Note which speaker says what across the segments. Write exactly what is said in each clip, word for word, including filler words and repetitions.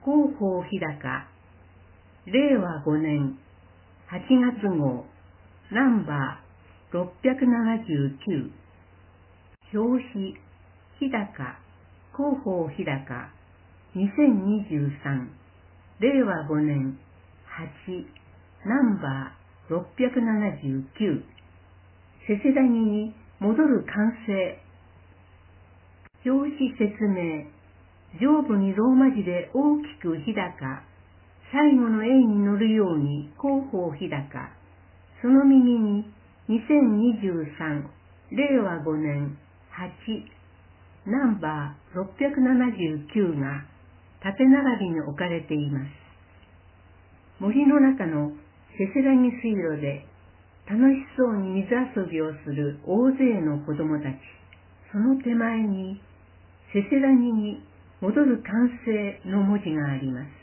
Speaker 1: 広報日高、れいわごねんはちがつごう、ナンバーろっぴゃくななじゅうきゅう。表紙、日高、広報日高、にせんにじゅうさん、れいわごねんはち、ナンバーろっぴゃくななじゅうきゅう。せせらぎに戻る完成。表紙説明。上部にローマ字で大きく日高、最後の A に乗るように広報日高、その右ににせんにじゅうさん、れいわごねんはち、ナンバーろっぴゃくななじゅうきゅうが縦並びに置かれています。森の中のせせらぎ水路で楽しそうに水遊びをする大勢の子供たち、その手前にせせらぎに戻る完成の文字があります。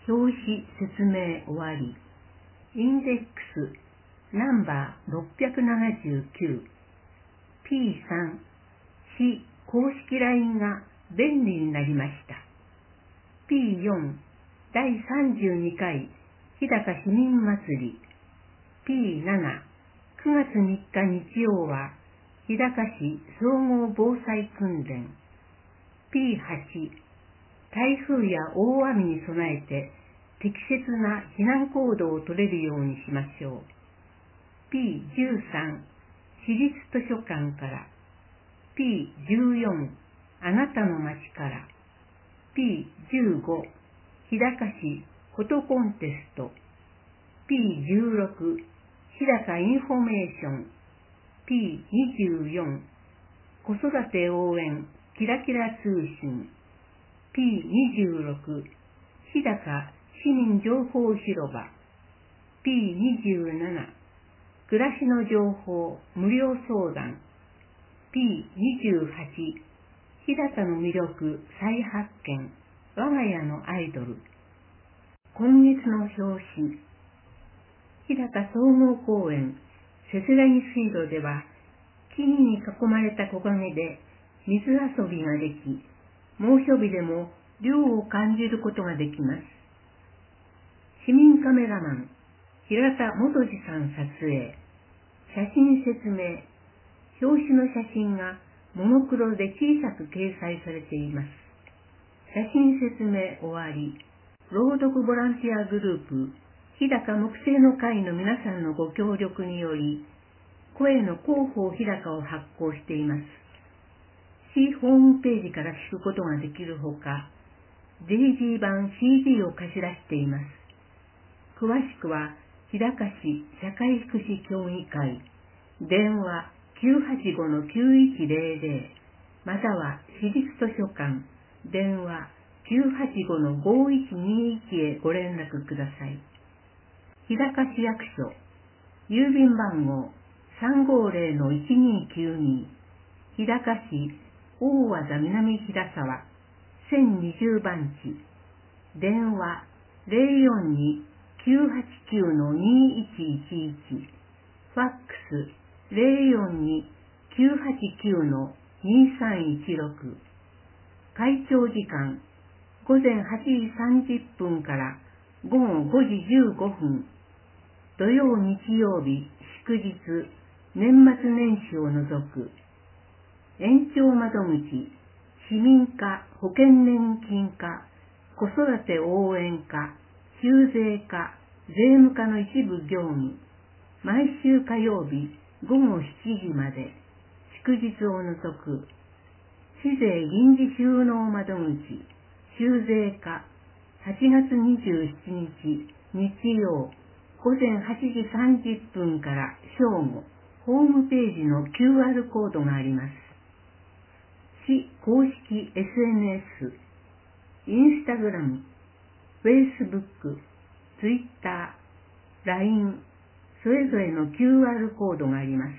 Speaker 1: 表紙説明終わり。インデックスナンバーろっぴゃくななじゅうきゅう。ピーさん 市公式 ライン が便利になりました。ピーよん だいさんじゅうにかい日高市民祭り。ピーなな くがつみっか日曜は日高市総合防災訓練。ピーはち 台風や大雨に備えて適切な避難行動を取れるようにしましょう。ピーじゅうさん 市立図書館から。ピーじゅうよん あなたの街から。ピーじゅうご 日高市フォトコンテスト。ピーじゅうろく 日高インフォメーション。ピーにじゅうよん 子育て応援キラキラ通信。ピーにじゅうろく 日高市民情報広場。ピーにじゅうなな 暮らしの情報無料相談。ピーにじゅうはち 日高の魅力再発見我が家のアイドル。今月の表紙。日高総合公園せせらぎ水路では木々に囲まれた木陰で水遊びができ、猛暑日でも涼を感じることができます。市民カメラマン、平田元次さん撮影。写真説明。表紙の写真がモノクロで小さく掲載されています。写真説明終わり。朗読ボランティアグループ、日高木星の会の皆さんのご協力により、声の広報日高を発行しています。市ホームページから聞くことができるほか、デイジー版 シーディー を貸し出しています。詳しくは、日高市社会福祉協議会、電話 きゅうはちごのきゅういちぜろぜろ、または市立図書館、電話 きゅうはちごのごいちにいち へご連絡ください。日高市役所、郵便番号 さんごぜろのいちにきゅうに、日高市大和田南平沢せんにじゅう番地、電話 ゼロよんに きゅうはちきゅうのにいちいちいち、ファックス ゼロよんに きゅうはちきゅうのにさんいちろく、会長時間ごぜんはちじさんじゅっぷんからごごごじじゅうごふん、土曜日曜日祝日年末年始を除く。延長窓口、市民課、保険年金課、子育て応援課、収税課、税務課の一部業務、毎週火曜日ごごしちじまで、祝日を除く。市税臨時収納窓口、収税課、はちがつにじゅうしちにち日曜、ごぜんはちじさんじゅっぷんから正午、ホームページの キューアール コードがあります。市公式 エスエヌエス、インスタグラム、フェイスブック、ツイッター、ライン、それぞれの キューアール コードがあります。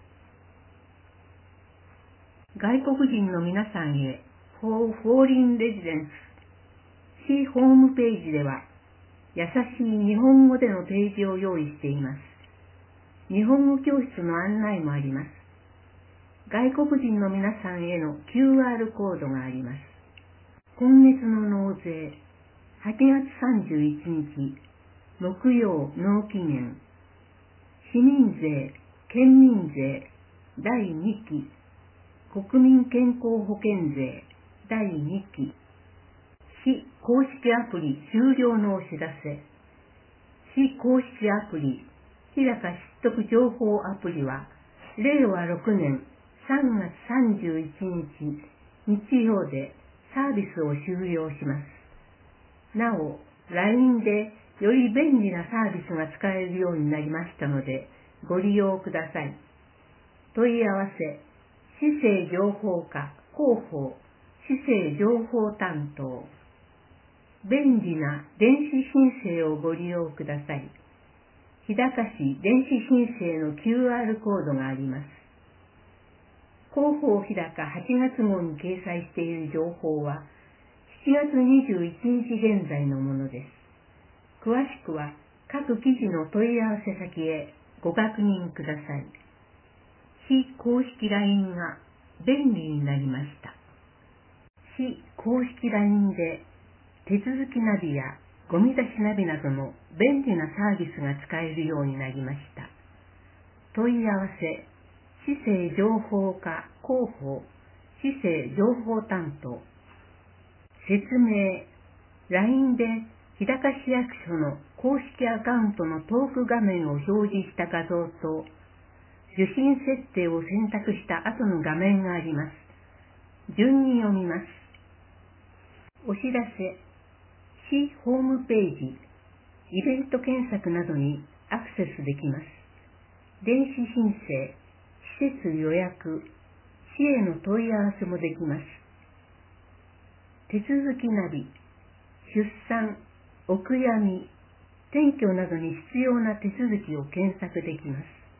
Speaker 1: 外国人の皆さんへ、for foreign residents、市ホームページでは、優しい日本語でのページを用意しています。日本語教室の案内もあります。外国人の皆さんへの キューアール コードがあります。今月の納税、 はちがつさんじゅういちにち、木曜納期限、市民税、県民税、だいにき、国民健康保険税、だいにき、市公式アプリ終了のお知らせ。市公式アプリ、日高知得情報アプリは、れいわろくねんさんがつさんじゅういちにち日曜でサービスを終了します。なお、ライン でより便利なサービスが使えるようになりましたので、ご利用ください。問い合わせ、市政情報課広報、市政情報担当。便利な電子申請をご利用ください。日高市電子申請の キューアール コードがあります。広報日高はちがつ号に掲載している情報は、しちがつにじゅういちにち現在のものです。詳しくは各記事の問い合わせ先へご確認ください。市公式 ライン が便利になりました。市公式 ライン で手続きナビやゴミ出しナビなどの便利なサービスが使えるようになりました。問い合わせ、市政情報課広報、市政情報担当。説明、ライン で日高市役所の公式アカウントのトーク画面を表示した画像と、受信設定を選択した後の画面があります。順に読みます。お知らせ、市ホームページ、イベント検索などにアクセスできます。電子申請、施設予約、市への問い合わせもできます。手続きナビ、出産、お悔やみ、転居などに必要な手続きを検索できます。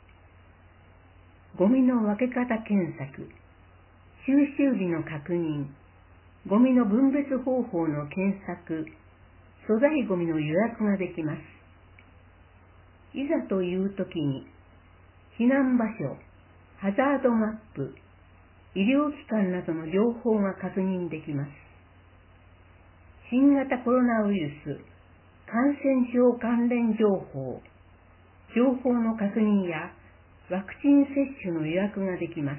Speaker 1: ゴミの分け方検索、収集日の確認、ゴミの分別方法の検索、粗大ゴミの予約ができます。いざという時に、避難場所、ハザードマップ、医療機関などの情報が確認できます。新型コロナウイルス、感染症関連情報、情報の確認やワクチン接種の予約ができます。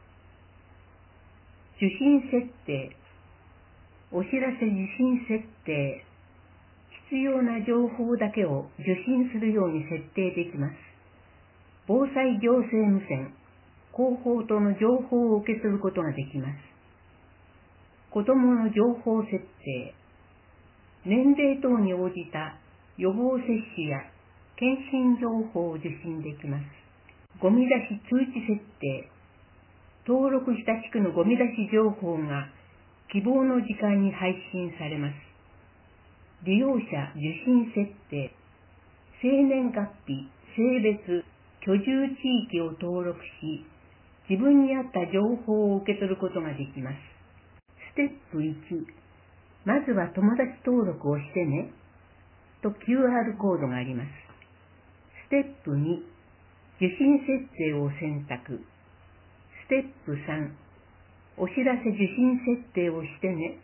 Speaker 1: 受信設定、お知らせ受信設定、必要な情報だけを受信するように設定できます。防災行政無線、広報との情報を受け取ることができます。子どもの情報設定、年齢等に応じた予防接種や検診情報を受信できます。ゴミ出し通知設定、登録した地区のゴミ出し情報が希望の時間に配信されます。利用者受信設定、生年月日、性別、居住地域を登録し、自分に合った情報を受け取ることができます。ステップいち、まずは友達登録をしてね、と キューアール コードがあります。ステップに、受信設定を選択。ステップさん、お知らせ受信設定をしてね。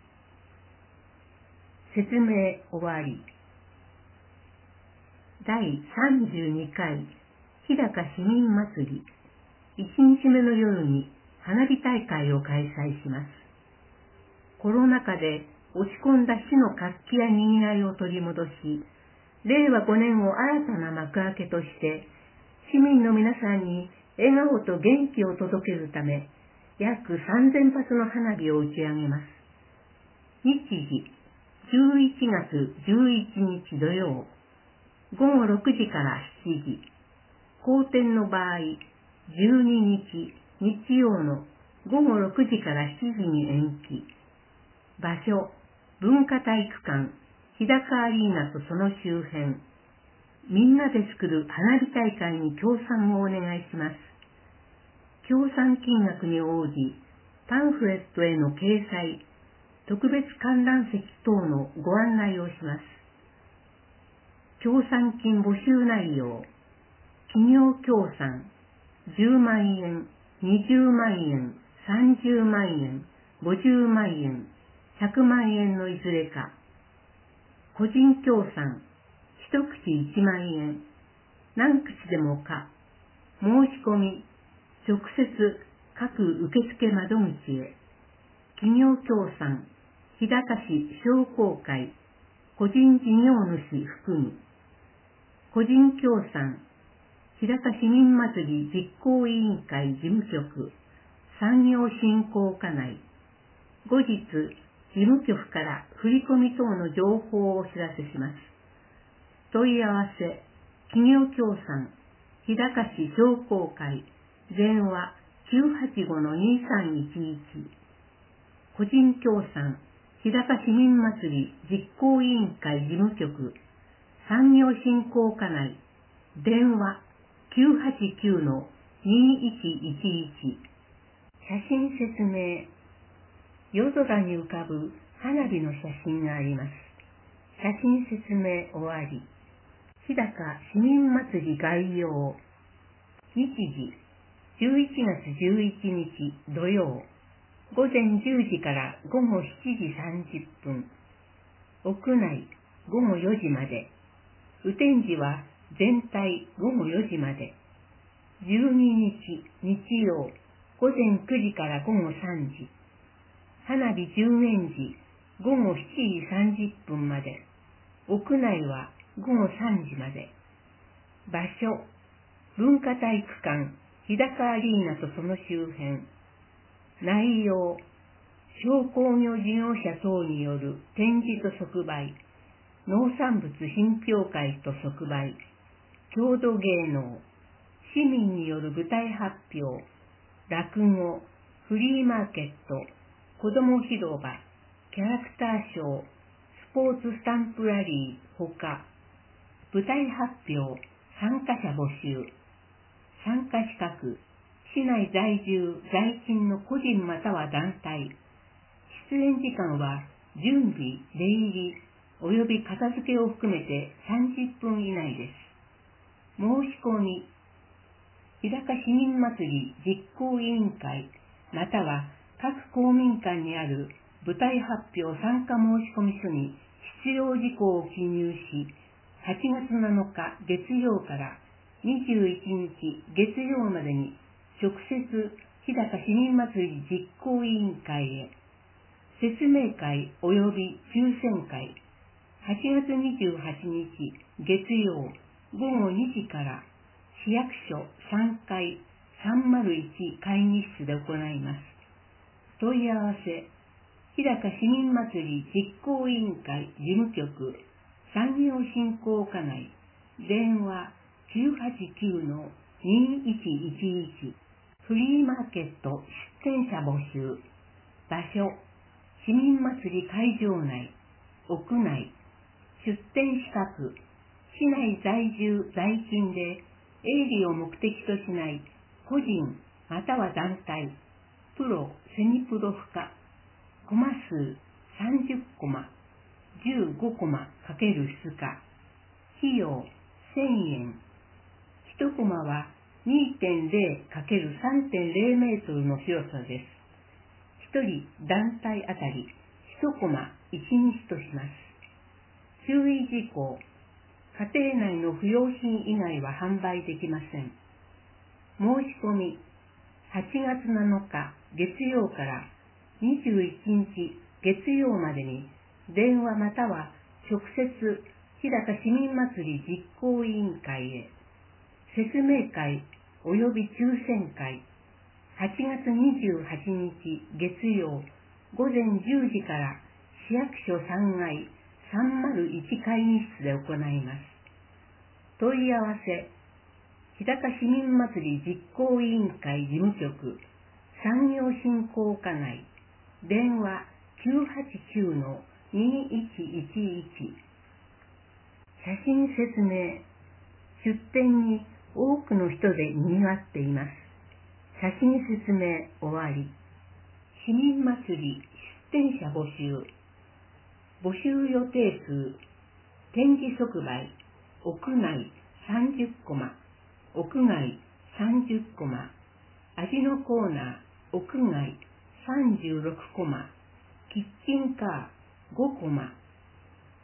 Speaker 1: 説明終わり。だいさんじゅうにかい日高市民祭りいちにちめの夜に花火大会を開催します。コロナ禍で落ち込んだ市の活気や賑わいを取り戻し、れいわごねんを新たな幕開けとして、市民の皆さんに笑顔と元気を届けるため、約さんぜんぱつの花火を打ち上げます。日時、じゅういちがつじゅういちにち土曜、ごごろくじからしちじ、好天の場合、じゅうににち日曜のごごろくじからしちじに延期。場所、文化体育館、日高アリーナとその周辺。みんなで作る花火大会に協賛をお願いします。協賛金額に応じ、パンフレットへの掲載、特別観覧席等のご案内をします。協賛金募集内容、企業協賛、じゅうまんえん、にじゅうまんえん、さんじゅうまんえん、ごじゅうまんえん、ひゃくまんえんのいずれか。 個人協賛、一口いちまんえん、何口でもか、申し込み、直接各受付窓口へ、企業協賛、日高市商工会、個人事業主含む、個人協賛、日高市民祭り実行委員会事務局、産業振興課内、後日、事務局から振込等の情報をお知らせします。問い合わせ、企業協賛、日高市商工会、電話 きゅうはちごのにさんいちいち、個人協賛、日高市民祭り実行委員会事務局、産業振興課内、電話 きゅうはちきゅうのにいちいちいち。写真説明。夜空に浮かぶ花火の写真があります。写真説明終わり。日高市民祭り概要。日時、じゅういちがつじゅういちにち土曜、午前じゅうじから午後しちじさんじゅっぷん。屋内、午後よじまで。雨天時は全体午後よじまで。じゅうににち日曜、午前くじから午後さんじ。花火順延時、午後しちじさんじゅっぷんまで。屋内は午後さんじまで。場所、文化体育館、日高アリーナとその周辺。内容、商工業事業者等による展示と即売、農産物品評会と即売、郷土芸能、市民による舞台発表、落語、フリーマーケット、子ども広場、キャラクターショー、スポーツスタンプラリーほか、舞台発表、参加者募集、参加資格、市内在住、在勤の個人または団体、出演時間は準備、出入り、および片付けを含めてさんじゅっぷん以内です。申し込み、日高市民祭り実行委員会、または各公民館にある舞台発表参加申込書に必要事項を記入し、はちがつなのか月曜からにじゅういちにち月曜までに直接日高市民祭り実行委員会へ、説明会及び抽選会、はちがつにじゅうはちにち月曜ごごにじから市役所さんがいさんまるいち会議室で行います。問い合わせ、日高市民祭り実行委員会事務局、産業振興課内、電話 きゅうはちきゅうのにいちいちいち、フリーマーケット出店者募集、場所、市民祭り会場内、屋内、出店資格、市内在住在勤で営利を目的としない個人または団体、プロ、セミプロ不可、コマ数さんじゅっコマ、じゅうごコマ×にか、費用せんえん、いちコマは にてんぜろかけるさんてんぜろ メートルの広さです。ひとり団体あたりいちコマいちにちとします。注意事項、家庭内の不用品以外は販売できません。申し込み、はちがつなのか月曜からにじゅういちにち月曜までに電話または直接日高市民祭り実行委員会へ、説明会及び抽選会、はちがつにじゅうはちにち月曜午前じゅうじから市役所さんがいさんまるいち会議室で行います。問い合わせ、日高市民祭り実行委員会事務局、産業振興課内、電話 きゅうはちきゅうのにいちいちいち。写真説明、出店に多くの人で賑わっています。写真説明終わり。市民祭り出店者募集。募集予定数、展示即売、屋内さんじゅっコマ、屋外さんじゅっコマ、味のコーナー、屋外さんじゅうろくコマ、キッチンカーごコマ、いち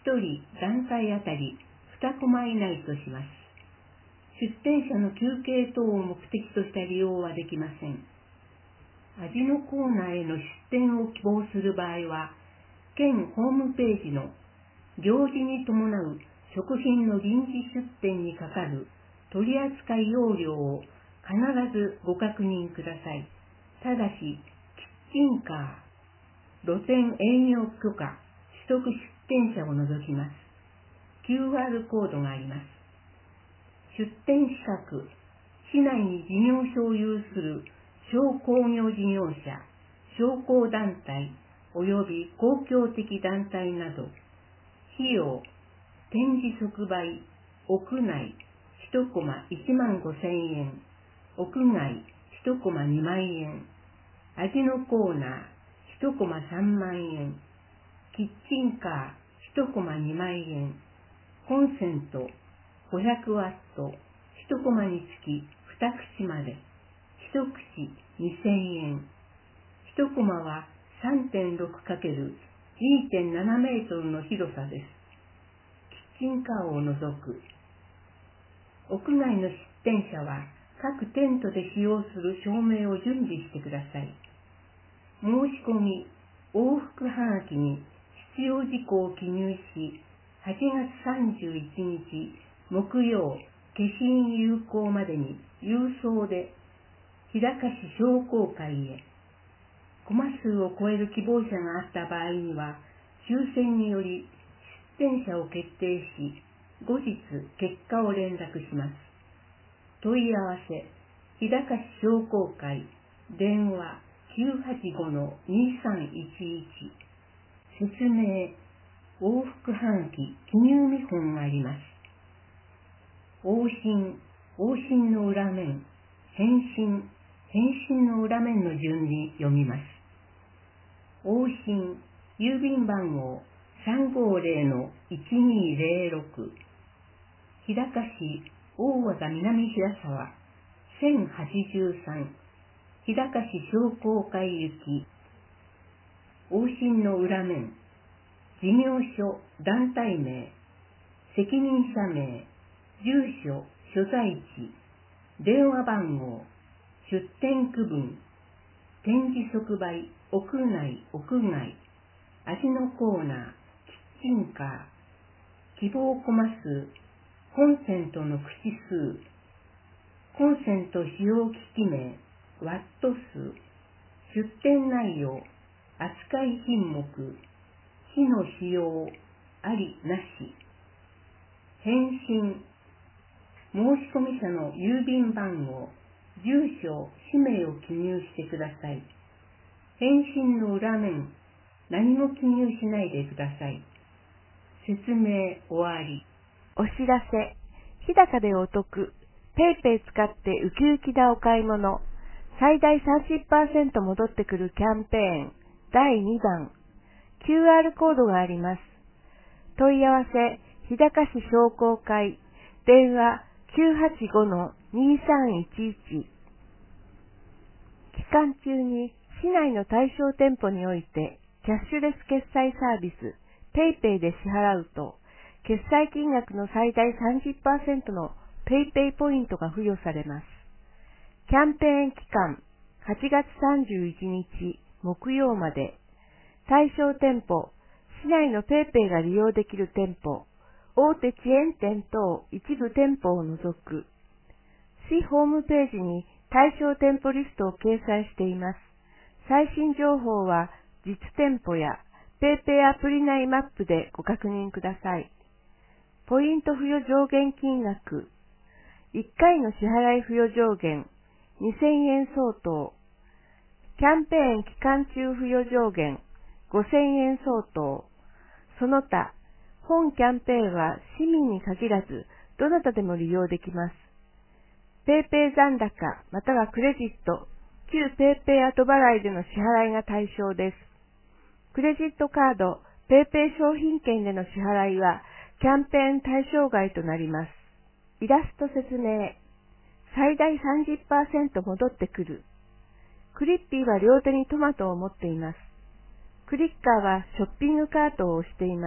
Speaker 1: 人団体あたりにコマ以内とします。出店者の休憩等を目的とした利用はできません。味のコーナーへの出店を希望する場合は、県ホームページの行事に伴う食品の臨時出店にかかる取扱要領を必ずご確認ください。ただし、キッチンカー、露店営業許可、取得出店者を除きます。キューアール コードがあります。出店資格、市内に事業所を有する小工業事業者、商工団体及び公共的団体など、費用、展示即売、屋内、一コマいちまんごせんえん、屋外、一コマにまんえん、味のコーナー、一コマさんまんえん、キッチンカー、一コマにまんえん、コンセント、ごひゃくワット、一コマにつきに口まで、一口にせんえん、一コマは さんてんろくかけるにてんなな メートルの広さです。キッチンカーを除く。屋外の出店者は各テントで使用する照明を準備してください。申し込み、往復はがきに必要事項を記入し、はちがつさんじゅういちにち木曜消印有効までに郵送で日高市商工会へ。コマ数を超える希望者があった場合には、抽選により出店者を決定し、後日結果を連絡します。問い合わせ、日高市商工会、電話 きゅうはちごのにさんいちいち。説明、往復はがき記入見本があります。往診、往診の裏面、返信、返信の裏面の順に読みます。往診、郵便番号 さんごぜろのいちにぜろろく、日高市大和田南平沢せんはちじゅうさん、日高市商工会行き。往診の裏面、事業所、団体名、責任者名、住所、所在地、電話番号、出店区分、展示即売、屋内、屋外、味のコーナー、キッチンカー、希望コマ数、コンセントの口数、コンセント使用機器名、ワット数、出店内容、扱い品目、火の使用、ありなし。返信、申込者の郵便番号、住所、氏名を記入してください。返信の裏面、何も記入しないでください。説明終わり。
Speaker 2: お知らせ、日高でお得、ペイペイ使ってウキウキなお買い物、最大 さんじゅっパーセント 戻ってくるキャンペーン、だいにだん、キューアール コードがあります。問い合わせ、日高市商工会、電話 きゅうはちごのにさんいちいち。期間中に市内の対象店舗において、キャッシュレス決済サービス、ペイペイで支払うと、決済金額の最大 さんじゅっパーセント のペイペイポイントが付与されます。キャンペーン期間、はちがつさんじゅういちにち木曜まで。対象店舗、市内のペイペイが利用できる店舗、大手チェーン店等一部店舗を除く。市ホームページに対象店舗リストを掲載しています。最新情報は実店舗やペイペイアプリ内マップでご確認ください。ポイント付与上限金額、いっかいの支払い付与上限にせんえん相当、キャンペーン期間中付与上限ごせんえん相当、その他、本キャンペーンは市民に限らず、どなたでも利用できます。ペイペイ残高またはクレジット、旧ペイペイ後払いでの支払いが対象です。クレジットカード、ペイペイ商品券での支払いは、キャンペーン対象外となります。イラスト説明。最大 さんじゅっパーセント 戻ってくる。クリッピーは両手にトマトを持っています。クリッカーはショッピングカートを押しています。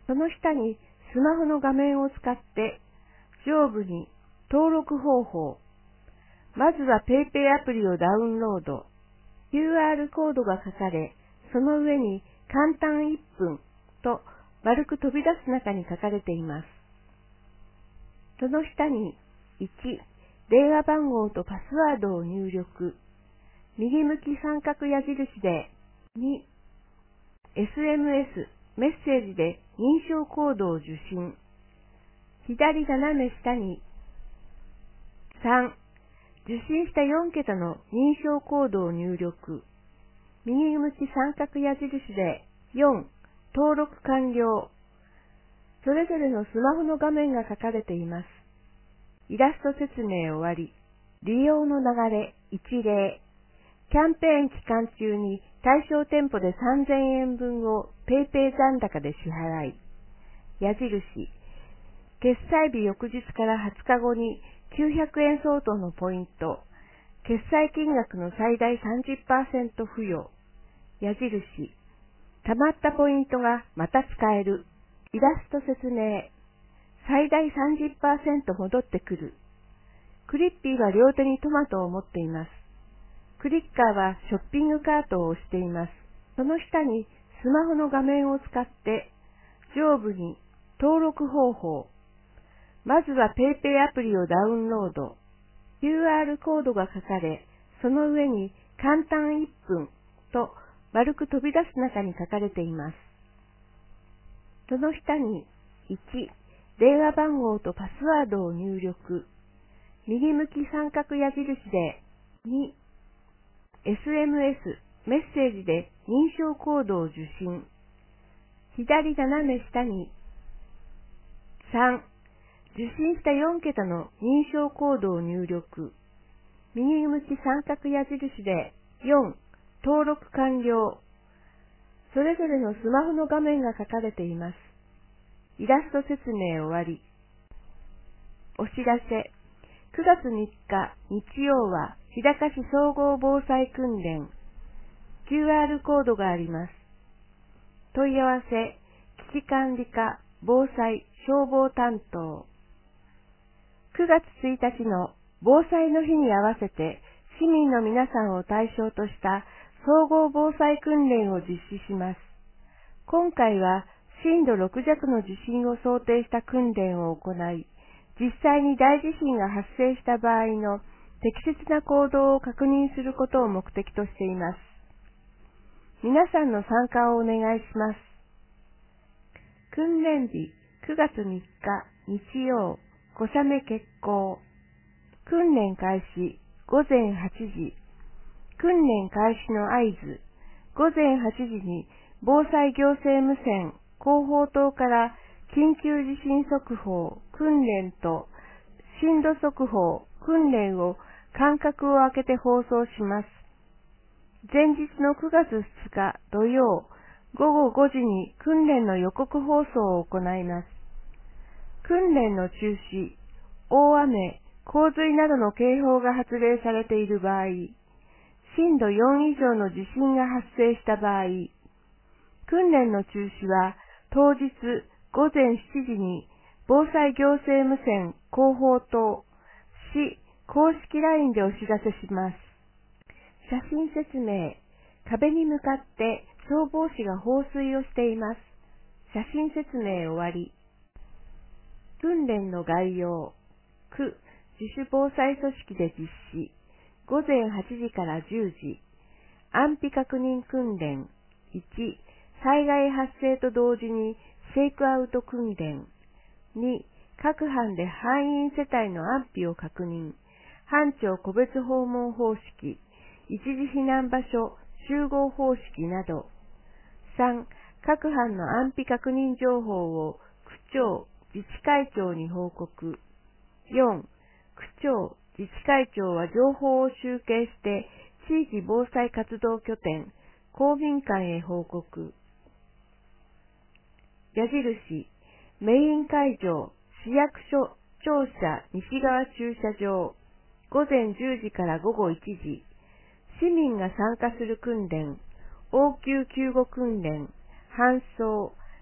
Speaker 2: その下にスマホの画面を使って上部に登録方法、まずは PayPay アプリをダウンロード、キューアール コードが書かれ、その上に簡単いっぷんと丸く飛び出す中に書かれています。その下にいち、電話番号とパスワードを入力、右向き三角矢印でに、エスエムエス、メッセージで認証コードを受信、左斜め下にさん、受信したよんけたの認証コードを入力、右向き三角矢印でよん、登録完了。それぞれのスマホの画面が書かれています。イラスト説明終わり。利用の流れ一例。キャンペーン期間中に対象店舗でさんぜんえんぶんを PayPay 残高で支払い。矢印。決済日翌日からはつかごにきゅうひゃくえん相当のポイント。決済金額の最大 さんじゅっパーセント 付与。矢印。貯まったポイントがまた使える。イラスト説明。最大 さんじゅっパーセント 戻ってくる。クリッピーは両手にトマトを持っています。クリッカーはショッピングカートを押しています。その下にスマホの画面を使って上部に登録方法。まずは PayPay アプリをダウンロード。キューアール コードが書かれ、その上に簡単いっぷんと丸く飛び出す中に書かれています。その下にいち、電話番号とパスワードを入力。右向き三角矢印でに、エスエムエス、メッセージで認証コードを受信。左斜め下にさん、受信したよんけたの認証コードを入力。右向き三角矢印でよん、登録完了。それぞれのスマホの画面が書かれています。イラスト説明終わり。お知らせ。くがつみっか日曜は日高市総合防災訓練。キューアール コードがあります。問い合わせ、危機管理課防災消防担当。くがつついたちの防災の日に合わせて市民の皆さんを対象とした総合防災訓練を実施します。今回は震度ろくじゃくの地震を想定した訓練を行い、実際に大地震が発生した場合の適切な行動を確認することを目的としています。皆さんの参加をお願いします。訓練日くがつみっか日曜、小雨決行。訓練開始ごぜんはちじ。訓練開始の合図。ごぜんはちじに防災行政無線広報塔から緊急地震速報訓練と震度速報訓練を間隔を空けて放送します。前日のくがつふつか土曜ごごごじに訓練の予告放送を行います。訓練の中止、大雨、洪水などの警報が発令されている場合、震度よん以上の地震が発生した場合、訓練の中止は当日ごぜんしちじに防災行政無線広報塔市公式 ライン でお知らせします。写真説明。壁に向かって消防士が放水をしています。写真説明終わり。訓練の概要。区自主防災組織で実施。ごぜんはちじからじゅうじ。安否確認訓練。いち、災害発生と同時にシェイクアウト訓練。に、各班で班員世帯の安否を確認。班長個別訪問方式。一時避難場所集合方式など。さん、各班の安否確認情報を区長、自治会長に報告。よん、区長、自治会長は情報を集計して地域防災活動拠点、公民館へ報告。矢印、メイン会場、市役所、庁舎西側駐車場、ごぜんじゅうじからごごいちじ。市民が参加する訓練、応急救護訓練、搬送、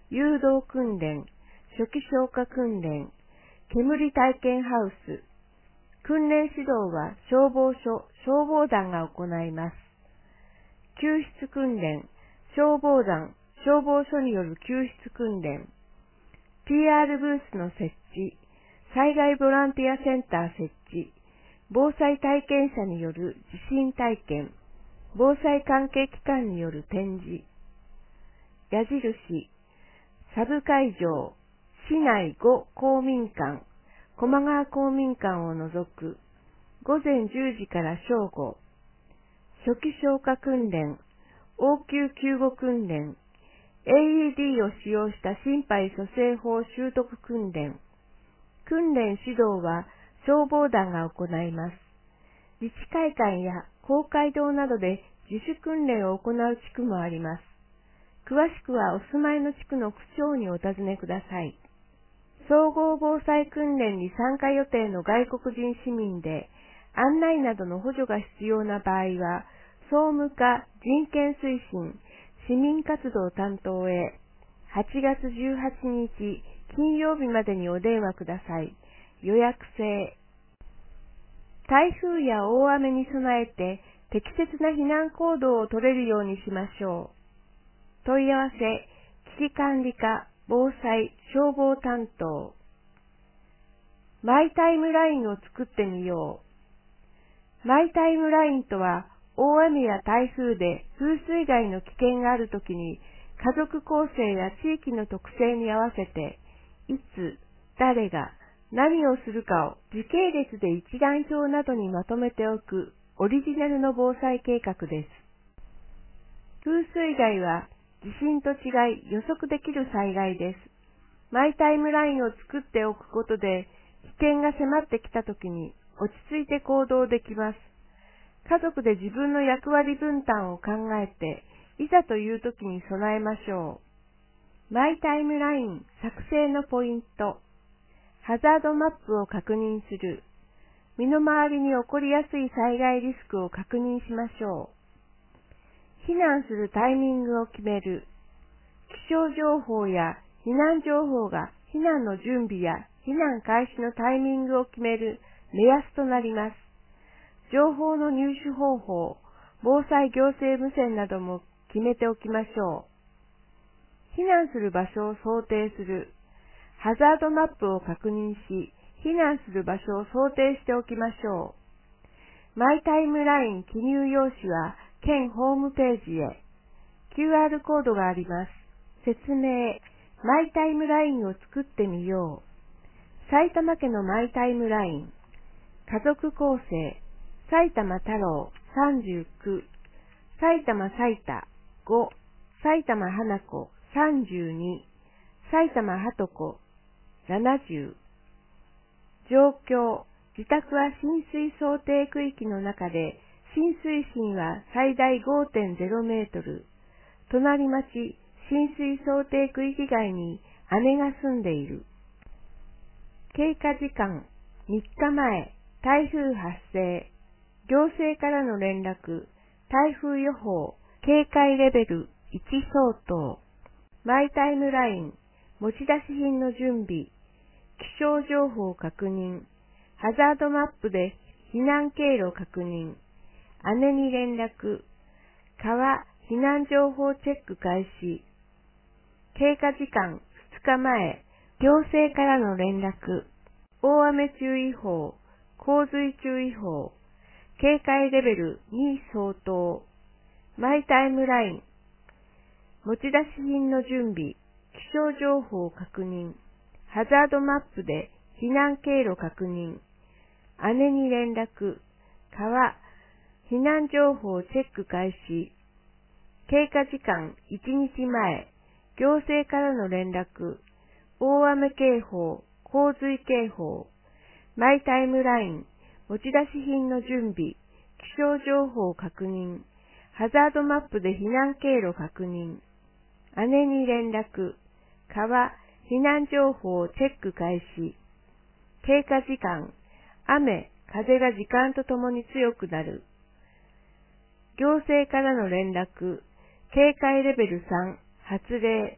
Speaker 2: 誘導訓練、初期消火訓練、煙体験ハウス。訓練指導は消防署、消防団が行います。救出訓練、消防団、消防署による救出訓練。ピーアール ブースの設置、災害ボランティアセンター設置、防災体験者による地震体験、防災関係機関による展示。矢印、サブ会場、市内ご公民館、駒川公民館を除く、ごぜんじゅうじから正午。初期消火訓練、応急救護訓練、エーイーディー を使用した心肺蘇生法習得訓練。訓練指導は消防団が行います。自治会館や公会堂などで自主訓練を行う地区もあります。詳しくはお住まいの地区の区長にお尋ねください。総合防災訓練に参加予定の外国人市民で案内などの補助が必要な場合は、総務課人権推進市民活動担当へはちがつじゅうはちにち金曜日までにお電話ください。予約制。台風や大雨に備えて適切な避難行動を取れるようにしましょう。問い合わせ、危機管理課、防災、消防担当。マイタイムラインを作ってみよう。マイタイムラインとは、大雨や台風で風水害の危険があるときに、家族構成や地域の特性に合わせて、いつ、誰が、何をするかを時系列で一覧表などにまとめておくオリジナルの防災計画です。風水害は地震と違い予測できる災害です。マイタイムラインを作っておくことで危険が迫ってきたときに落ち着いて行動できます。家族で自分の役割分担を考えていざというときに備えましょう。マイタイムライン作成のポイント。ハザードマップを確認する。身の回りに起こりやすい災害リスクを確認しましょう。避難するタイミングを決める。気象情報や避難情報が避難の準備や避難開始のタイミングを決める目安となります。情報の入手方法、防災行政無線なども決めておきましょう。避難する場所を想定する。ハザードマップを確認し、避難する場所を想定しておきましょう。マイタイムライン記入用紙は県ホームページへ。キューアール コードがあります。説明。マイタイムラインを作ってみよう。埼玉家のマイタイムライン。家族構成。埼玉太郎さんじゅうきゅう。埼玉埼玉ご。埼玉花子さんじゅうに。埼玉はとこななじゅう。状況。自宅は浸水想定区域の中で、浸水深は最大 ごてんゼロ メートル。隣町、浸水想定区域外に姉が住んでいる。経過時間、みっかまえ、台風発生。行政からの連絡、台風予報、警戒レベルいち相当。マイタイムライン、持ち出し品の準備、気象情報確認、ハザードマップで避難経路確認、姉に連絡、川避難情報チェック開始、経過時間ふつかまえ、行政からの連絡、大雨注意報、洪水注意報、警戒レベルに相当、マイタイムライン、持ち出し品の準備、気象情報確認、ハザードマップで避難経路確認、姉に連絡、川、避難情報チェック開始、経過時間いちにちまえ、行政からの連絡、大雨警報、洪水警報、マイタイムライン、持ち出し品の準備、気象情報確認、ハザードマップで避難経路確認、姉に連絡、川、避難情報チェック開始、経過時間、雨、風が時間とともに強くなる、行政からの連絡、警戒レベルさん、発令、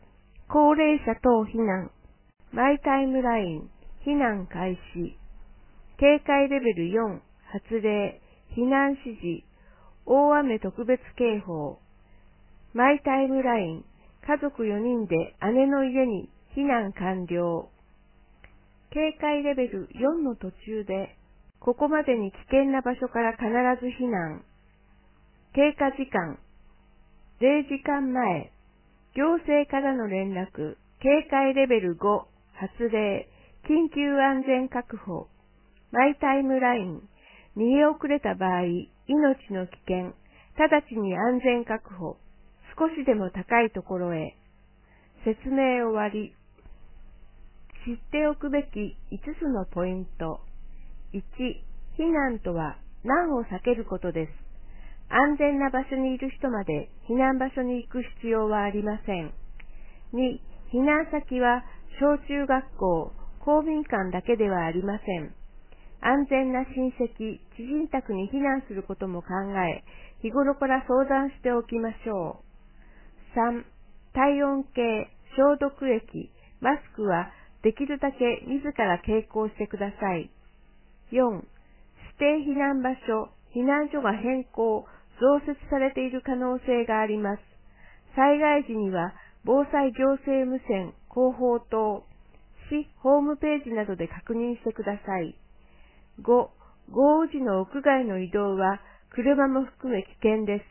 Speaker 2: 高齢者等避難、マイタイムライン、避難開始、警戒レベルよん、発令、避難指示、大雨特別警報、マイタイムライン、家族よにんで姉の家に避難完了。警戒レベルよんの途中で、ここまでに危険な場所から必ず避難。経過時間、れいじかんまえ、行政からの連絡、警戒レベルご、発令、緊急安全確保、マイタイムライン、逃げ遅れた場合、命の危険、直ちに安全確保、少しでも高いところへ。説明終わり。知っておくべきいつつのポイント。いち、避難とは難を避けることです。安全な場所にいる人まで避難場所に行く必要はありません。に、避難先は小中学校、公民館だけではありません。安全な親戚、知人宅に避難することも考え、日頃から相談しておきましょう。さん、体温計、消毒液、マスクはできるだけ自ら携行してください。よん、指定避難場所、避難所が変更、増設されている可能性があります。災害時には防災行政無線、広報塔、市ホームページなどで確認してください。ご、豪雨時の屋外の移動は車も含め危険です。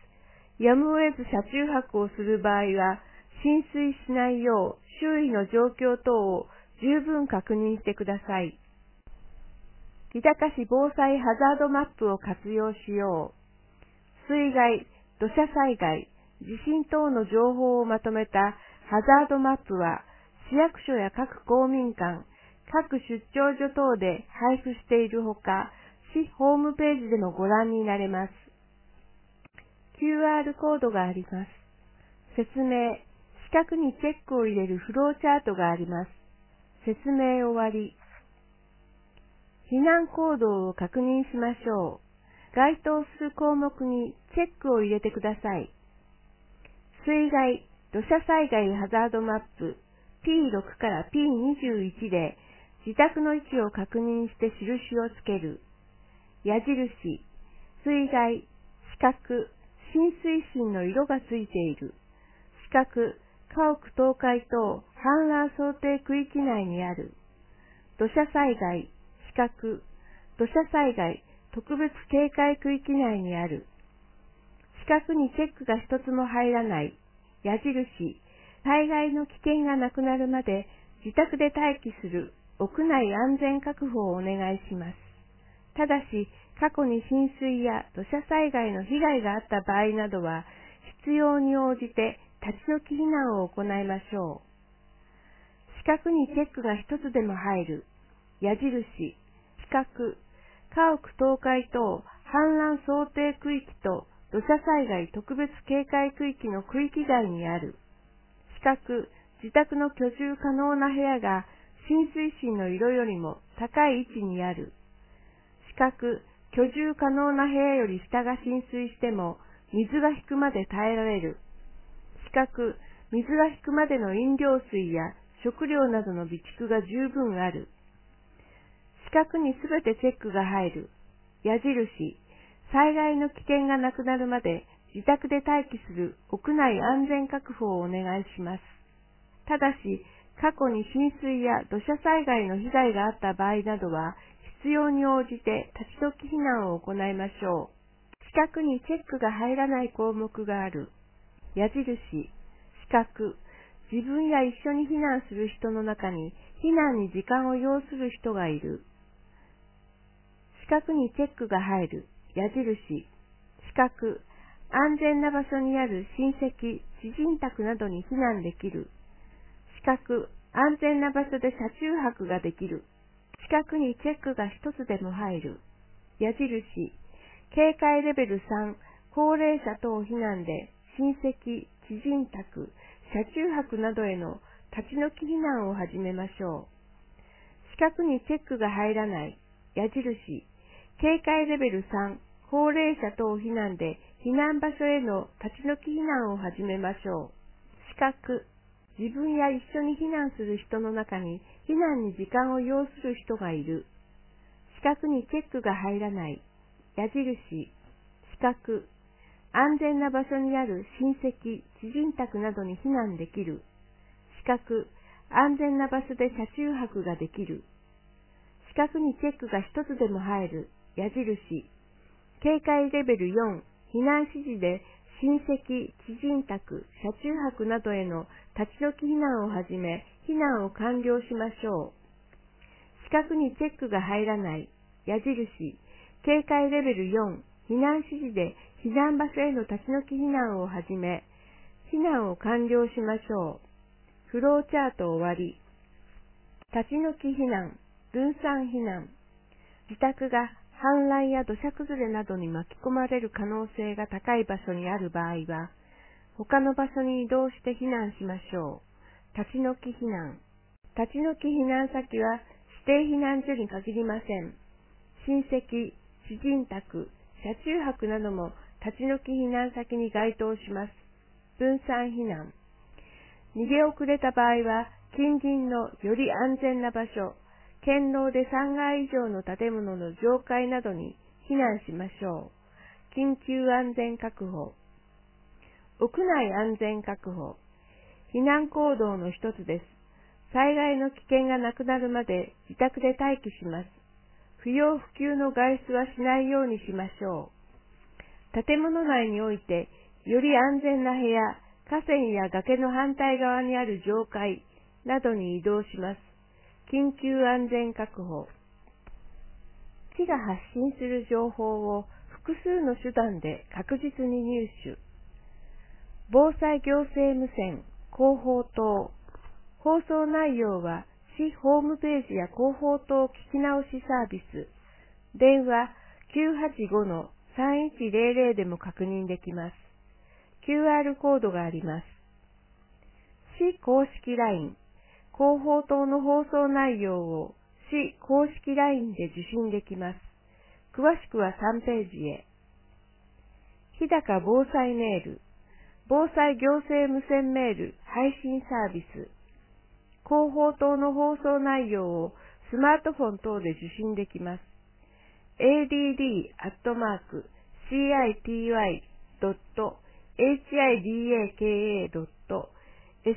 Speaker 2: やむを得ず車中泊をする場合は、浸水しないよう周囲の状況等を十分確認してください。日高市防災ハザードマップを活用しよう。水害、土砂災害、地震等の情報をまとめたハザードマップは、市役所や各公民館、各出張所等で配布しているほか、市ホームページでもご覧になれます。キューアール コードがあります。説明、四角にチェックを入れるフローチャートがあります。説明終わり。避難行動を確認しましょう。該当する項目にチェックを入れてください。水害、土砂災害ハザードマップ ピーろく から ピーにじゅういち で自宅の位置を確認して印をつける。矢印、水害、四角、浸水深の色がついている。四角、家屋倒壊等氾濫想定区域内にある。土砂災害、四角、土砂災害特別警戒区域内にある。四角にチェックが一つも入らない。矢印、災害の危険がなくなるまで自宅で待機する屋内安全確保をお願いします。ただし、過去に浸水や土砂災害の被害があった場合などは、必要に応じて立ち退き避難を行いましょう。四角にチェックが一つでも入る。矢印、四角、家屋倒壊等氾濫想定区域と土砂災害特別警戒区域の区域外にある。四角、自宅の居住可能な部屋が浸水深の色よりも高い位置にある。四角、居住可能な部屋より下が浸水しても水が引くまで耐えられる。四角、水が引くまでの飲料水や食料などの備蓄が十分ある。四角にすべてチェックが入る。矢印、災害の危険がなくなるまで自宅で待機する屋内安全確保をお願いします。ただし、過去に浸水や土砂災害の被害があった場合などは、必要に応じて立ち退き避難を行いましょう。四角にチェックが入らない項目がある。矢印、四角、自分や一緒に避難する人の中に避難に時間を要する人がいる。四角にチェックが入る。矢印、四角、安全な場所にある親戚、知人宅などに避難できる。四角、安全な場所で車中泊ができる。四角にチェックが一つでも入る。矢印、警戒レベルさん、高齢者等避難で親戚、知人宅、車中泊などへの立ち退き避難を始めましょう。四角にチェックが入らない。矢印、警戒レベルさん、高齢者等避難で避難場所への立ち退き避難を始めましょう。四角、 自分や一緒に避難する人の中に避難に時間を要する人がいる。視覚にチェックが入らない。矢印、視覚、安全な場所にある親戚、知人宅などに避難できる。視覚、安全な場所で車中泊ができる。視覚にチェックが一つでも入る。矢印、警戒レベルよん、避難指示で親戚、知人宅、車中泊などへの立ち退き避難をはじめ、避難を完了しましょう。視覚にチェックが入らない。矢印、警戒レベルよん、避難指示で避難場所への立ち退き避難をはじめ、避難を完了しましょう。フローチャート終わり。立ち退き避難、分散避難。自宅が氾濫や土砂崩れなどに巻き込まれる可能性が高い場所にある場合は、他の場所に移動して避難しましょう。立ち退き避難。立ち退き避難先は指定避難所に限りません。親戚、知人宅、車中泊なども立ち退き避難先に該当します。分散避難。逃げ遅れた場合は、近隣のより安全な場所、堅牢でさんがい以上の建物の上階などに避難しましょう。緊急安全確保。屋内安全確保。避難行動の一つです。災害の危険がなくなるまで自宅で待機します。不要不急の外出はしないようにしましょう。建物内において、より安全な部屋、河川や崖の反対側にある上階などに移動します。緊急安全確保。市が発信する情報を複数の手段で確実に入手。防災行政無線、広報塔。放送内容は市ホームページや広報塔聞き直しサービス。電話 きゅうはちごのさんいちゼロゼロ でも確認できます。キューアール コードがあります。市公式 ライン。広報塔の放送内容を市公式 ライン で受信できます。詳しくはさんページへ。日高防災メール。防災行政無線メール配信サービス。広報塔の放送内容をスマートフォン等で受信できます。エーディーディー アットマーク シーアイティーワイ ドット エイチアイディーエーケーエー ドット サ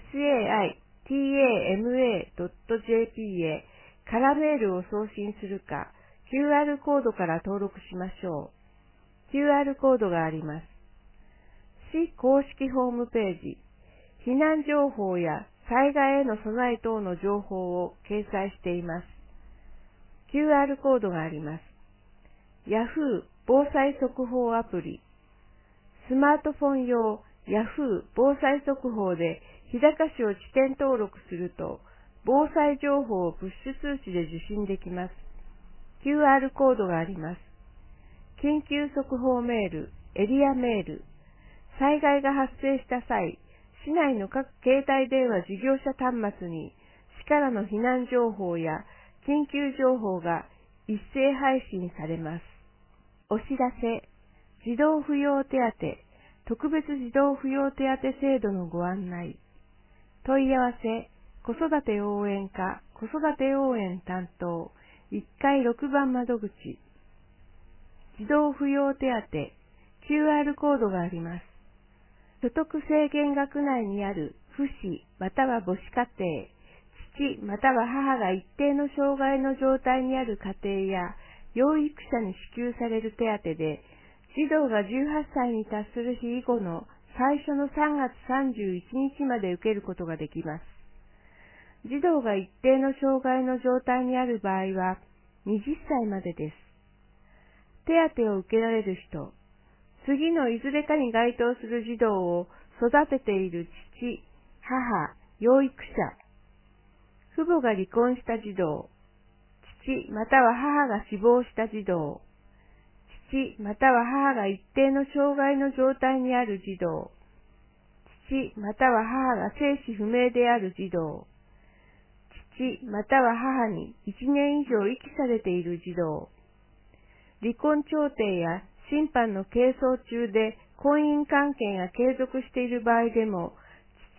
Speaker 2: マ ドット ジェーピー へからメールを送信するか キューアール コードから登録しましょう。キューアール コードがあります。市公式ホームページ、避難情報や災害への備え等の情報を掲載しています。キューアール コードがあります。Yahoo 防災速報アプリ。スマートフォン用 Yahoo 防災速報で日高市を地点登録すると、防災情報をプッシュ通知で受信できます。キューアール コードがあります。緊急速報メール、エリアメール。災害が発生した際、市内の各携帯電話事業者端末に市からの避難情報や緊急情報が一斉配信されます。お知らせ、児童扶養手当、特別児童扶養手当制度のご案内。問い合わせ、子育て応援課、子育て応援担当、いっかいろくばん窓口。児童扶養手当、キューアール コードがあります。所得制限額内にある父子または母子家庭、父または母が一定の障害の状態にある家庭や養育者に支給される手当で、児童がじゅうはっさいに達する日以後の最初のさんがつさんじゅういちにちまで受けることができます。児童が一定の障害の状態にある場合ははたちまでです。手当を受けられる人、次のいずれかに該当する児童を育てている父、母、養育者、父母が離婚した児童、父または母が死亡した児童、父または母が一定の障害の状態にある児童、父または母が生死不明である児童、父または母にいちねん以上遺棄されている児童、離婚調停や審判の係争中で婚姻関係が継続している場合でも、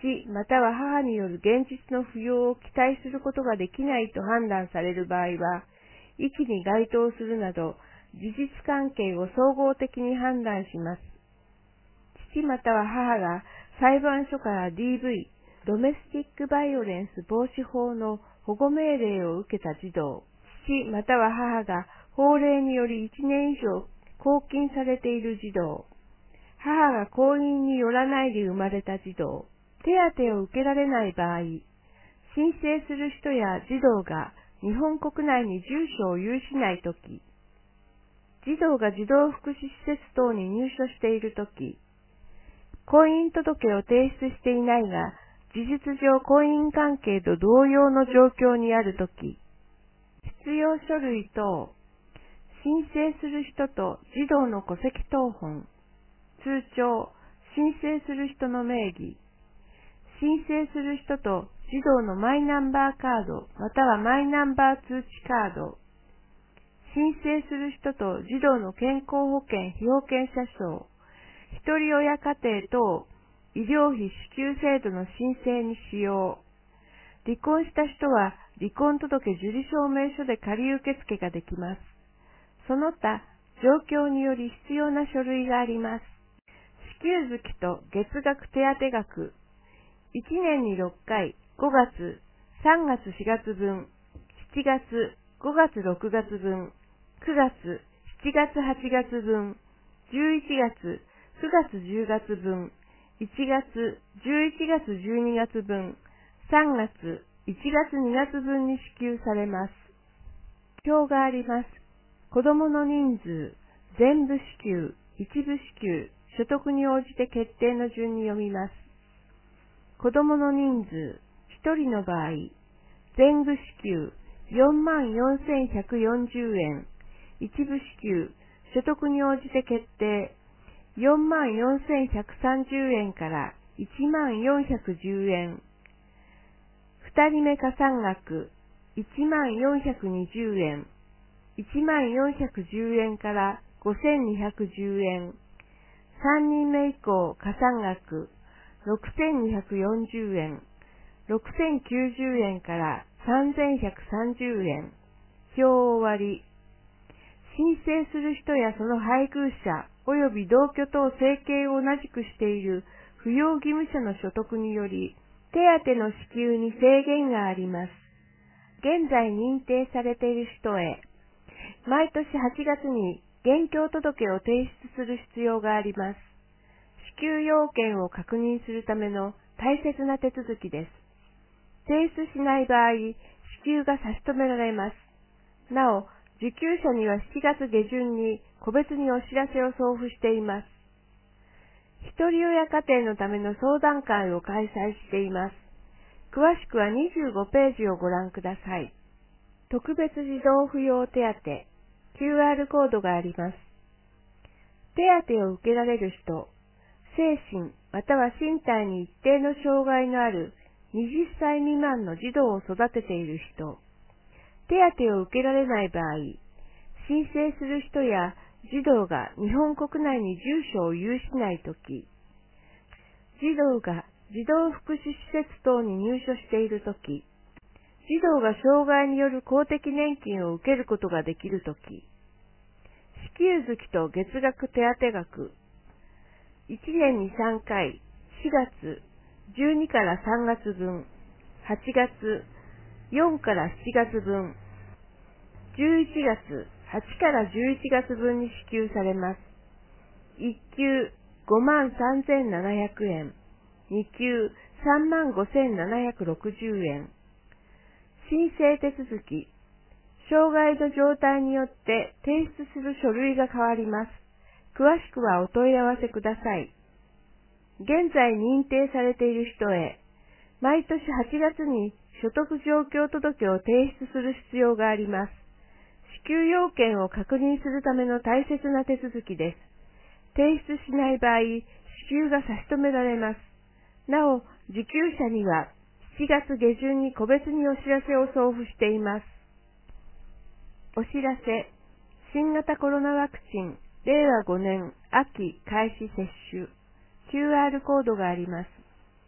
Speaker 2: 父または母による現実の扶養を期待することができないと判断される場合は、遺棄に該当するなど、事実関係を総合的に判断します。父または母が裁判所から ディーブイ、ドメスティックバイオレンス防止法の保護命令を受けた児童、父または母が法令によりいちねん以上拘禁されている児童、母が婚姻によらないで生まれた児童、手当を受けられない場合、申請する人や児童が日本国内に住所を有しないとき、児童が児童福祉施設等に入所しているとき、婚姻届を提出していないが、事実上婚姻関係と同様の状況にあるとき、必要書類等、申請する人と児童の戸籍謄本、通帳、申請する人の名義、申請する人と児童のマイナンバーカードまたはマイナンバー通知カード、申請する人と児童の健康保険被保険者証、ひとり親家庭等医療費支給制度の申請に使用。離婚した人は離婚届受理証明書で仮受付ができます。その他、状況により必要な書類があります。支給月と月額手当額。いちねんにろっかい、ごがつ、さんがつしがつ分、しちがつ、ごがつろくがつ分、くがつ、しちがつはちがつ分、じゅういちがつ、くがつじゅうがつ分、いちがつ、じゅういちがつじゅうにがつ分、さんがつ、いちがつにがつ分に支給されます。表があります。子供の人数、全部支給、一部支給、所得に応じて決定の順に読みます。子供の人数、ひとりの場合、全部支給、よんまんよんせんひゃくよんじゅうえん、一部支給、所得に応じて決定、よんまんよんせんひゃくさんじゅうえんからいちまんよんひゃくじゅうえん。二人目加算額、いちまんよんひゃくにじゅうえん。いちまんよんひゃくじゅうえんからごせんにひゃくじゅうえん。三人目以降加算額、ろくせんにひゃくよんじゅうえん。ろくせんきゅうじゅうえんからさんぜんひゃくさんじゅうえん。表終わり。申請する人やその配偶者及び同居等生計を同じくしている扶養義務者の所得により、手当の支給に制限があります。現在認定されている人へ、毎年はちがつに現況届を提出する必要があります。支給要件を確認するための大切な手続きです。提出しない場合、支給が差し止められます。なお、受給者にはしちがつげじゅんに個別にお知らせを送付しています。ひとり親家庭のための相談会を開催しています。詳しくはにじゅうごページをご覧ください。特別児童扶養手当、キューアール コードがあります。手当を受けられる人、精神または身体に一定の障害のあるはたち未満の児童を育てている人、手当を受けられない場合、申請する人や児童が日本国内に住所を有しないとき、児童が児童福祉施設等に入所しているとき、児童が障害による公的年金を受けることができるとき、支給月と月額手当額、いちねんにさんかい、しがつ、じゅうにからさんがつ分、はちがつ、よんからしちがつ分、じゅういちがつ、はちからじゅういちがつ分に支給されます。いっきゅうごまんさんぜんななひゃくえん、にきゅうさんまんごせんななひゃくろくじゅうえん。申請手続き、障害の状態によって提出する書類が変わります。詳しくはお問い合わせください。現在認定されている人へ、毎年はちがつに所得状況届を提出する必要があります。支給要件を確認するための大切な手続きです。提出しない場合、支給が差し止められます。なお、受給者にはしちがつげじゅんに個別にお知らせを送付しています。お知らせ、新型コロナワクチン、れいわごねん秋開始接種、キューアール コードがあります。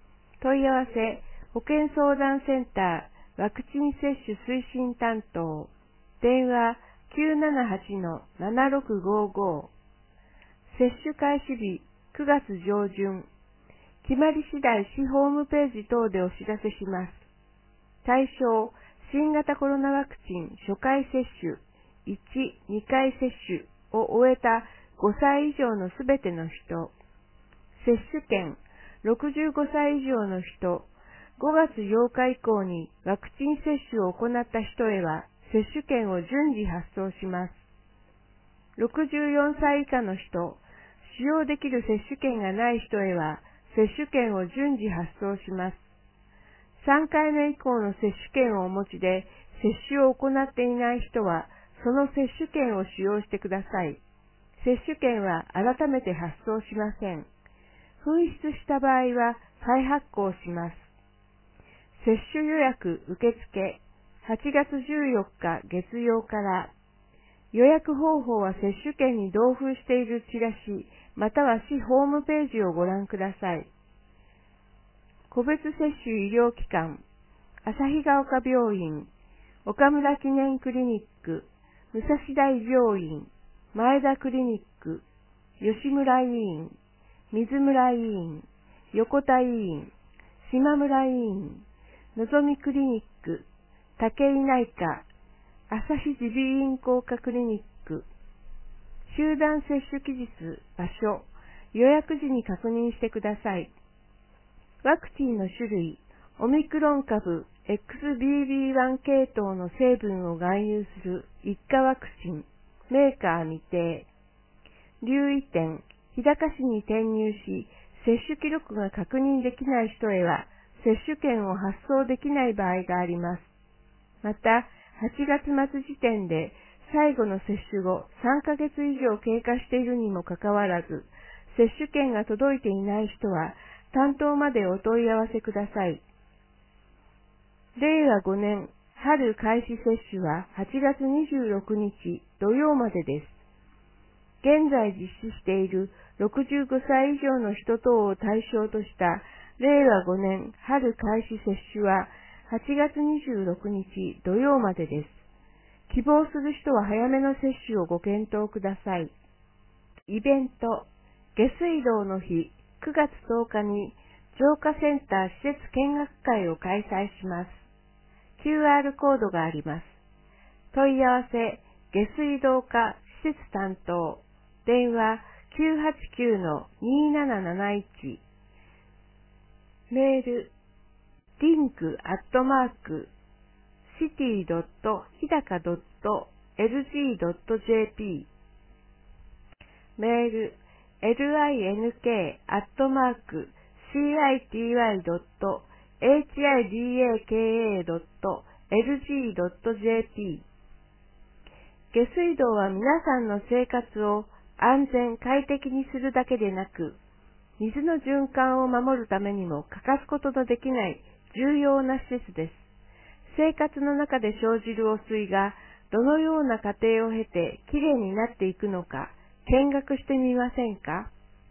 Speaker 2: 問い合わせ、保健相談センター、ワクチン接種推進担当、電話 きゅうななはち のななろくごご。接種開始日くがつ上旬。決まり次第市ホームページ等でお知らせします。対象、新型コロナワクチン初回接種、いち、にかい接種を終えたごさい以上のすべての人。接種券、ろくじゅうごさい以上の人、ごがつようか以降にワクチン接種を行った人へは接種券を順次発送します。ろくじゅうよんさい以下の人、使用できる接種券がない人へは接種券を順次発送します。さんかいめ以降の接種券をお持ちで接種を行っていない人はその接種券を使用してください。接種券は改めて発送しません。紛失した場合は再発行します。接種予約受付はちがつじゅうよっか月曜から。予約方法は接種券に同封しているチラシ、または市ホームページをご覧ください。個別接種医療機関、旭ヶ丘病院、岡村記念クリニック、武蔵大病院、前田クリニック、吉村医院、水村医院、横田医院、島村医院、のぞみクリニック、武井内科、朝日耳鼻咽喉科クリニック、集団接種期日、場所、予約時に確認してください。ワクチンの種類、オミクロン株 エックスビービーワン 系統の成分を含有する一価ワクチン、メーカー未定。留意点、日高市に転入し、接種記録が確認できない人へは、接種券を発送できない場合があります。また、はちがつ末時点で最後の接種後さんかげつ以上経過しているにもかかわらず、接種券が届いていない人は担当までお問い合わせください。れいわごねん春開始接種ははちがつにじゅうろくにち土曜までです。現在実施しているろくじゅうごさい以上の人等を対象としたれいわごねん春開始接種ははちがつにじゅうろくにち土曜までです。希望する人は早めの接種をご検討ください。イベント、下水道の日くがつとおかに浄化センター施設見学会を開催します。キューアール コードがあります。問い合わせ、下水道課施設担当、電話 きゅうはちきゅうのになななないち、メール、リンクアットマークシティドット日高ドットエルジードットジェーピー、メール、エルアイエヌケーアットマークシーアイティーワイドットエイチアイディーエーケーエードットエルジードットジェーピー。下水道は皆さんの生活を安全快適にするだけでなく、水の循環を守るためにも欠かすことのできない重要な施設です。生活の中で生じる汚水がどのような過程を経てきれいになっていくのか見学してみませんか？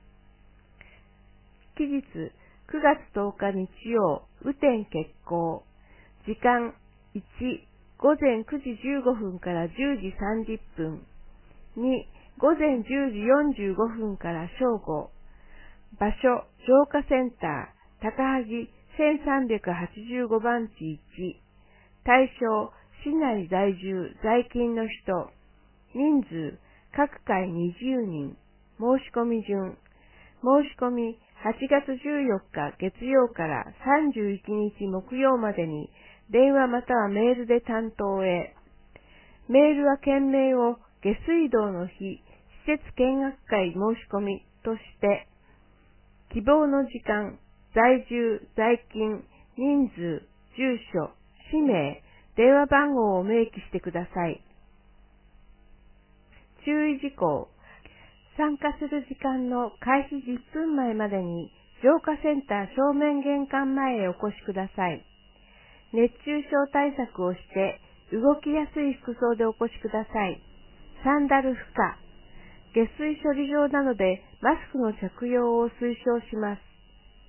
Speaker 2: 期日くがつとおか日曜、雨天決行。時間いち、ごぜんくじじゅうごふんからじゅうじさんじゅっぷん。に、ごぜんじゅうじよんじゅうごふんから正午。場所、浄化センター、高萩せんさんびゃくはちじゅうごばんちいち。対象、市内在住、在勤の人。人数、各回にじゅうにん。申し込み順。申し込み、はちがつじゅうよっか月曜からさんじゅういちにち木曜までに、電話またはメールで担当へ。メールは件名を下水道の日、施設見学会申し込みとして、希望の時間、在住、在勤、人数、住所、氏名、電話番号を明記してください。注意事項。参加する時間の開始じゅっぷんまえまでに浄化センター正面玄関前へお越しください。熱中症対策をして動きやすい服装でお越しください。サンダル不可。下水処理場なのでマスクの着用を推奨します。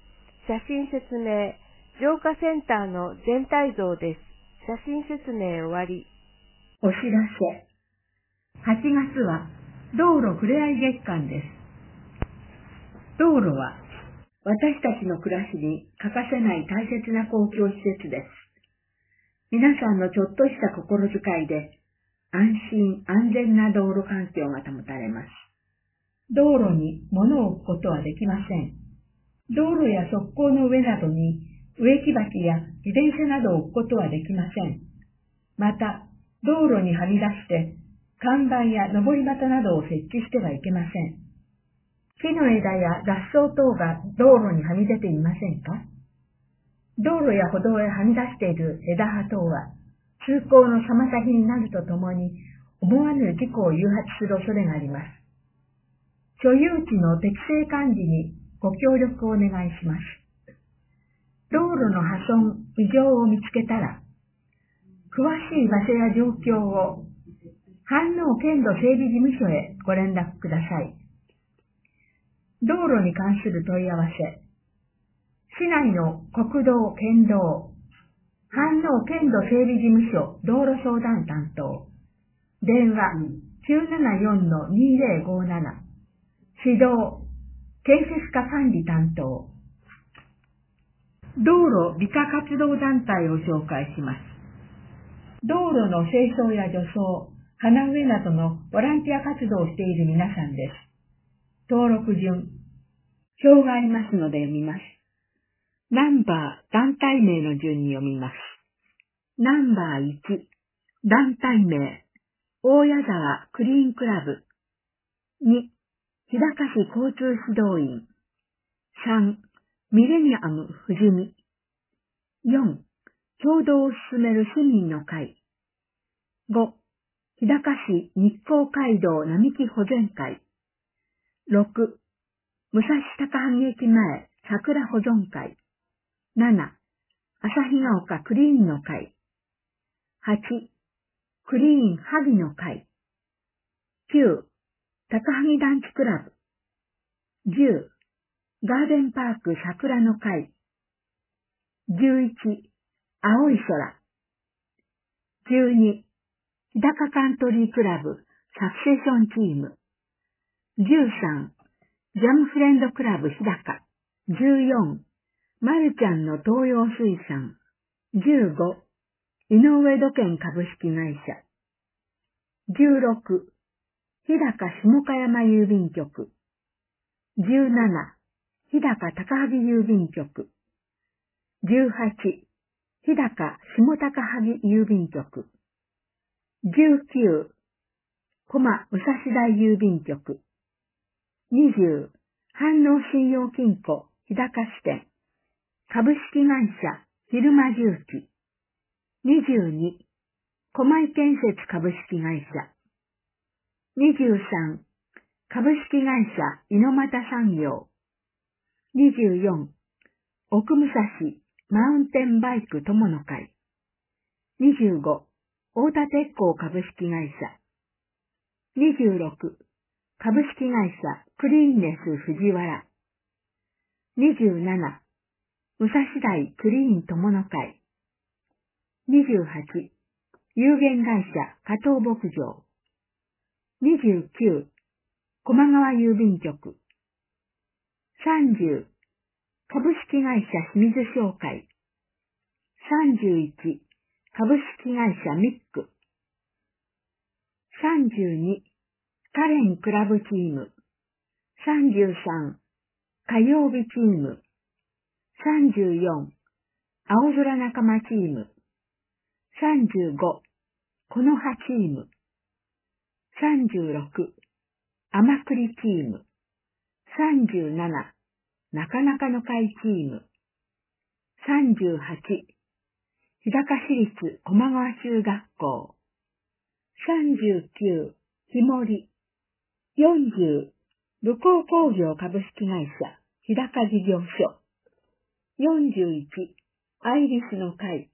Speaker 2: 写真説明、浄化センターの全体像です。写真説明終わり。
Speaker 1: お知らせ。はちがつは道路ふれあい月間です。道路は私たちの暮らしに欠かせない大切な公共施設です。皆さんのちょっとした心遣いで安心安全な道路環境が保たれます。道路に物を置くことはできません。道路や側溝の上などに植木鉢や自転車などを置くことはできません。また、道路にはみ出して看板や上り旗などを設置してはいけません。木の枝や雑草等が道路にはみ出ていませんか？道路や歩道へはみ出している枝葉等は通行の妨げになるとともに思わぬ事故を誘発する恐れがあります。所有地の適正管理にご協力をお願いします。道路の破損、異常を見つけたら、詳しい場所や状況を飯能県土整備事務所へご連絡ください。道路に関する問い合わせ、市内の国道、県道、飯能県土整備事務所道路相談担当、電話 きゅうななよんのにぜろごなな、指導、建設課管理担当。道路美化活動団体を紹介します。道路の清掃や除草、花植えなどのボランティア活動をしている皆さんです。登録順、表がありますので読みます。ナンバー、団体名の順に読みます。ナンバーいち、団体名、大谷沢クリーンクラブ。に、日高市交通指導員。さん、ミレニアム富士見。よん、共同を進める市民の会。ご、日高市日光街道並木保全会。ろく、武蔵高萩駅前桜保存会。なな、旭ヶ丘クリーンの会。はち、クリーン萩の会。きゅう、高萩団地クラブ。じゅう、ガーデンパーク桜の会。じゅういち、青い空。じゅうに、日高カントリークラブサクセッションチーム。じゅうさん、ジャムフレンドクラブ日高。じゅうよん、まるちゃんの東洋水産。じゅうご、井上土建株式会社。じゅうろく、日高下鹿山郵便局。じゅうなな、日高高萩郵便局。じゅうはち、日高下高萩郵便局。じゅうきゅう、駒武蔵台郵便局。にじゅう、飯能信用金庫日高支店。株式会社昼間重機。にじゅうに、狛江建設株式会社。にじゅうさん、株式会社猪俣産業。にじゅうよん、奥武蔵マウンテンバイク友の会。にじゅうご、太田鉄工株式会社。にじゅうろく、株式会社クリーンネス藤原。にじゅうなな、武蔵台クリーン友の会。にじゅうはち、有限会社加藤牧場。にじゅうきゅう、駒川郵便局。さんじゅう、株式会社清水商会。さんじゅういち、株式会社ミック。さんじゅうに、カレンクラブチーム。さんじゅうさん、火曜日チーム。さんじゅうよん、青空仲間チーム。さんじゅうご、この葉チーム。さんじゅうろく、甘栗チーム。さんじゅうなな、なかなかの会チーム。さんじゅうはち、日高市立駒川中学校。さんじゅうきゅう、ひもり。よんじゅう、武工工業株式会社日高事業所。よんじゅういち、アイリスの会。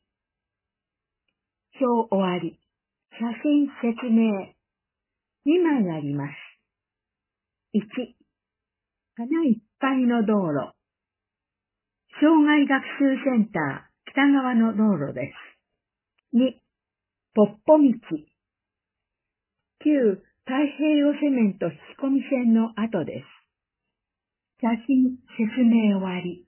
Speaker 1: 表終わり。写真説明。にまいあります。いち、花いっぱいの道路。 障害学習センター北側の道路です。に、ポッポ道。旧太平洋セメント引き込み線の跡です。写真説明終わり。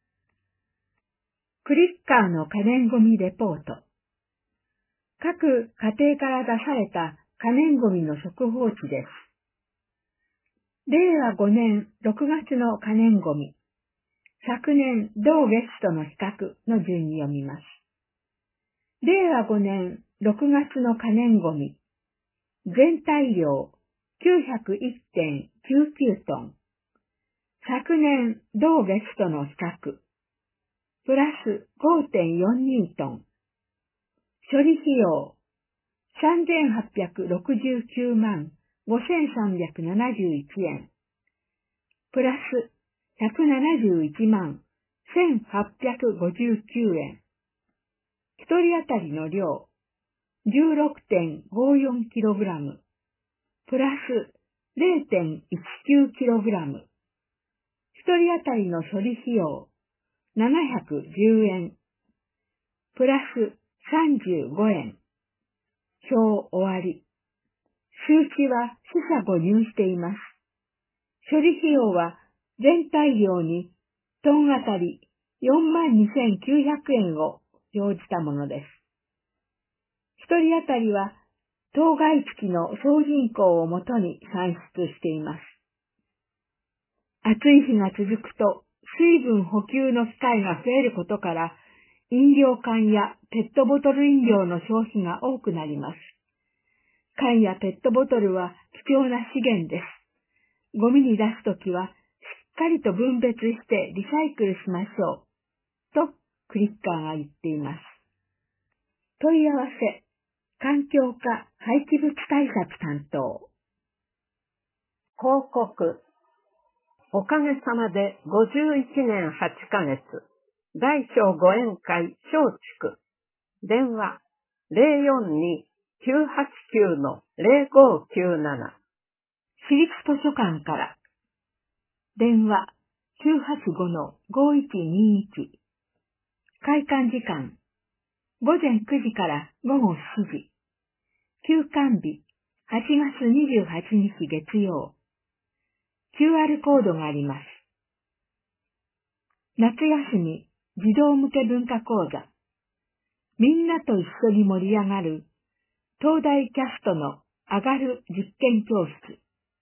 Speaker 1: クリッカーの可燃ゴミレポート。各家庭から出された可燃ゴミの速報値です。れいわごねんろくがつの可燃ゴミ。昨年同月との比較の順に読みます。れいわごねんろくがつの可燃ゴミ。全体量 きゅうひゃくいちてんきゅうきゅうトン。昨年同月との比較。プラス ごてんよんにトン。処理費用さんぜんはっぴゃくろくじゅうきゅうまんごせんさんびゃくななじゅういちえん。プラスひゃくななじゅういちまんせんはっぴゃくごじゅうきゅうえん。一人当たりの量 じゅうろくてんごよんキログラム。プラス れいてんいちきゅうキログラム。一人当たりの処理費用ななひゃくじゅうえん。プラスさんじゅうごえん。表終わり。数値は四捨五入しています。処理費用は全体量にトンあたり よんまんにせんきゅうひゃくえんを表示したものです。一人当たりは当該月の総人口をもとに算出しています。暑い日が続くと水分補給の機会が増えることから飲料缶やペットボトル飲料の消費が多くなります。缶やペットボトルは貴重な資源です。ゴミに出すときはしっかりと分別してリサイクルしましょう。とクリッカーが言っています。問い合わせ、環境課廃棄物対策担当。
Speaker 3: 広告。おかげさまでごじゅういちねんはちかげつ。大小ご縁会松竹。電話 ゼロよんに きゅうはちきゅう ゼロごきゅうなな。
Speaker 1: 市立図書館から。電話 きゅうはちご ごいちにいち。開館時間ごぜんくじからごごしちじ。休館日はちがつにじゅうはちにち月曜。キューアール コードがあります。夏休み児童向け文化講座。みんなと一緒に盛り上がる東大キャストの上がる実験教室。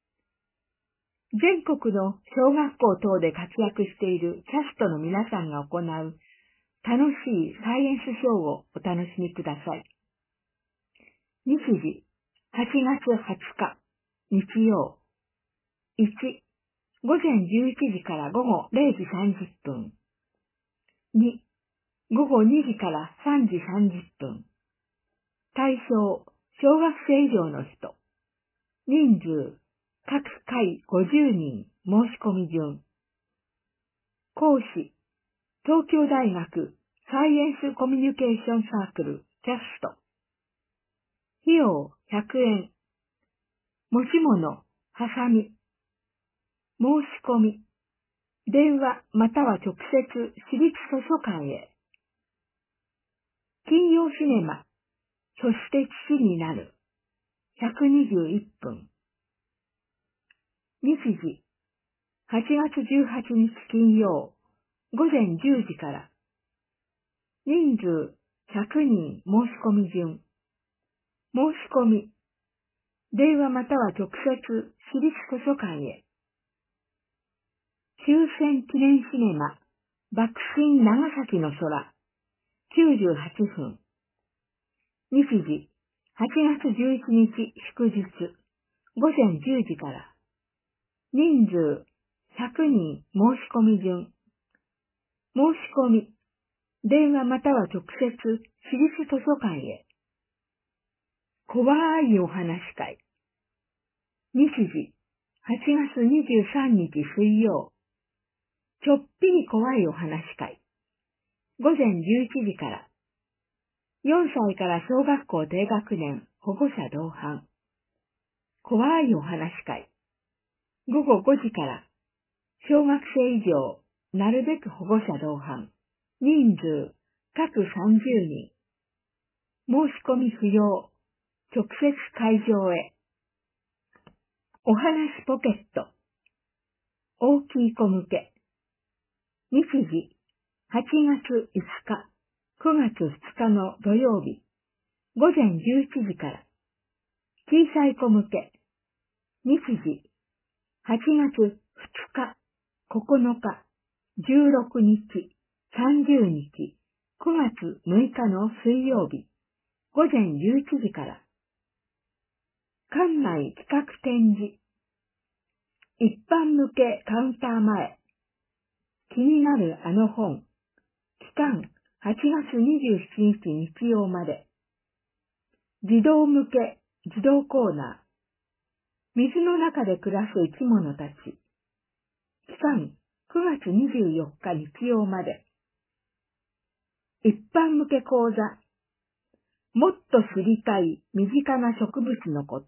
Speaker 1: 全国の小学校等で活躍しているキャストの皆さんが行う楽しいサイエンスショーをお楽しみください。日時はちがつはつか日曜。いちごぜんじゅういちじから午後れいじさんじゅっぷん。にごごにじからさんじさんじゅっぷん。対象、小学生以上の人。人数、各回ごじゅうにん、申し込み順。講師、東京大学サイエンスコミュニケーションサークル、キャスト。費用ひゃくえん。持ち物、はさみ。申し込み。電話または直接私立図書館へ。金曜シネマ。そして父になる。ひゃくにじゅういっぷん。日時。はちがつじゅうはちにち金曜。ごぜんじゅうじから。人数ひゃくにん申し込み順。申し込み。電話または直接私立図書館へ。終戦記念シネマ。爆心長崎の空。きゅうじゅうはちふん。日時。はちがつじゅういちにち祝日。ごぜんじゅうじから。人数ひゃくにん申し込み順。申し込み。電話または直接私立図書館へ。怖いお話会。日時。はちがつにじゅうさんにち水曜。ちょっぴり怖いお話会。ごぜんじゅういちじから。よんさいから小学校低学年保護者同伴。怖いお話会。ごごごじから。小学生以上
Speaker 3: なるべく保護者同伴。人数、各さんじゅうにん。申し込み不要。直接会場へ。お話ポケット。大きい子向け。日時、はちがついつか、くがつふつかの土曜日、ごぜんじゅういちじから。小さい子向け。日時、はちがつふつか、ここのか、じゅうろくにち、さんじゅうにち、くがつむいかの水曜日、ごぜんじゅういちじから。館内企画展示。一般向けカウンター前。気になるあの本。期間はちがつにじゅうしちにち日曜まで。児童向け児童コーナー。水の中で暮らす生き物たち。期間くがつにじゅうよっか日曜まで。一般向け講座。もっと知りたい身近な植物のこと。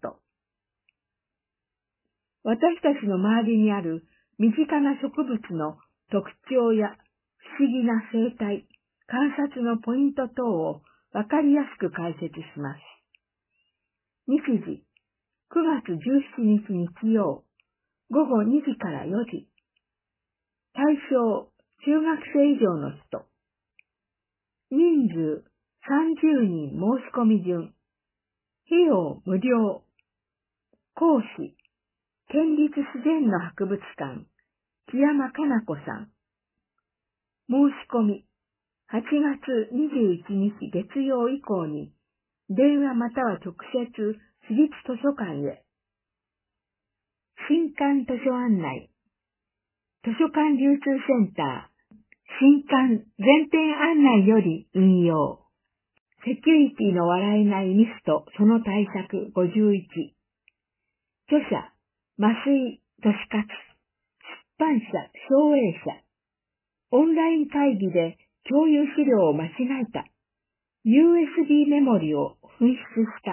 Speaker 3: 私たちの周りにある身近な植物の特徴や不思議な生態、観察のポイント等をわかりやすく解説します。日時、くがつじゅうしちにち日曜、ごごにじからよじ。対象、中学生以上の人。人数、さんじゅうにん申し込み順。費用無料。講師、県立自然の博物館、木山かな子さん。申し込み、はちがつにじゅういちにち月曜以降に、電話または直接、市立図書館へ。新刊図書案内。図書館流通センター、新刊全編案内より引用。セキュリティの笑えないミスとその対策ごじゅういち。著者、増井俊勝。出版社、照英社。オンライン会議で共有資料を間違えた。ユーエスビー メモリを紛失した。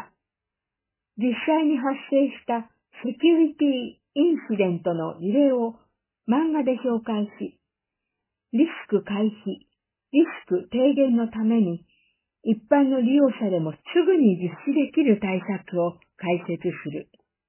Speaker 3: 実際に発生したセキュリティインシデントの事例を漫画で紹介し、リスク回避、リスク低減のために一般の利用者でもすぐに実施できる対策を解説する。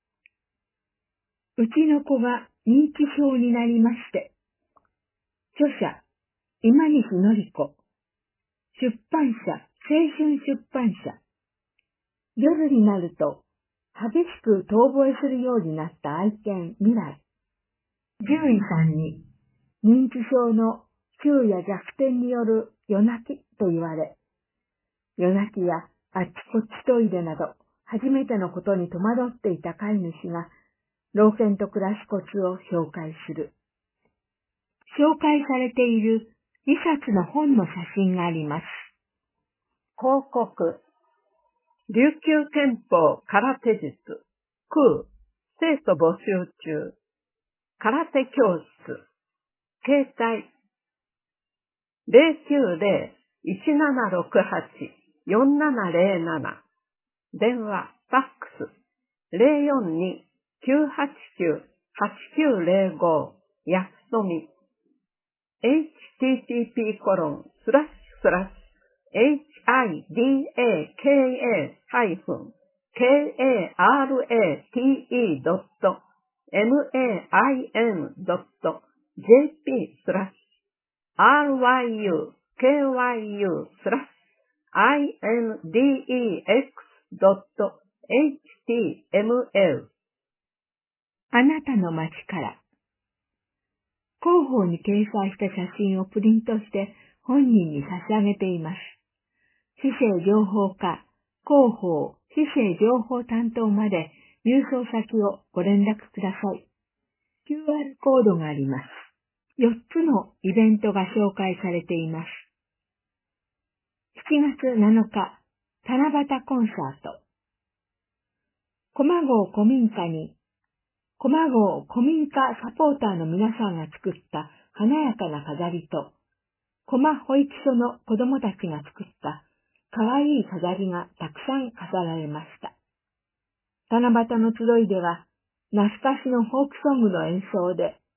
Speaker 3: うちの子が認知症になりまして。著者、今西典子。出版社、青春出版社。夜になると、激しく遠吠えするようになった愛犬、未来。獣医さんに、認知症の昼夜弱点による夜泣きと言われ、夜泣きやあっちこっちトイレなど、初めてのことに戸惑っていた飼い主が、老犬と暮らすコツを紹介する。紹介されているにさつの本の写真があります。広告。琉球憲法空手術。空。生徒募集中。空手教室。携帯。ゼロきゅうゼロ いちななろくはち よんななゼロなな。電話、ファックス。ゼロよんに きゅうはちきゅう はちきゅうゼロご。やすとみ。エイチティーティーピーコロンスラッシュスラッシュ エイチアイディーエーケーエー ハイフン ケーエーアールエーティーイー ドット エムエーアイエヌ ドット ジェーピー スラッシュ アールワイユー ケーワイユー スラッシュ アイエヌディーイーエックス ドット エイチティーエムエル あなたの街から広報に掲載した写真をプリントして本人に差し上げています。市政情報課、広報、市政情報担当まで郵送先をご連絡ください。キューアール コードがあります。よっつのイベントが紹介されています。しちがつなのか、七夕コンサート。駒郷古民家に、駒郷古民家サポーターの皆さんが作った華やかな飾りと、駒保育所の子供たちが作ったかわいい飾りがたくさん飾られました。七夕の集いでは、懐かしのフォークソングの演奏で、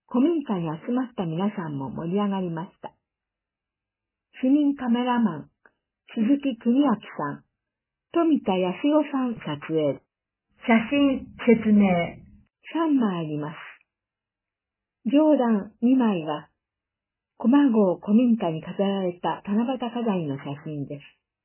Speaker 3: 古民家に集まった皆さんも盛り上がりました。市民カメラマン、鈴木邦明さん、富田康代さん撮影。写真、説明。さんまいあります。上段にまいは、駒郷古民家に飾られた七夕飾りの写真です。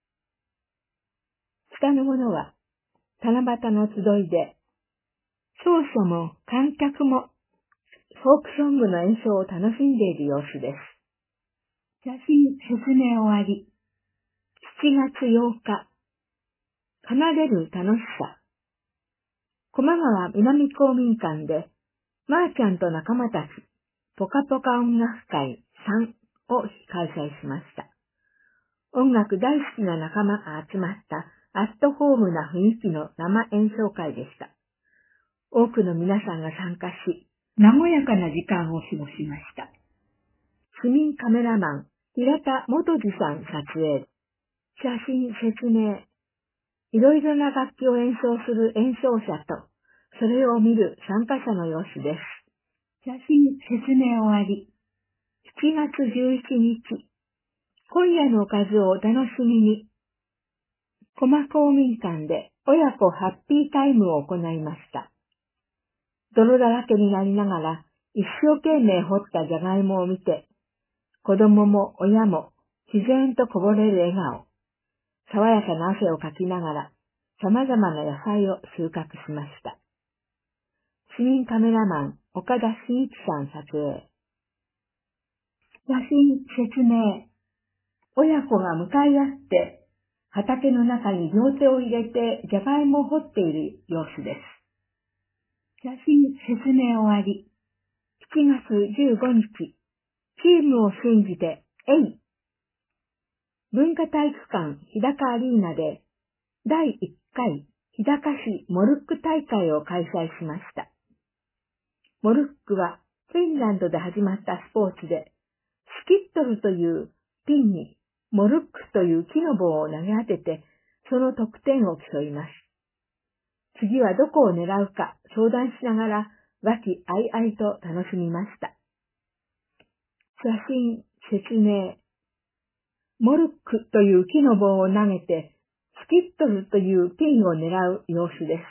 Speaker 3: 下のものは、七夕の集いで、奏者も観客もフォークソングの演奏を楽しんでいる様子です。写真説明終わり。しちがつようか。奏でる楽しさ。駒川南公民館で、まーちゃんと仲間たち、ポカポカ音楽会さんを開催しました。音楽大好きな仲間が集まったアットホームな雰囲気の生演奏会でした。多くの皆さんが参加し、和やかな時間を過ごしました。市民カメラマン、平田元次さん撮影。写真説明。いろいろな楽器を演奏する演奏者と、それを見る参加者の様子です。写真説明終わり。しちがつじゅういちにち。今夜のおかずをお楽しみに。駒公民館で親子ハッピータイムを行いました。泥だらけになりながら一生懸命掘ったじゃがいもを見て、子供も親も自然とこぼれる笑顔、爽やかな汗をかきながら様々な野菜を収穫しました。市民カメラマン岡田真一さん撮影。写真説明。親子が向かい合って畑の中に両手を入れてじゃがいもを掘っている様子です。写真説明終わり。しちがつじゅうごにち。チームを信じて、えい。文化体育館日高アリーナでだいいっかい日高市モルック大会を開催しました。モルックはフィンランドで始まったスポーツで、スキットルというピンにモルックという木の棒を投げ当てて、その得点を競います。次はどこを狙うか相談しながら和気あいあいと楽しみました。写真、説明。モルックという木の棒を投げて、スキットルというピンを狙う様子です。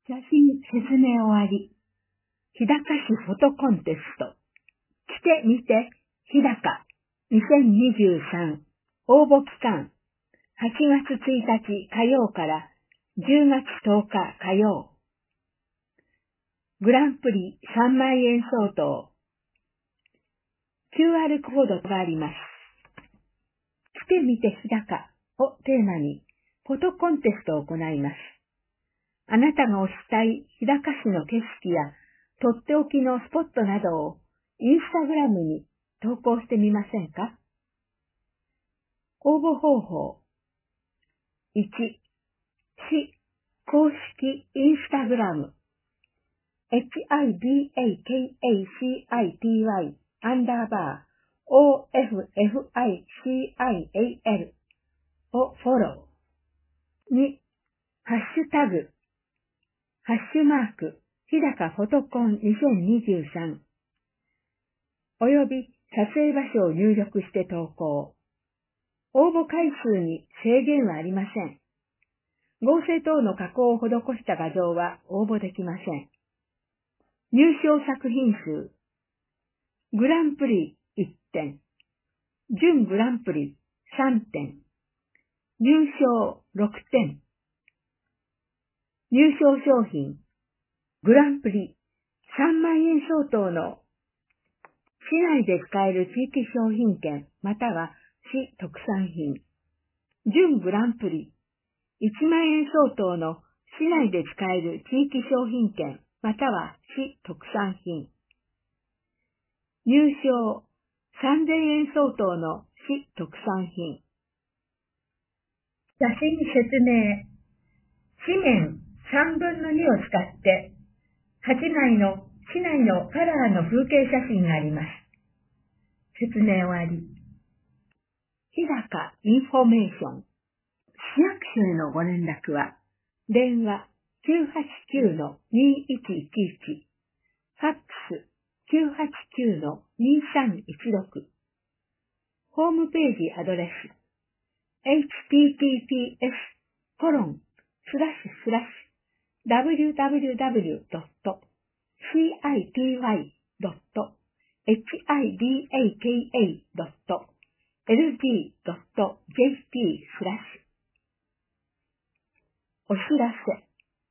Speaker 3: 写真、説明終わり。日高市フォトコンテスト。来てみて、日高にせんにじゅうさん応募期間はちがつついたち火曜からじゅうがつとおか火曜。グランプリさんまんえん相当。キューアール コードがあります。来てみて日高をテーマにフォトコンテストを行います。あなたが推したい日高市の景色やとっておきのスポットなどをインスタグラムに投稿してみませんか？応募方法。いち、市公式インスタグラム ヒダカシアンダーバー オーエフエフアイシーアイエーエル をフォロー。に、ハッシュタグ、ハッシュマーク、日高フォトコンにせんにじゅうさんおよび撮影場所を入力して投稿。応募回数に制限はありません。合成等の加工を施した画像は応募できません。入賞作品数。グランプリいってん。準グランプリさんてん。入賞ろくてん。入賞商品。グランプリさんまんえん相当の市内で使える地域商品券または市特産品。準グランプリいちまんえん相当の市内で使える地域商品券または市特産品。入賞さんぜんえん相当の市特産品。写真説明。紙面さんぶんのにを使ってはちまいの市内のカラーの風景写真があります。説明終わり。日高インフォメーション。市役所へのご連絡は、電話 きゅうはちきゅうのにいちいちいち、ファックスきゅうはちきゅうのにさんいちろく。ホームページアドレス エイチティーティーピーエス コロンスラッシュスラッシュ ダブリューダブリューダブリュードットシーアイティーワイドットエイチアイディーエーケーエードットエルジードットジェーピー スラッシュ。お知らせ。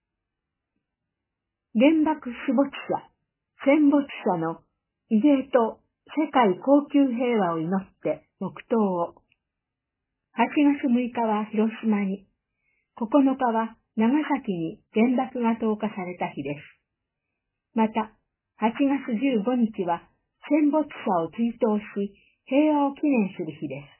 Speaker 3: 原爆死没者、戦没者の慰霊と世界恒久平和を祈って黙祷を。はちがつむいかは広島に、ここのかは長崎に原爆が投下された日です。また、はちがつじゅうごにちは戦没者を追悼し、平和を記念する日です。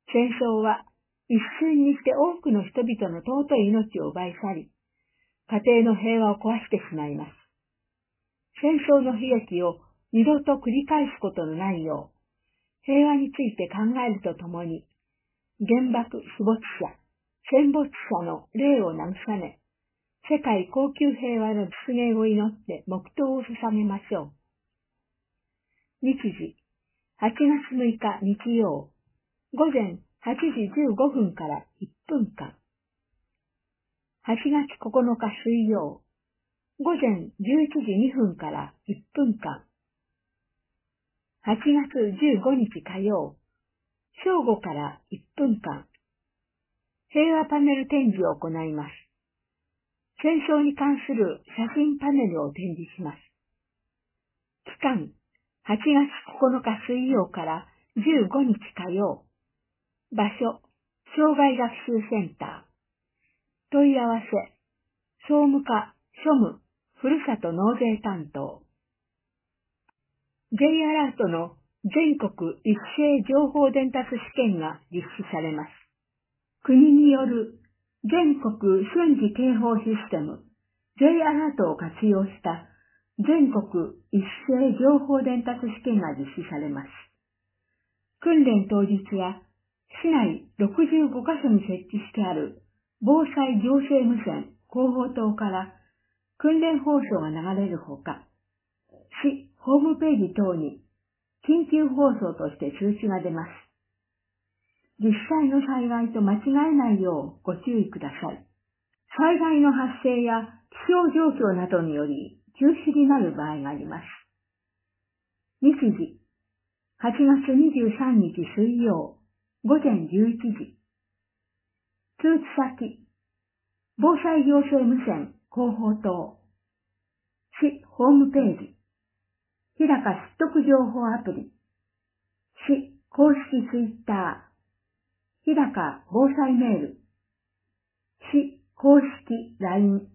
Speaker 3: 戦争は一瞬にして多くの人々の尊い命を奪い去り、家庭の平和を壊してしまいます。戦争の悲劇を二度と繰り返すことのないよう、平和について考えるとともに、原爆死没者、戦没者の霊を慰め、世界恒久平和の実現を祈って黙祷を捧げましょう。日時、はちがつむいか日曜、午前はちじじゅうごふんからいっぷんかん。はちがつここのか水曜、午前じゅういちじにふんからいっぷんかん。はちがつじゅうごにち火曜、正午からいっぷんかん。平和パネル展示を行います。戦争に関する写真パネルを展示します。期間、はちがつここのか水曜からじゅうごにち火曜。場所、障害学習センター。問い合わせ、総務課、庶務、ふるさと納税担当。J アラートの全国一斉情報伝達試験が実施されます。国による全国瞬時警報システム J アラートを活用した全国一斉情報伝達試験が実施されます。訓練当日は市内ろくじゅうごかしょに設置してある防災行政無線広報塔から訓練放送が流れるほか、市ホームページ等に緊急放送として通知が出ます。実際の災害と間違えないようご注意ください。災害の発生や気象状況などにより中止になる場合があります。日時、はちがつにじゅうさんにち水曜、午前じゅういちじ。通知先、防災行政無線広報塔、市ホームページ、日高知得情報アプリ、市公式ツイッター、日高防災メール、市公式 ライン、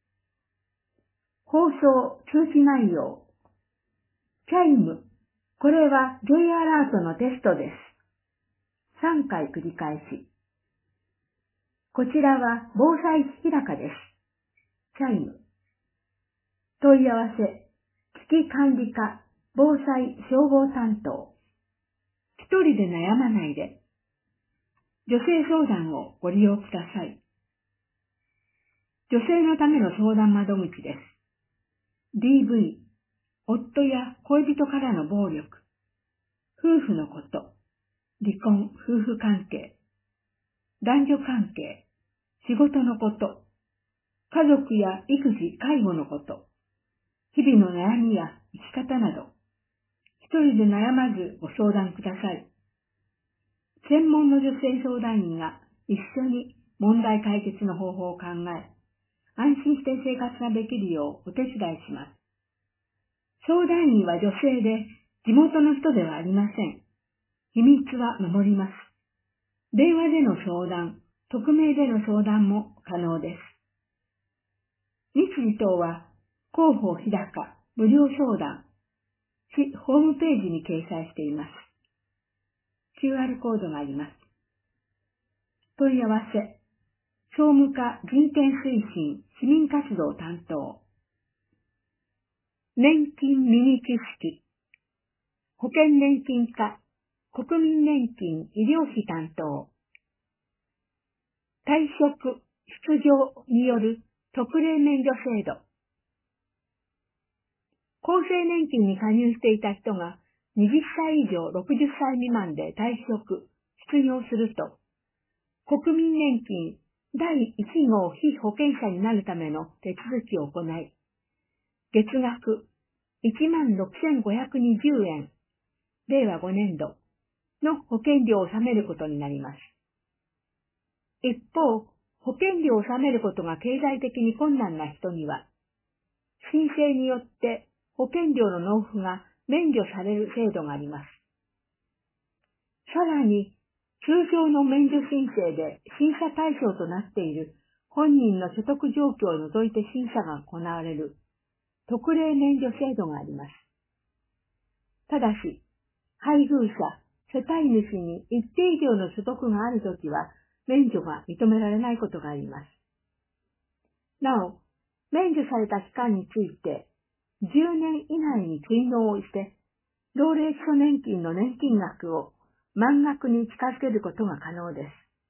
Speaker 3: 放送通知内容、チャイム、これは J アラートのテストです。さんかい繰り返し。こちらは防災日高です。チャイム。問い合わせ、危機管理課、防災消防担当。一人で悩まないで。女性相談をご利用ください。女性のための相談窓口です。ディーブイ、夫や恋人からの暴力、夫婦のこと、離婚、夫婦関係、男女関係、仕事のこと、家族や育児、介護のこと、日々の悩みや生き方など、一人で悩まずご相談ください。専門の女性相談員が一緒に問題解決の方法を考え、安心して生活ができるようお手伝いします。相談員は女性で地元の人ではありません。秘密は守ります。電話での相談、匿名での相談も可能です。日時等は広報日高無料相談、市ホームページに掲載しています。キューアール コードがあります。問い合わせ、総務課人権推進市民活動担当。年金ミニ知識。保険年金課、国民年金医療費担当。退職、出場による特例免除制度。
Speaker 4: 厚生年金に加入していた人がはたち以上ろくじゅっさい未満で退職、失業すると、国民年金だいいち号被保険者になるための手続きを行い、月額いちまんろくせんごひゃくにじゅうえん、れいわごねんどの保険料を納めることになります。一方、保険料を納めることが経済的に困難な人には、申請によって保険料の納付が免除される制度があります。さらに、通常の免除申請で審査対象となっている本人の所得状況を除いて審査が行われる特例免除制度があります。ただし、配偶者、世帯主に一定以上の所得があるときは免除が認められないことがあります。なお、免除された期間についてじゅうねん以内に追納をして、老齢基礎年金の年金額を満額に近づけることが可能です。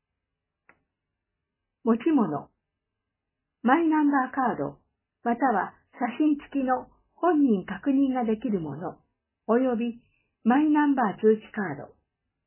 Speaker 4: 持ち物、マイナンバーカード、または写真付きの本人確認ができるもの、およびマイナンバー通知カード、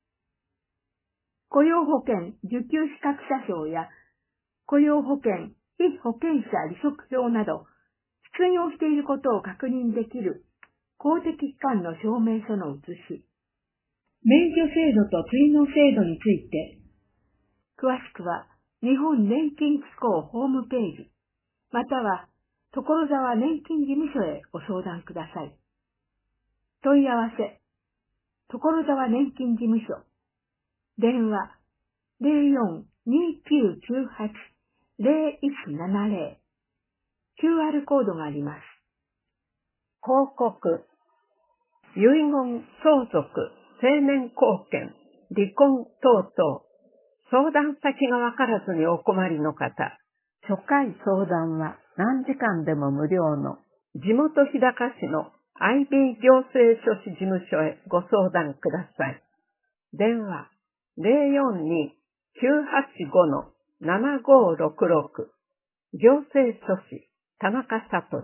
Speaker 4: 雇用保険受給資格者証や雇用保険被保険者離職票など、失業していることを確認できる公的機関の証明書の写し、免除制度と追納制度について、詳しくは日本年金機構ホームページ、または所沢年金事務所へご相談ください。問い合わせ、所沢年金事務所、電話 ゼロよん にきゅうきゅうはち ゼロいちななゼロ、キューアール コードがあります。
Speaker 3: 広告、遺言、相続、成年後見、離婚等々、相談先がわからずにお困りの方、初回相談は何時間でも無料の地元日高市の アイビー 行政書士事務所へご相談ください。電話 ゼロよんに きゅうはちご ななごろくろく、行政書士田中聡。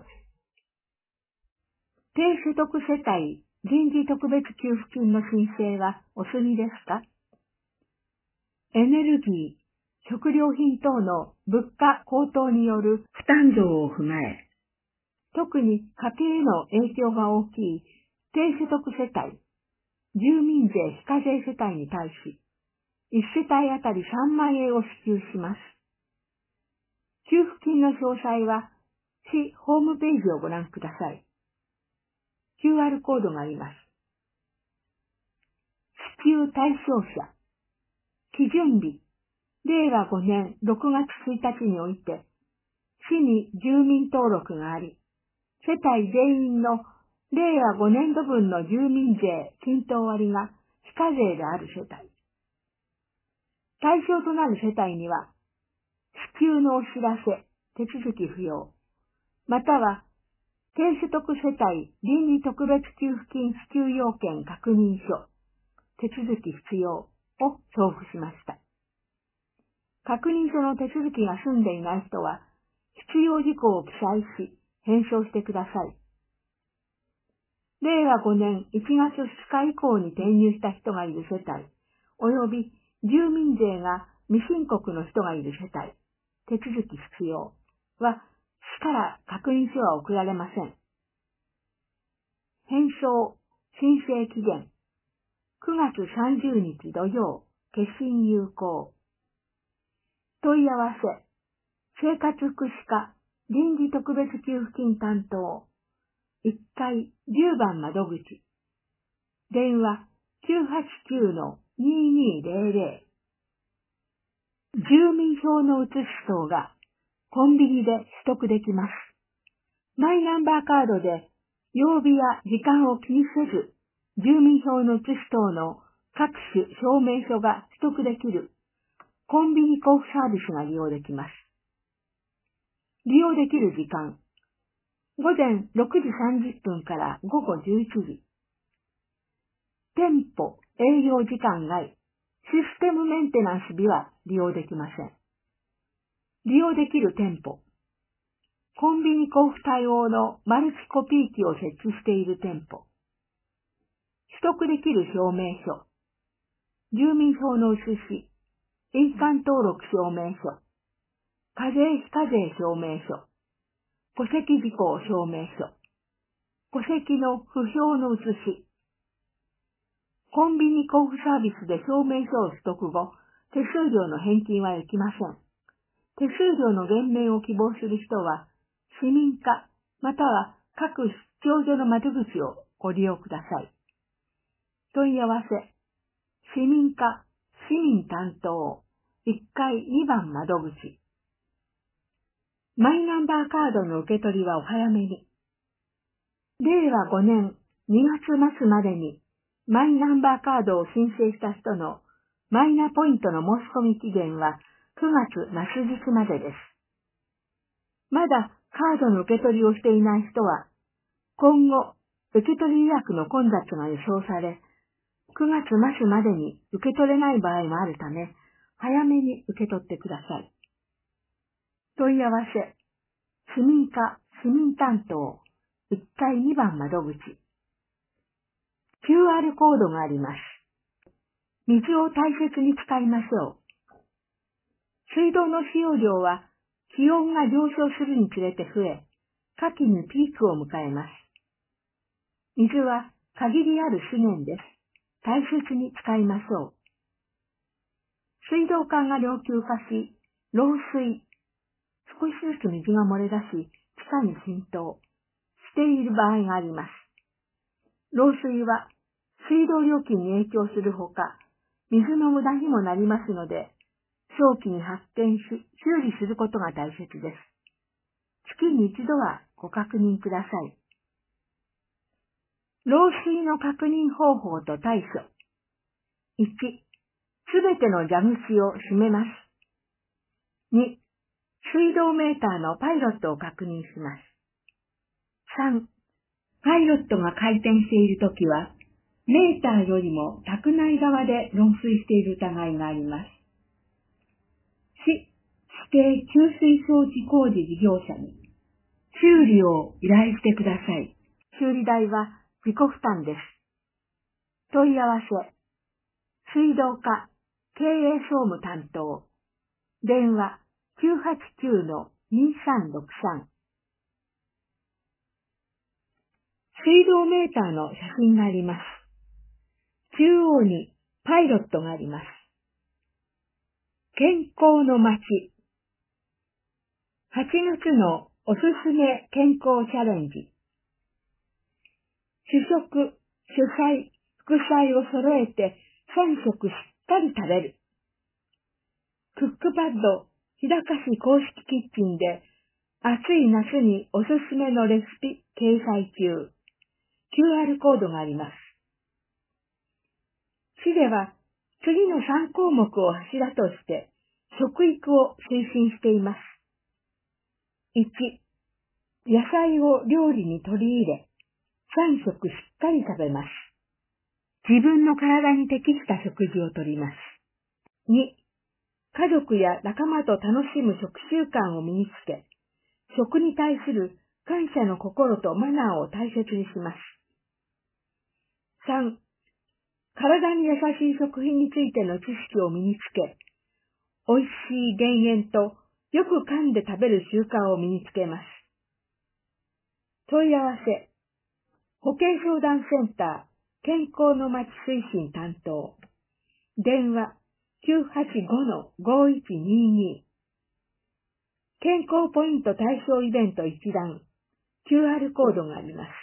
Speaker 4: 低所得世帯臨時特別給付金の申請はお済みですか？エネルギー、食料品等の物価高騰による負担増を踏まえ、特に家計への影響が大きい低所得世帯、住民税非課税世帯に対し、いち世帯あたりさんまんえんを支給します。給付金の詳細は、市ホームページをご覧ください。キューアール コードがあります。支給対象者、基準日、れいわごねんろくがつついたちにおいて、市に住民登録があり、世帯全員のれいわごねんどぶんの住民税均等割が非課税である世帯。対象となる世帯には、支給のお知らせ、手続き不要、または、低所得世帯臨時特別給付金支給要件確認書、手続き必要を送付しました。確認書の手続きが済んでいない人は、必要事項を記載し、返送してください。れいわごねんいちがつふつか以降に転入した人がいる世帯、および住民税が未申告の人がいる世帯、手続き必要は、市から確認書は送られません。返送、申請期限、くがつさんじゅうにち土曜、消印有効。問い合わせ、生活福祉課臨時特別給付金担当、いっかいじゅうばん窓口、電話 きゅうはちきゅう にーにーぜろぜろ。住民票の写し等がコンビニで取得できます。マイナンバーカードで曜日や時間を気にせず、住民票の写し等の各種証明書が取得できるコンビニ交付サービスが利用できます。利用できる時間、ごぜんろくじさんじゅっぷんからごごじゅういちじ。店舗、営業時間外、システムメンテナンス日は利用できません。利用できる店舗、 コンビニ交付対応のマルチコピー機を設置している店舗。取得できる証明書。住民票の写し、印鑑登録証明書。課税非課税証明書。戸籍事項証明書。戸籍の不評の写し。コンビニ交付サービスで証明書を取得後、手数料の返金はできません。手数料の減免を希望する人は、市民課または各出張所の窓口をご利用ください。問い合わせ、市民課市民担当いっかいにばん窓口。マイナンバーカードの受け取りはお早めに。れいわごねんにがつ末までにマイナンバーカードを申請した人のマイナポイントの申し込み期限はくがつ末日までです。まだカードの受け取りをしていない人は、今後、受け取り予約の混雑が予想され、くがつ末までに受け取れない場合もあるため、早めに受け取ってください。問い合わせ、市民課市民担当いっかいにばん窓口。キューアール コードがあります。水を大切に使いましょう。水道の使用量は気温が上昇するにつれて増え、夏季にピークを迎えます。水は限りある資源です。大切に使いましょう。水道管が老朽化し、漏水、少しずつ水が漏れ出し、地下に浸透している場合があります。漏水は水道料金に影響するほか、水の無駄にもなりますので、早期に発見し、修理することが大切です。月に一度はご確認ください。漏水の確認方法と対処。いち、すべての蛇口を閉めます。に、水道メーターのパイロットを確認します。さん、パイロットが回転しているときは、メーターよりも宅内側で漏水している疑いがあります。し、指定給水装置工事事業者に修理を依頼してください。修理代は自己負担です。問い合わせ、水道課経営総務担当、電話 きゅうはちきゅうのにさんろくさん。水道メーターの写真があります。中央にパイロットがあります。健康の街。はちがつのおすすめ健康チャレンジ。主食、主菜、副菜を揃えてさん食しっかり食べる。クックパッド、日高市公式キッチンで暑い夏におすすめのレシピ掲載中。キューアール コードがあります。市では次のさんこうもくを柱として食育を推進しています。いち、野菜を料理に取り入れ、さん食しっかり食べます。自分の体に適した食事をとります。に、家族や仲間と楽しむ食習慣を身につけ、食に対する感謝の心とマナーを大切にします。さん、体に優しい食品についての知識を身につけ、美味しい減塩とよく噛んで食べる習慣を身につけます。問い合わせ、保健相談センター健康のまち推進担当、電話 きゅうはちごのごいちにに。健康ポイント対象イベント一覧、キューアール コードがあります。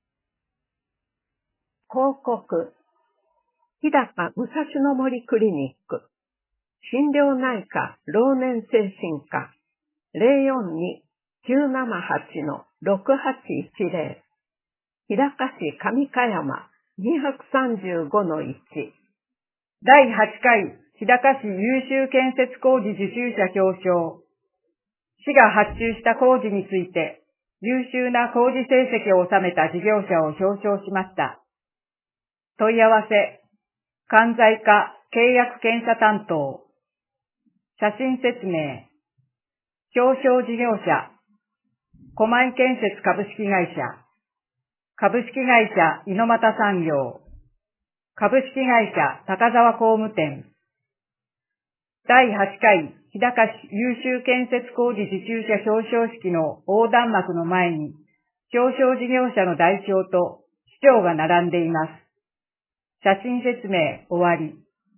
Speaker 3: 広告、日高武蔵野森クリニック、心療内科老年精神科、ゼロよんに きゅうななはち ろくはちいちゼロ、日高市上香山にさんごのいち。
Speaker 5: だいはちかい日高市優秀建設工事受注者表彰。市が発注した工事について優秀な工事成績を収めた事業者を表彰しました。問い合わせ、管財課契約検査担当。写真説明。表彰事業者、 狛江建設株式会社、株式会社猪俣産業、株式会社高沢工務店、だいはちかい日高市優秀建設工事受注者表彰式の横断幕の前に、表彰事業者の代表と市長が並んでいます。写真説明終わり。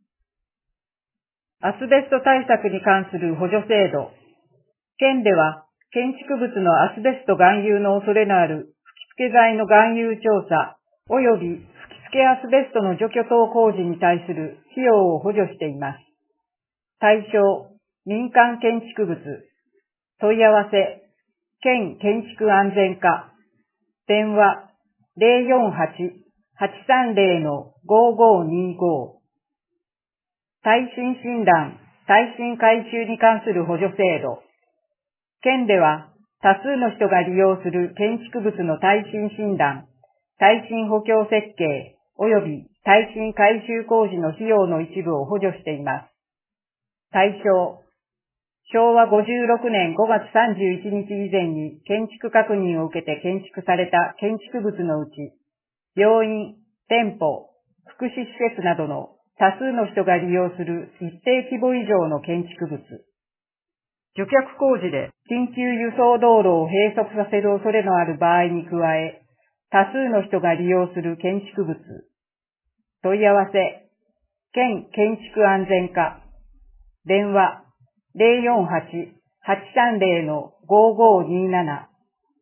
Speaker 5: アスベスト対策に関する補助制度。県では、建築物のアスベスト含有の恐れのある吹き付け剤の含有調査及び吹き付けアスベストの除去等工事に対する費用を補助しています。対象、民間建築物。問い合わせ、県建築安全課。電話、ゼロよんはち はちさんゼロ ごごにご。耐震診断、耐震改修に関する補助制度。県では、多数の人が利用する建築物の耐震診断、耐震補強設計、及び耐震改修工事の費用の一部を補助しています。対象、しょうわごじゅうろくねんごがつさんじゅういちにち以前に建築確認を受けて建築された建築物のうち、病院、店舗、福祉施設などの多数の人が利用する一定規模以上の建築物。除却工事で緊急輸送道路を閉塞させる恐れのある場合に加え、多数の人が利用する建築物。問い合わせ、県建築安全課。電話、ゼロよんはち はちさんゼロ ごごになな。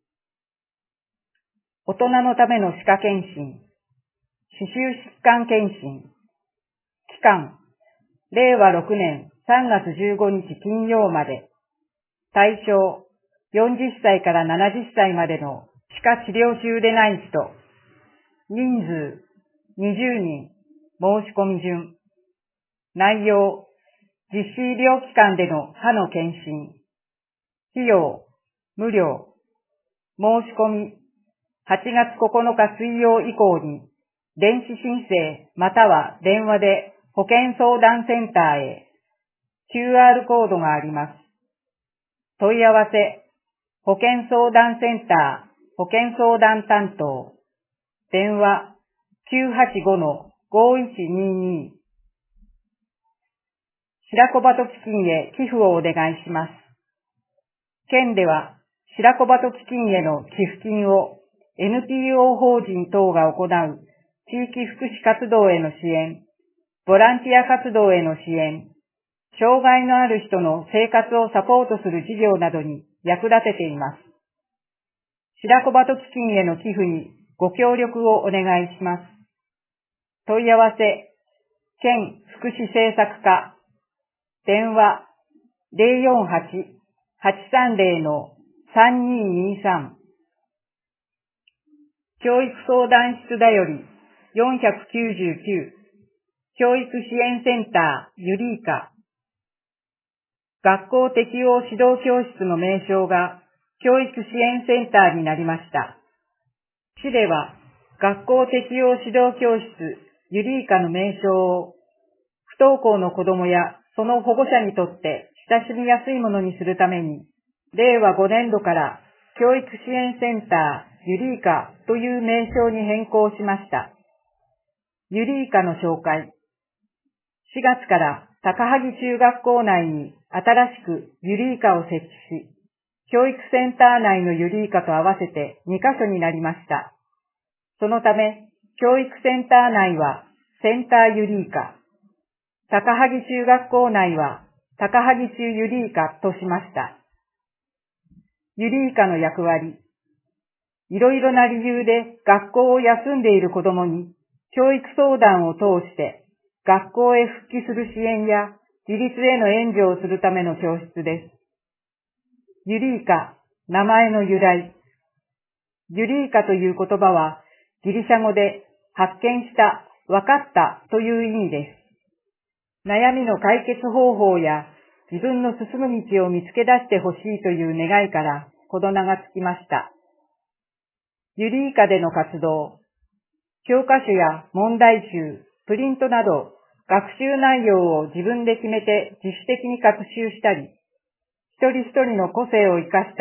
Speaker 5: 大人のための歯科検診。歯周疾患検診。期間、れいわろくねんさんがつじゅうごにち金曜まで。対象、よんじゅっさいからななじゅっさいまでの歯科治療中でない人。人数、にじゅうにん。申し込み順。内容、実施医療機関での歯の検診。費用、無料。申し込み、はちがつここのか水曜以降に、電子申請または電話で保健相談センターへ。キューアール コードがあります。問い合わせ、保健相談センター、保健相談担当。電話、きゅうはちご ごいちにに。白子鳩基金へ寄付をお願いします。県では、白子鳩基金への寄付金を エヌピーオー 法人等が行う地域福祉活動への支援、ボランティア活動への支援、障害のある人の生活をサポートする事業などに役立てています。白子鳩基金への寄付にご協力をお願いします。問い合わせ、県福祉政策課。電話、ゼロよんはち はちさんゼロ さんににさん。教育相談室だよりよんきゅうきゅうきゅう。教育支援センターユリーカ。学校適応指導教室の名称が教育支援センターになりました。市では学校適応指導教室ユリーカの名称を不登校の子どもやその保護者にとって親しみやすいものにするために、れいわごねんどから教育支援センターユリーカという名称に変更しました。ユリーカの紹介。しがつから高萩中学校内に新しくユリーカを設置し、教育センター内のユリーカと合わせてにかしょになりました。そのため、教育センター内はセンターユリーカ、高萩中学校内は高萩中ユリーカとしました。ユリーカの役割。いろいろな理由で学校を休んでいる子どもに教育相談を通して学校へ復帰する支援や自立への援助をするための教室です。ユリーカ、名前の由来。ユリーカという言葉はギリシャ語で発見した、分かったという意味です。悩みの解決方法や自分の進む道を見つけ出してほしいという願いからこの名がつきました。ユリーカでの活動。教科書や問題集、プリントなど学習内容を自分で決めて自主的に学習したり、一人一人の個性を生かした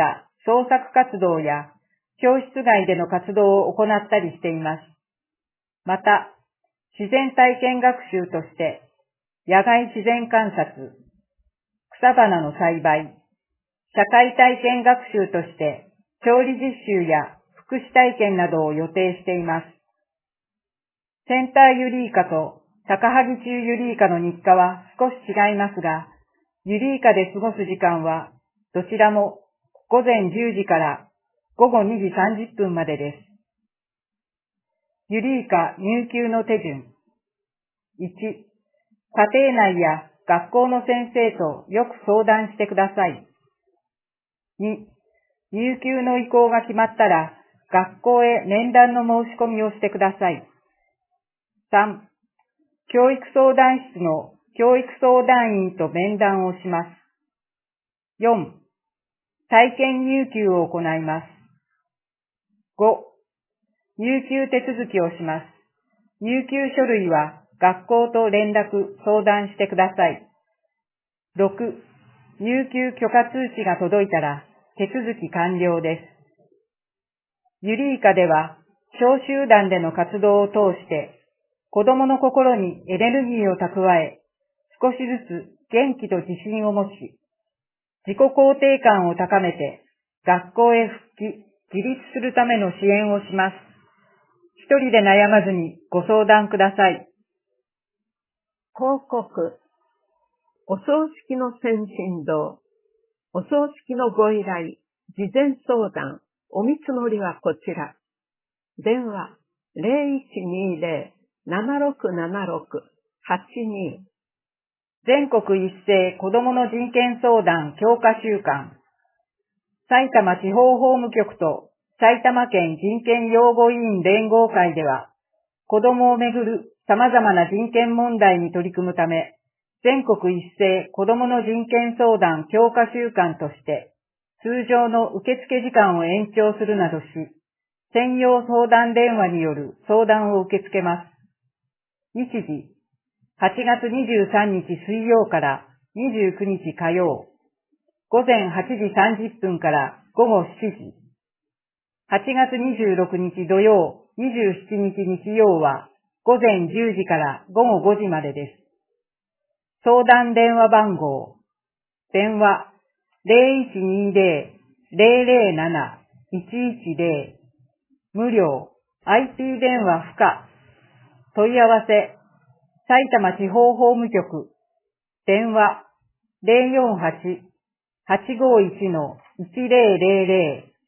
Speaker 5: 創作活動や教室外での活動を行ったりしています。また、自然体験学習として、野外自然観察、草花の栽培、社会体験学習として、調理実習や福祉体験などを予定しています。センターユリイカと高萩中ユリイカの日課は少し違いますが、ユリイカで過ごす時間はどちらもごぜんじゅうじからごごにじさんじゅっぷんまでです。ユリイカ入給の手順。いち、家庭内や学校の先生とよく相談してください。に、入給の意向が決まったら、学校へ面談の申し込みをしてください。さん、教育相談室の教育相談員と面談をします。よん、体験入給を行います。ご、入給手続きをします。入給書類は学校と連絡、相談してください。ろく、入給許可通知が届いたら手続き完了です。ユリイカでは小集団での活動を通して子供の心にエネルギーを蓄え、少しずつ元気と自信を持ち、自己肯定感を高めて学校へ復帰、自立するための支援をします。一人で悩まずにご相談ください。
Speaker 3: 広告。お葬式の先進堂。お葬式のご依頼、事前相談、お見積もりはこちら。電話 ゼロいちにゼロ ななろくななろく はちに。
Speaker 5: 全国一斉子どもの人権相談強化週間。埼玉地方法務局と埼玉県人権擁護委員連合会では、子どもをめぐる様々な人権問題に取り組むため、全国一斉子どもの人権相談強化週間として、通常の受付時間を延長するなどし、専用相談電話による相談を受け付けます。日時、はちがつにじゅうさんにち水曜からにじゅうくにち火曜、ごぜんはちじさんじゅっぷんからごごしちじ。はちがつにじゅうろくにち土曜、にじゅうしちにち日曜はごぜんじゅうじからごごごじまでです。相談電話番号。電話 ゼロいちにゼロ ゼロゼロなな いちいちゼロ。無料 アイピー 電話不可。問い合わせ埼玉地方法務局。電話 ゼロよんはち はちごいち いちゼロゼロゼロ。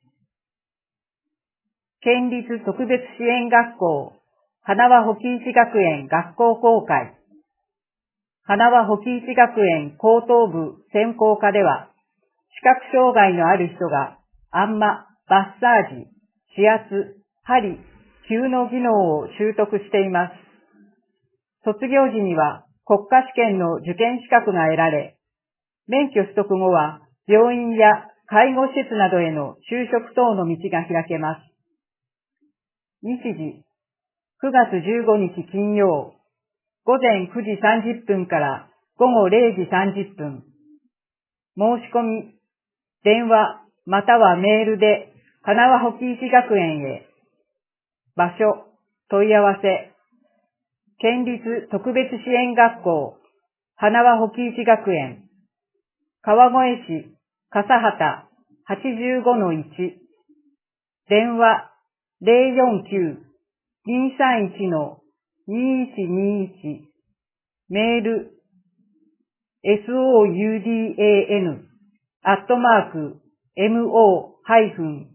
Speaker 5: 県立特別支援学校花輪保木市学園学校公開。花輪保木市学園高等部専攻科では、視覚障害のある人が、あんま、マッサージ、指圧、針、吸の技能を習得しています。卒業時には国家試験の受験資格が得られ、免許取得後は病院や介護施設などへの就職等の道が開けます。日時、くがつじゅうごにち金曜、ごぜんくじさんじゅっぷんからごごれいじさんじゅっぷん。申し込み、電話またはメールで花輪保木市学園へ。場所、問い合わせ。県立特別支援学校花輪保木市学園。川越市笠畑 はちじゅうごのいち。電話 ゼロよんきゅう にさんいち にいちにいち。メール soudan アットマーク mo ハイフン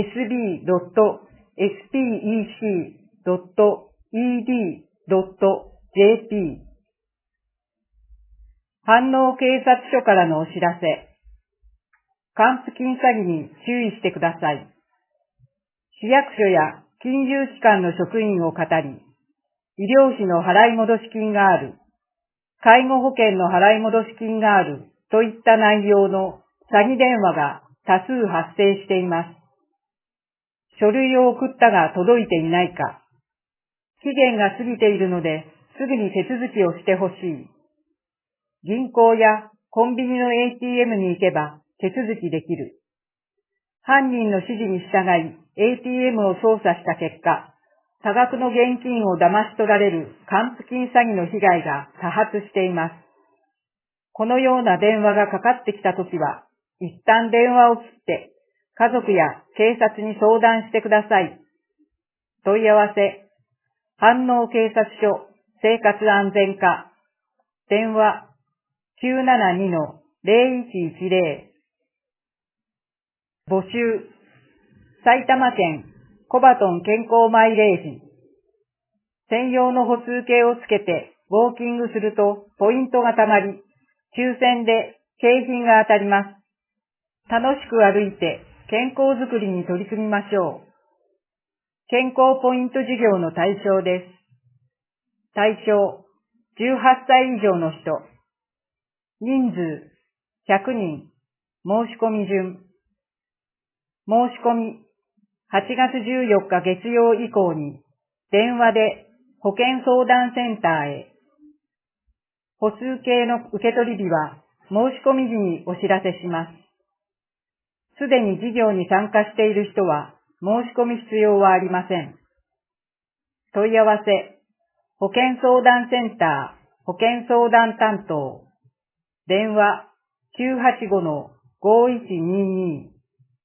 Speaker 5: sb.spec.ed.jp 飯能警察署からのお知らせ。還付金詐欺に注意してください。市役所や金融機関の職員を語り、医療費の払い戻し金がある、介護保険の払い戻し金があるといった内容の詐欺電話が多数発生しています。書類を送ったが届いていないか、期限が過ぎているのですぐに手続きをしてほしい。銀行やコンビニの エーティーエム に行けば手続きできる。 犯人の指示に従い エーティーエム を操作した結果、多額の現金を騙し取られる還付金詐欺の被害が多発しています。このような電話がかかってきたときは、一旦電話を切って家族や警察に相談してください。問い合わせ、飯能警察署生活安全課、電話 きゅうななにのゼロいちいちゼロ、募集、埼玉県コバトン健康マイレージ。専用の歩数計をつけてウォーキングするとポイントがたまり、抽選で景品が当たります。楽しく歩いて健康づくりに取り組みましょう。健康ポイント事業の対象です。対象、じゅうはっさい以上の人。人数、ひゃくにん。申し込み順。申し込み、はちがつじゅうよっか月曜以降に、電話で保健相談センターへ。歩数計の受け取り日は申し込み時にお知らせします。すでに事業に参加している人は申し込み必要はありません。問い合わせ、保健相談センター、保健相談担当。電話 きゅうはちごのごいちにに。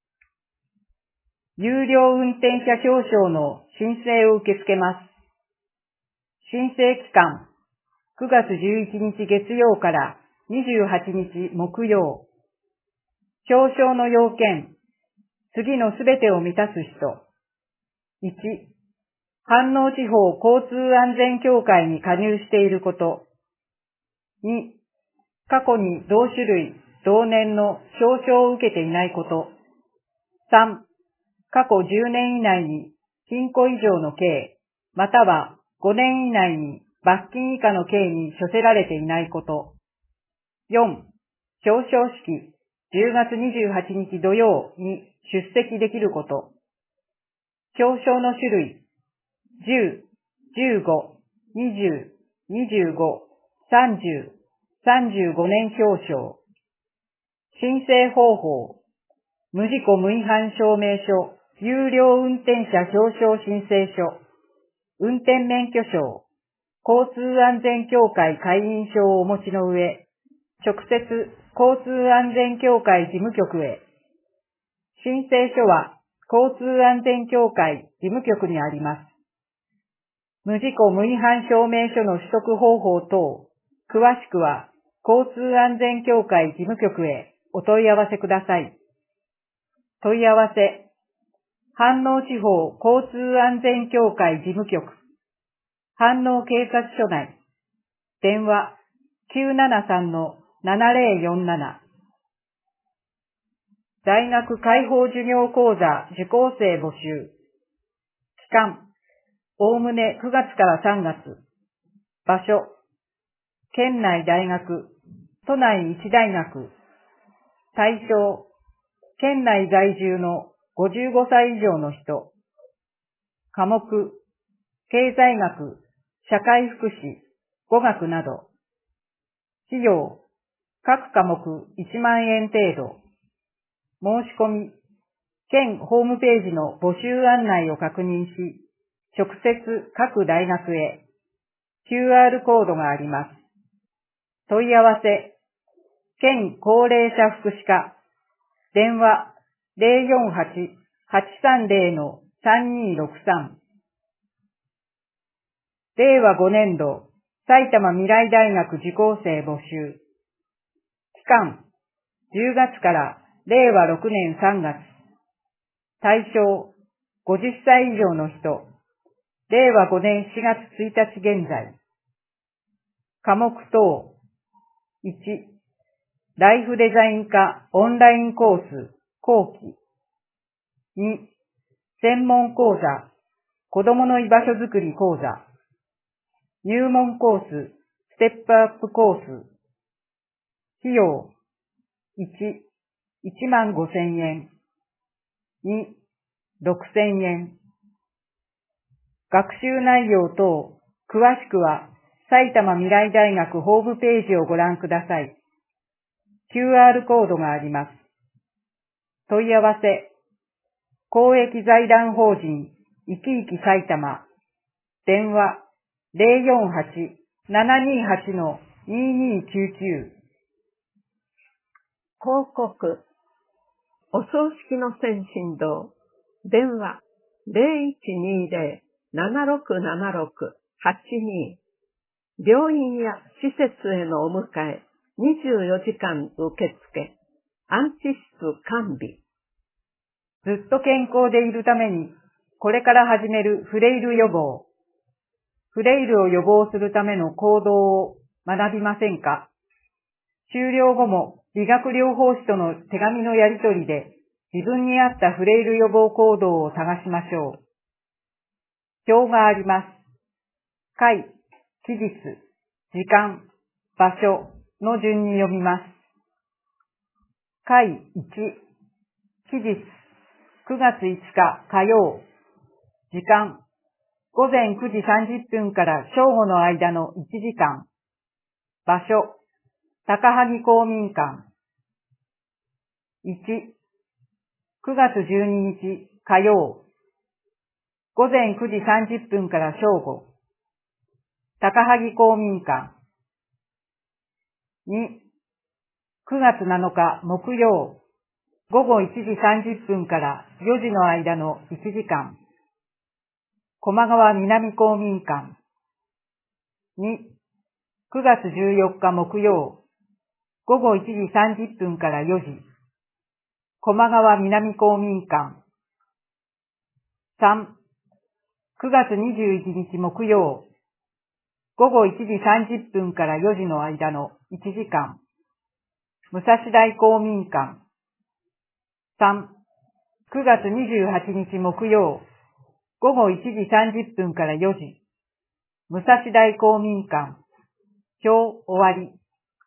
Speaker 5: 有料運転者表彰の申請を受け付けます。申請期間、くがつじゅういちにち月曜からにじゅうはちにち木曜。表彰の要件、次のすべてを満たす人。いち、飯能地方交通安全協会に加入していること。に、過去に同種類、同年の表彰を受けていないこと。さん、過去じゅうねん以内に禁錮以上の刑、またはごねん以内に罰金以下の刑に処せられていないこと。よん、表彰式、じゅうがつにじゅうはちにち土曜に出席できること。表彰の種類、じゅう、じゅうご、にじゅう、にじゅうご、さんじゅう、さんじゅうごねん表彰。申請方法、無事故無違反証明書、有料運転者表彰申請書、運転免許証、交通安全協会会員証をお持ちの上、直接交通安全協会事務局へ。申請書は交通安全協会事務局にあります。無事故無違反証明書の取得方法等、詳しくは交通安全協会事務局へお問い合わせください。問い合わせ、飯能地方交通安全協会事務局、飯能警察署内、電話 きゅうななさんのななゼロよんなな。大学開放授業講座受講生募集。期間、おおむねくがつからさんがつ。場所、県内大学、都内一大学。対象、県内在住のごじゅうごさい以上の人。科目、経済学、社会福祉、語学など。費用、各科目いちまんえん程度。申し込み、県ホームページの募集案内を確認し、直接各大学へ キューアール コードがあります。問い合わせ、県高齢者福祉課、電話 ゼロよんはち はちさんゼロ のさんにーろくさん。れいわごねんど埼玉未来大学受講生募集。期間、じゅうがつかられいわろくねんさんがつ。対象、ごじゅっさい以上の人。れいわごねんしがつついたち現在。科目等。いち、ライフデザイン科オンラインコース後期。に、専門講座、子どもの居場所づくり講座。入門コース、ステップアップコース。費用、いち、いちまんごせんえん。に、ろくせんえん。学習内容等、詳しくは、埼玉未来大学ホームページをご覧ください。キューアール コードがあります。問い合わせ、 公益財団法人いきいき埼玉、電話 ゼロよんはち ななにはち ににきゅうきゅう。
Speaker 3: 広告。お葬式の先進堂、電話 ゼロいちにゼロ ななろくななろく はちに。病院や施設へのお迎え、にじゅうよじかん受付、安置室完備。
Speaker 5: ずっと健康でいるために、これから始めるフレイル予防。フレイルを予防するための行動を学びませんか？終了後も理学療法士との手紙のやり取りで自分に合ったフレイル予防行動を探しましょう。表があります。回、期日、時間、場所の順に読みます。回いち、期日、くがついつか火曜。時間、ごぜんくじさんじゅっぷんから正午の間のいちじかん。場所、高萩公民館。いち、くがつじゅうににち火曜。ごぜんくじさんじゅっぷんから正午。高萩公民館。に、くがつなのか木曜。ごごいちじさんじゅっぷんからよじの間のいちじかん。駒川南公民館。に、くがつじゅうよっか木曜。ごごいちじさんじゅっぷんからよじ。駒川南公民館。さん、くがつにじゅういちにち木曜。ごごいちじさんじゅっぷんからよじの間のいちじかん。武蔵大公民館。さん、くがつにじゅうはちにち木曜。ごごいちじさんじゅっぷんからよじ。武蔵大公民館。表終わり。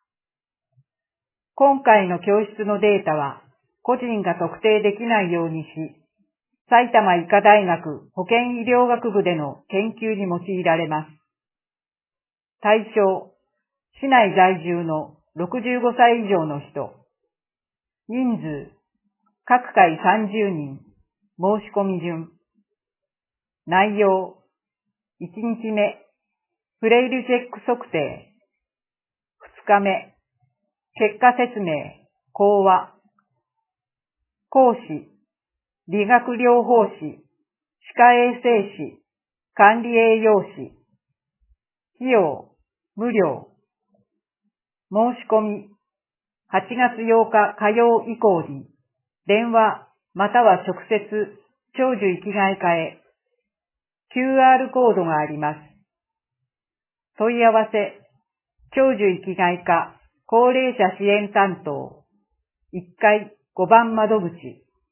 Speaker 5: 今回の教室のデータは個人が特定できないようにし、埼玉医科大学保健医療学部での研究に用いられます。対象、市内在住のろくじゅうごさい以上の人。人数、各回さんじゅうにん。申し込み順。内容、いちにちめ、フレイルチェック測定。ふつかめ、結果説明、講話。講師、理学療法士、歯科衛生士、管理栄養士。費用、無料。申し込み、はちがつようか火曜以降に、電話または直接、長寿生きがい課へ。キューアール コードがあります。問い合わせ、長寿生きがい課高齢者支援担当、いっかいごばん窓口。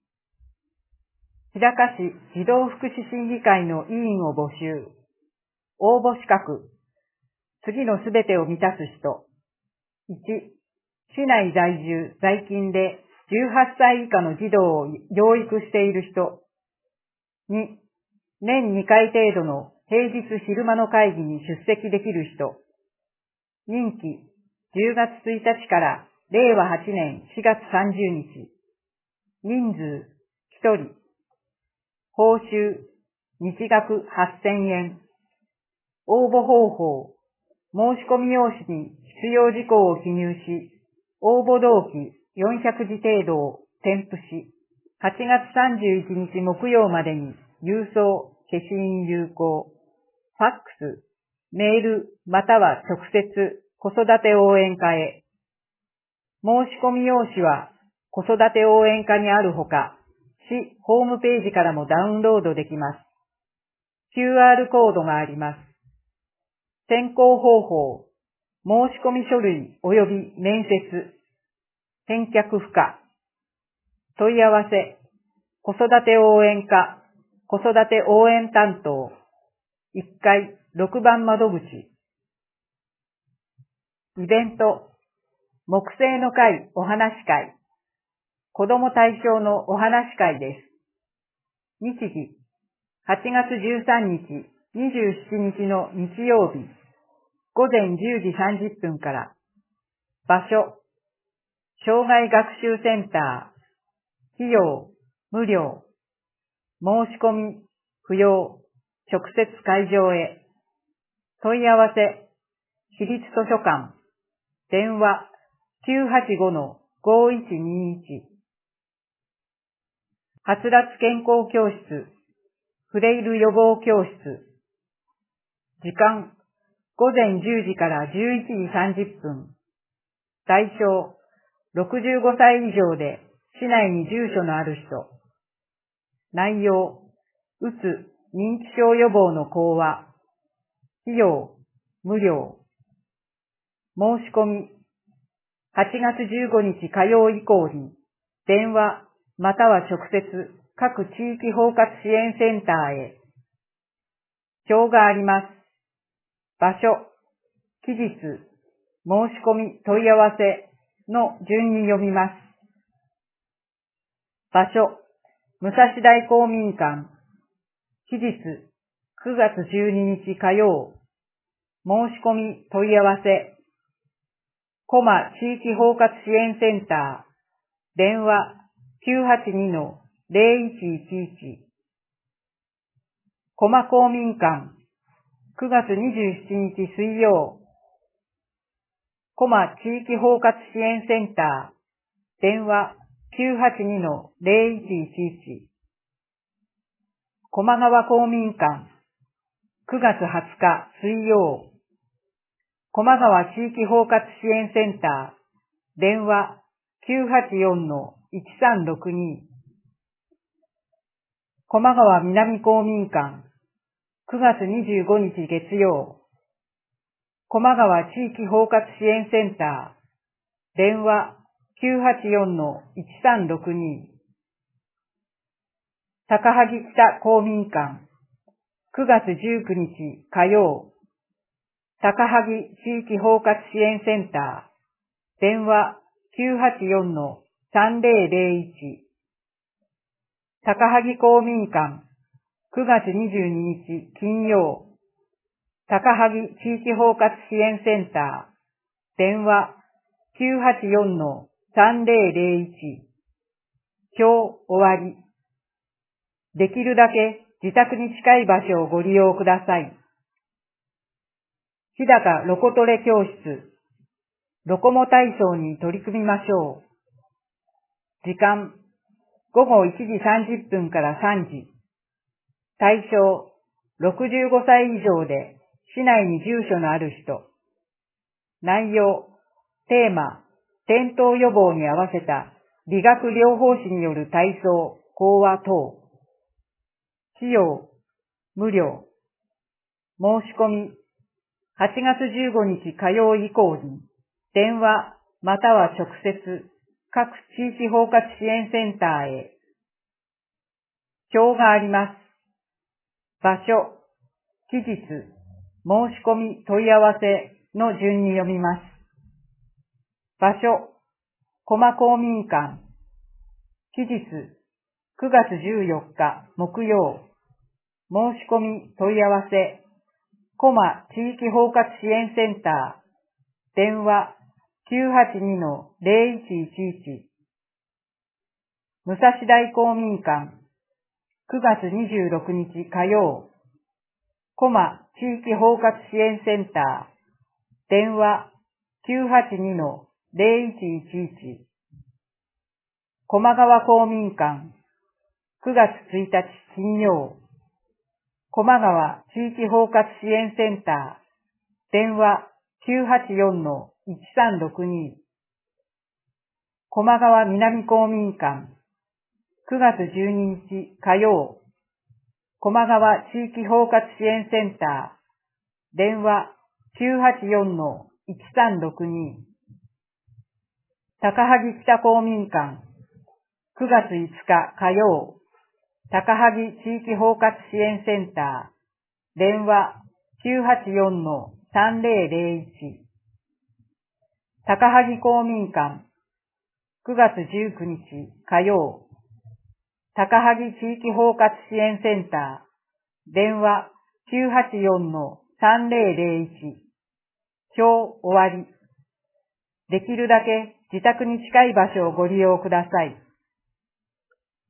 Speaker 5: 日高市児童福祉審議会の委員を募集。応募資格。次のすべてを満たす人。いち、市内在住在勤でじゅうはっさい以下の児童を養育している人。に、年にかい程度の平日昼間の会議に出席できる人。任期じゅうがつついたちかられいわはちねんしがつさんじゅうにち。人数ひとり。報酬日額はっせんえん。応募方法。申し込み用紙に必要事項を記入し、応募動機よんひゃくじ程度を添付し、はちがつさんじゅういちにち木曜までに郵送、消印有効、ファックス、メールまたは直接子育て応援課へ。申し込み用紙は子育て応援課にあるほか、市ホームページからもダウンロードできます。キューアール コードがあります。選考方法、申し込み書類及び面接、返却不可。問い合わせ、子育て応援課、子育て応援担当、いっかいろくばん窓口。イベント、木星の会お話会、子ども対象のお話会です。日時、はちがつじゅうさんにち、にじゅうしちにちの日曜日、ごぜんじゅうじさんじゅっぷんから。場所、障害学習センター。費用、無料。 申し込み不要、直接会場へ。問い合わせ、市立図書館、電話 きゅうはちごのごいちにいち。はつらつ健康教室、フレイル予防教室。時間、ごぜんじゅうじからじゅういちじさんじゅっぷん。対象、ろくじゅうごさい以上で市内に住所のある人。内容、うつ、認知症予防の講話。費用、無料。申し込み、はちがつじゅうごにち火曜以降に、電話または直接各地域包括支援センターへ。表があります。場所、期日、申し込み問い合わせの順に読みます。場所、武蔵大公民館。期日、くがつじゅうににち火曜。申し込み問い合わせ。コマ地域包括支援センター。電話 きゅうはちにのぜろいちいちいち。コマ公民館。くがつにじゅうしちにち水曜。コマ地域包括支援センター。電話 きゅうはちにのぜろいちいちいち。コマ川公民館。くがつはつか水曜。コマ川地域包括支援センター。電話 きゅうはちよんのいちさんろくに。コマ川南公民館。くがつにじゅうごにち月曜。コマ川地域包括支援センター。電話 きゅうはちよんのいちさんろくに。高萩北公民館。くがつじゅうくにち火曜。高萩地域包括支援センター。電話 きゅうはちよんのさんぜろぜろいち。高萩公民館。くがつにじゅうににち金曜。高萩地域包括支援センター。電話 きゅうはちよんのさんぜろぜろいち。表終わり。できるだけ自宅に近い場所をご利用ください。日高ロコトレ教室。ロコモ体操に取り組みましょう。時間、ごごいちじさんじゅっぷんからさんじ。対象、ろくじゅうごさい以上で市内に住所のある人。内容、テーマ、転倒予防に合わせた理学療法士による体操、講話等。費用、無料。申し込み、はちがつじゅうごにち火曜以降に、電話または直接、各地域包括支援センターへ。表があります。場所、期日、申し込み問い合わせの順に読みます。場所、コマ公民館。期日、くがつじゅうよっか木曜。申し込み問い合わせ。コマ地域包括支援センター。電話 きゅうはちにのぜろいちいちいち。武蔵大公民館。くがつにじゅうろくにち火曜。コマ地域包括支援センター。電話 きゅうはちにのぜろいちいちいち。コマ川公民館。くがつついたち金曜。コマ川地域包括支援センター。電話 きゅうはちよんのいちさんろくに。コマ川南公民館。くがつじゅうににち火曜。コマ川地域包括支援センター。電話 きゅうはちよんのいちさんろくに。高萩北公民館。くがついつか火曜。高萩地域包括支援センター。電話 きゅうはちよんのさんぜろぜろいち。高萩公民館。くがつじゅうくにち火曜。高萩地域包括支援センター。電話 きゅうはちよんのさんぜろぜろいち。表終わり。できるだけ自宅に近い場所をご利用ください。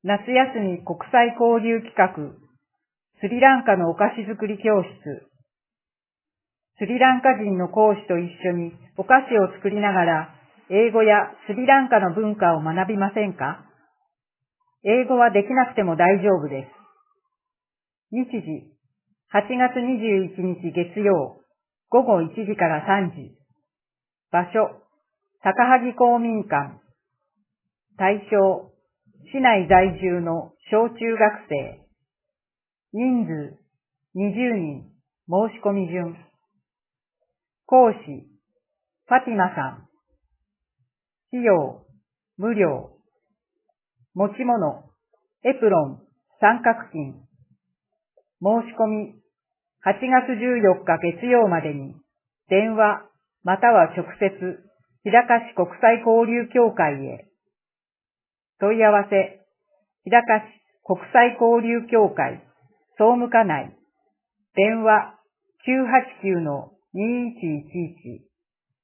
Speaker 5: 夏休み国際交流企画、スリランカのお菓子作り教室。スリランカ人の講師と一緒にお菓子を作りながら、英語やスリランカの文化を学びませんか？英語はできなくても大丈夫です。日時、はちがつにじゅういちにち月曜、ごごいちじからさんじ。場所、高萩公民館。対象、市内在住の小中学生。人数、にじゅうにん、申し込み順。講師、ファティマさん。費用、無料。持ち物、エプロン、三角巾。申し込み、はちがつじゅうよっか月曜までに、電話、または直接、日高市国際交流協会へ。問い合わせ、日高市国際交流協会、総務課内。電話、きゅうはちきゅうのにいちいちいち。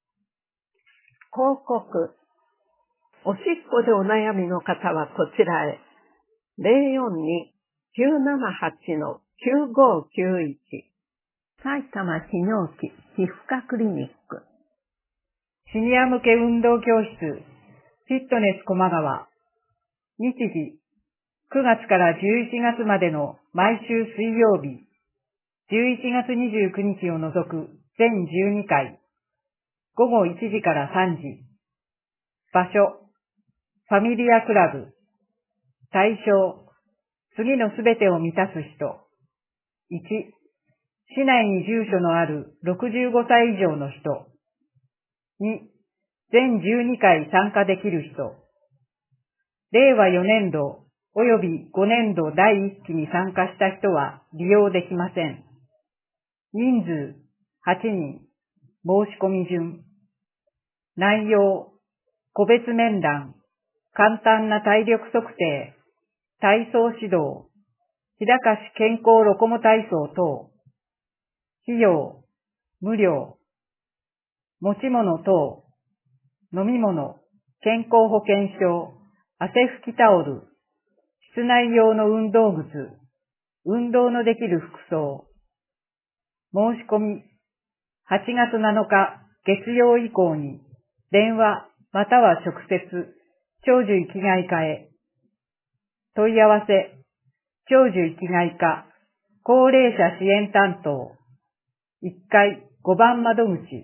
Speaker 3: 広告。おしっこでお悩みの方はこちらへ。ゼロよんに きゅうななはち のきゅうごきゅういち。埼玉泌尿器皮膚科クリニック。
Speaker 5: シニア向け運動教室、フィットネス駒川。日時、くがつからじゅういちがつまでの毎週水曜日、じゅういちがつにじゅうくにちを除く全じゅうにかい、ごごいちじからさんじ。場所、ファミリアクラブ。対象、次のすべてを満たす人。いち、市内に住所のあるろくじゅうごさい以上の人。に、全じゅうにかい参加できる人。れいわよねんど及びごねんどだいいっきに参加した人は利用できません。人数はちにん。申し込み順。内容、個別面談、簡単な体力測定、体操指導、日高市健康ロコモ体操等。費用、無料。持ち物等、飲み物、健康保険証、汗拭きタオル、室内用の運動靴、運動のできる服装。申し込み、はちがつなのか月曜以降に、電話または直接、長寿生きがい課へ。問い合わせ、長寿生きがい課、高齢者支援担当、いっかいごばん窓口。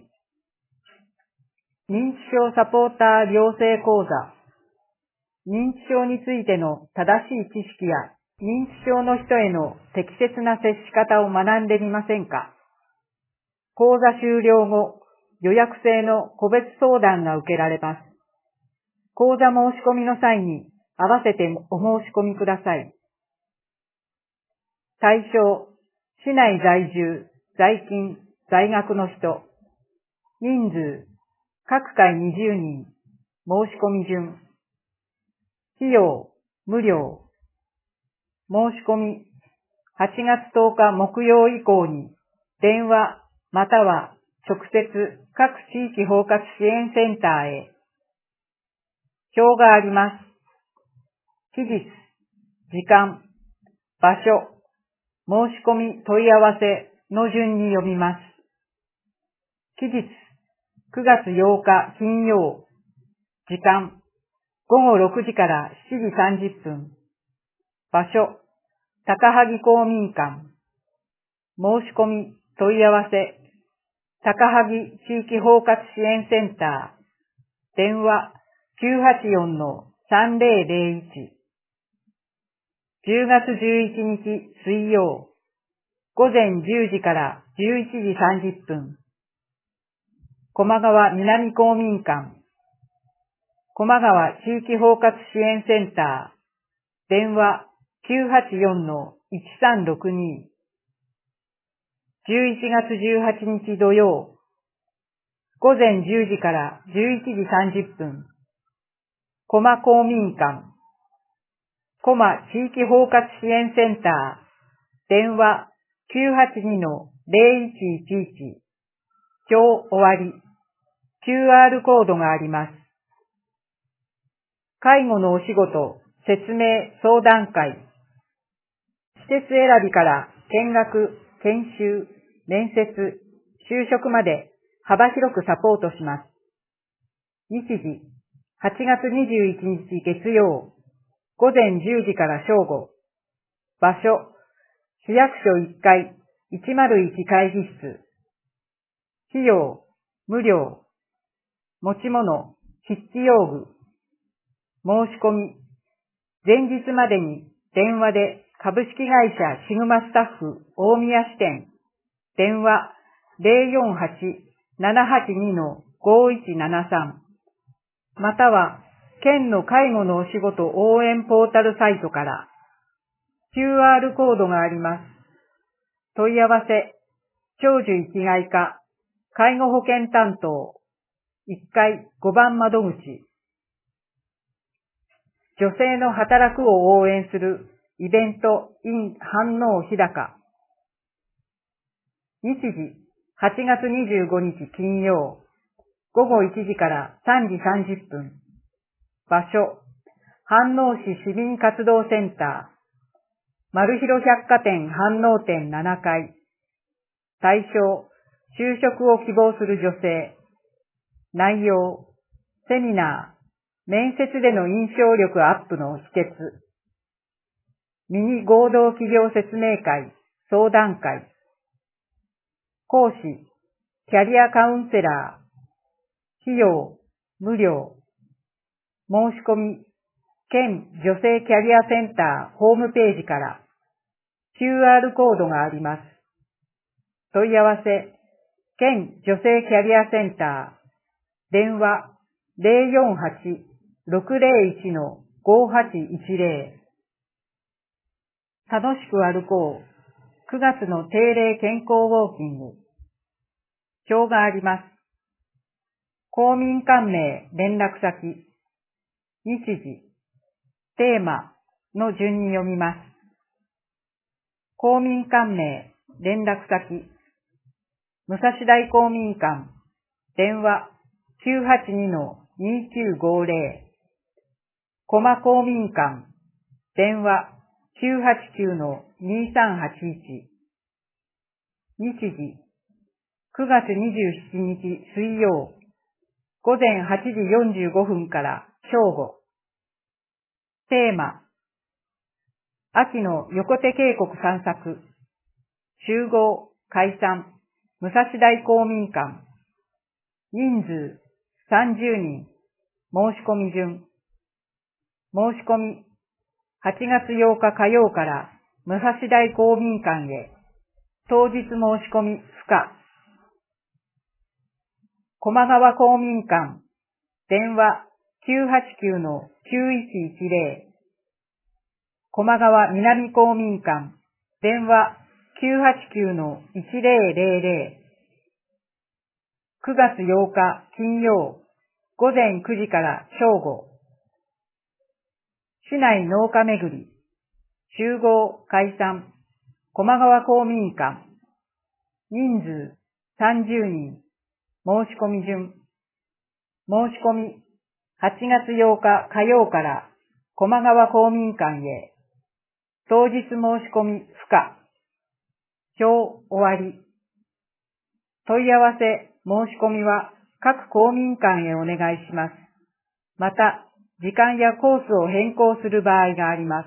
Speaker 5: 認知症サポーター養成講座。認知症についての正しい知識や認知症の人への適切な接し方を学んでみませんか？講座終了後、予約制の個別相談が受けられます。講座申し込みの際に合わせてお申し込みください。対象、市内在住、在勤、在学の人。人数、各回にじゅうにん。申し込み順。費用、無料。申し込み、はちがつとおか木曜以降に、電話または直接各地域包括支援センターへ。表があります。期日、時間、場所、申し込み問い合わせの順に読みます。期日、くがつようか金曜。時間、ごごろくじからしちじさんじゅっぷん。場所、高萩公民館。申し込み問い合わせ、高萩地域包括支援センター。電話きゅうはちよんのさんぜろぜろいち。じゅうがつじゅういちにち水曜。ごぜんじゅうじからじゅういちじさんじゅっぷん。駒川南公民館。駒川地域包括支援センター。電話きゅうはちよんのいちさんろくに。じゅういちがつじゅうはちにち土曜。ごぜんじゅうじからじゅういちじさんじゅっぷん。駒公民館。駒地域包括支援センター。電話きゅうはちにのぜろいちいちいち。今日終わり。キューアール コードがあります。介護のお仕事、 説明相談会。施設選びから見学、研修、面接、就職まで幅広くサポートします。日時、はちがつにじゅういちにち月曜、午前じゅうじから正午。場所、市役所いっかいいちまるいち会議室。費用、無料。持ち物、筆記用具。申し込み、前日までに電話で株式会社シグマスタッフ大宮支店、電話 ゼロよんはち ななはちに ごいちななさん、または県の介護のお仕事応援ポータルサイトから キューアール コードがあります。問い合わせ、長寿生きがい課、介護保険担当、いっかいごばん窓口。女性の働くを応援するイベント in 飯能日高。日時、はちがつにじゅうごにち金曜、ごごいちじからさんじさんじゅっぷん。場所、飯能市市民活動センター、マルヒロ百貨店飯能店ななかい。対象、就職を希望する女性。内容、セミナー、面接での印象力アップの秘訣。ミニ合同企業説明会、相談会。講師、キャリアカウンセラー。費用、無料。申し込み、県女性キャリアセンターホームページから キューアール コードがあります。問い合わせ、県女性キャリアセンター、電話 ゼロよんはち ろくゼロいち ごはちいちゼロ。楽しく歩こう。くがつの定例健康ウォーキング。表があります。公民館名、連絡先。日時、テーマの順に読みます。公民館名、連絡先。武蔵大公民館、電話 きゅうはちに にきゅうごゼロ。駒公民館、電話 きゅうはちきゅう にさんはちいち。日時、くがつにじゅうしちにち水曜、ごぜんはちじよんじゅうごふんから正午。テーマ、秋の横手渓谷散策。集合、解散、武蔵大公民館。人数、さんじゅうにん。申し込み順。申し込み、はちがつようか火曜から武蔵大公民館へ。当日申し込み不可。駒川公民館、電話 きゅうはちきゅう きゅういちいちゼロ。駒川南公民館、電話 きゅうはちきゅう いちゼロゼロゼロ。くがつようか金曜、ごぜんくじから正午。市内農家巡り、集合、解散、駒川公民館。人数さんじゅうにん。申し込み順。申し込み、はちがつようか火曜から駒川公民館へ。当日申し込み不可。表終わり。問い合わせ、申し込みは各公民館へお願いします。また、時間やコースを変更する場合があります。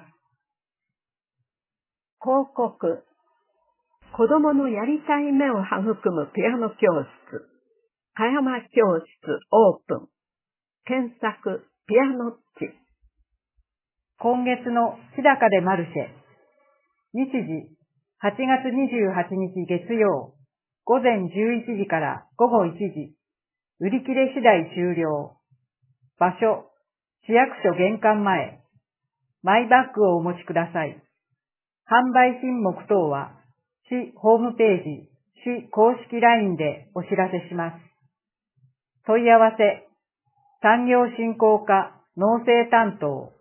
Speaker 3: 広告。子供のやりたい目を育むピアノ教室。香山教室オープン。検索、ピアノッチ。
Speaker 5: 今月の日高でマルシェ。日時、はちがつにじゅうはちにち月曜、ごぜんじゅういちじからごごいちじ。売り切れ次第終了。場所、市役所玄関前。マイバッグをお持ちください。販売品目等は、市ホームページ、市公式 ライン でお知らせします。問い合わせ、産業振興課農政担当。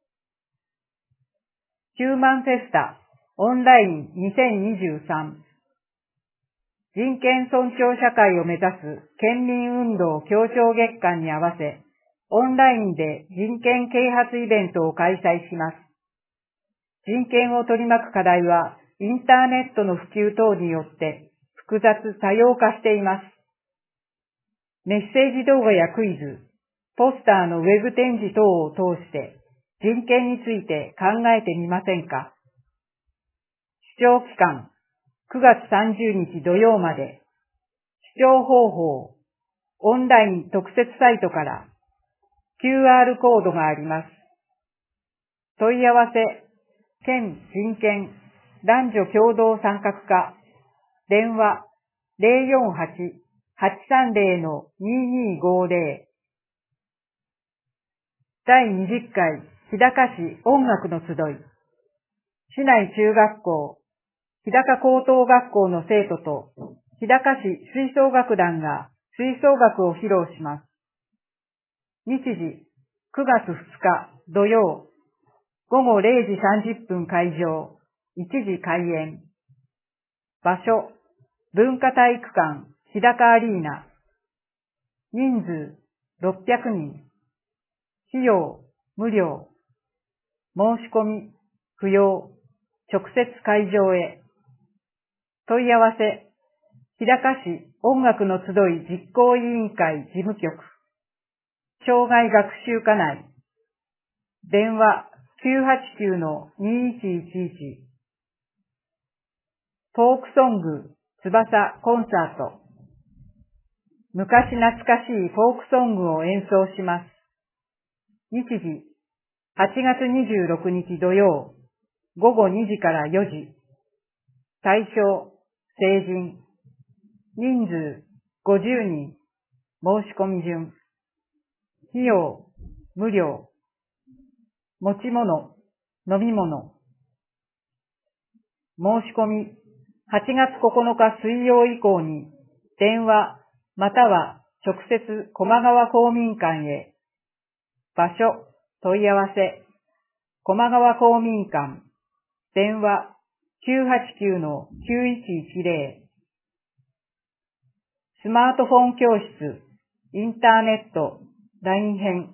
Speaker 5: ヒューマンフェスタオンラインにせんにじゅうさん。人権尊重社会を目指す県民運動協調月間に合わせ、 オンラインで人権啓発イベントを開催します。人権を取り巻く課題は、インターネットの普及等によって複雑多様化しています。メッセージ動画やクイズ、ポスターのウェブ展示等を通して人権について考えてみませんか？視聴期間くがつさんじゅうにち土曜まで、視聴方法、オンライン特設サイトからキューアール コードがあります。問い合わせ、県人権男女共同参画課、電話 ゼロよんはち はちさんゼロ ににーごゼロ だいにじゅっかい日高市音楽の集い。市内中学校、日高高等学校の生徒と日高市吹奏楽団が吹奏楽を披露します。日時くがつふつか土曜、ごごれいじさんじゅっぷん会場、いちじ開演。場所、文化体育館日高アリーナ。人数ろっぴゃくにん。費用無料。申し込み不要。直接会場へ。問い合わせ、日高市音楽の集い実行委員会事務局。障害学習課内。電話 きゅうはちきゅう にいちいちいち。フォークソング翼コンサート。昔懐かしいフォークソングを演奏します。日時はちがつにじゅうろくにち土曜、ごごにじからよじ。対象、成人。人数、ごじゅうにん。申し込み順。費用、無料。持ち物、飲み物。申し込み、はちがつここのか水曜以降に、電話、または直接駒川公民館へ。場所、問い合わせ。駒川公民館。電話 きゅうはちきゅう きゅういちいちゼロ。スマートフォン教室、インターネット、ライン 編。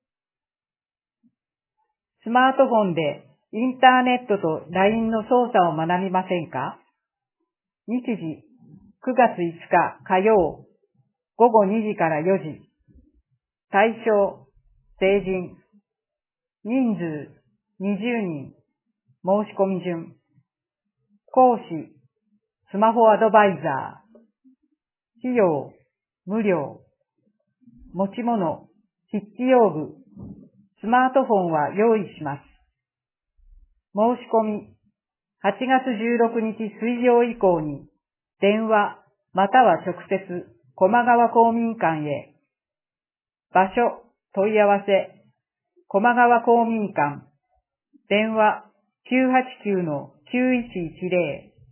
Speaker 5: スマートフォンでインターネットと ライン の操作を学びませんか？日時くがついつか火曜、ごごにじからよじ。対象、成人。人数、にじゅうにん。申し込み順。講師、スマホアドバイザー。費用、無料。持ち物、筆記用具。スマートフォンは用意します。申し込み、はちがつじゅうろくにち水曜以降に、電話、または直接、駒川公民館へ。場所、問い合わせ、駒川公民館。電話、きゅうはちきゅう きゅういちいちゼロ。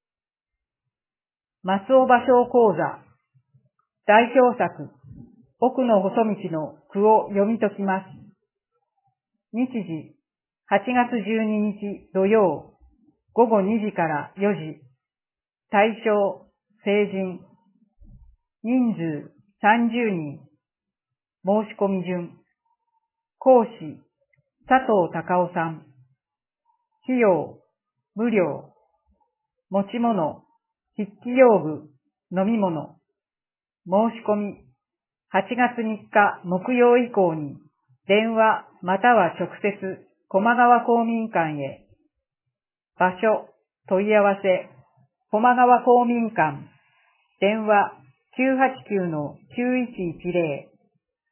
Speaker 5: 松尾芭蕉講座。代表作、奥の細道の句を読み解きます。日時、はちがつじゅうににち土曜、ごごにじからよじ。対象、成人。人数、さんじゅうにん。申し込み順。講師、佐藤隆夫さん。費用、無料。持ち物、筆記用具、飲み物。申し込み、はちがつみっか木曜以降に、電話または直接、駒川公民館へ。場所、問い合わせ、駒川公民館。電話 きゅうはちきゅう きゅういちいちゼロ。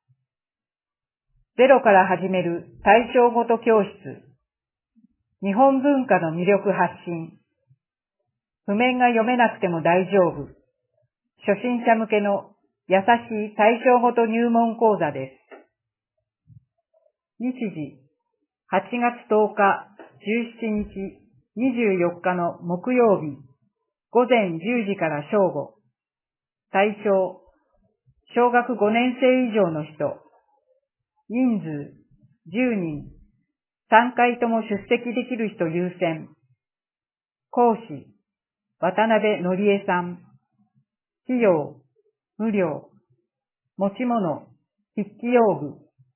Speaker 5: ゼロから始める対象ごと教室。日本文化の魅力発信。譜面が読めなくても大丈夫。初心者向けの優しい対象ごと入門講座です。日時、はちがつとおか、じゅうしちにち、にじゅうよっかの木曜日、ごぜんじゅうじから正午。対象、小学ごねんせい以上の人。人数、じゅうにん。さんかいとも出席できる人優先。講師、渡辺のりえさん。費用、無料。持ち物、筆記用具、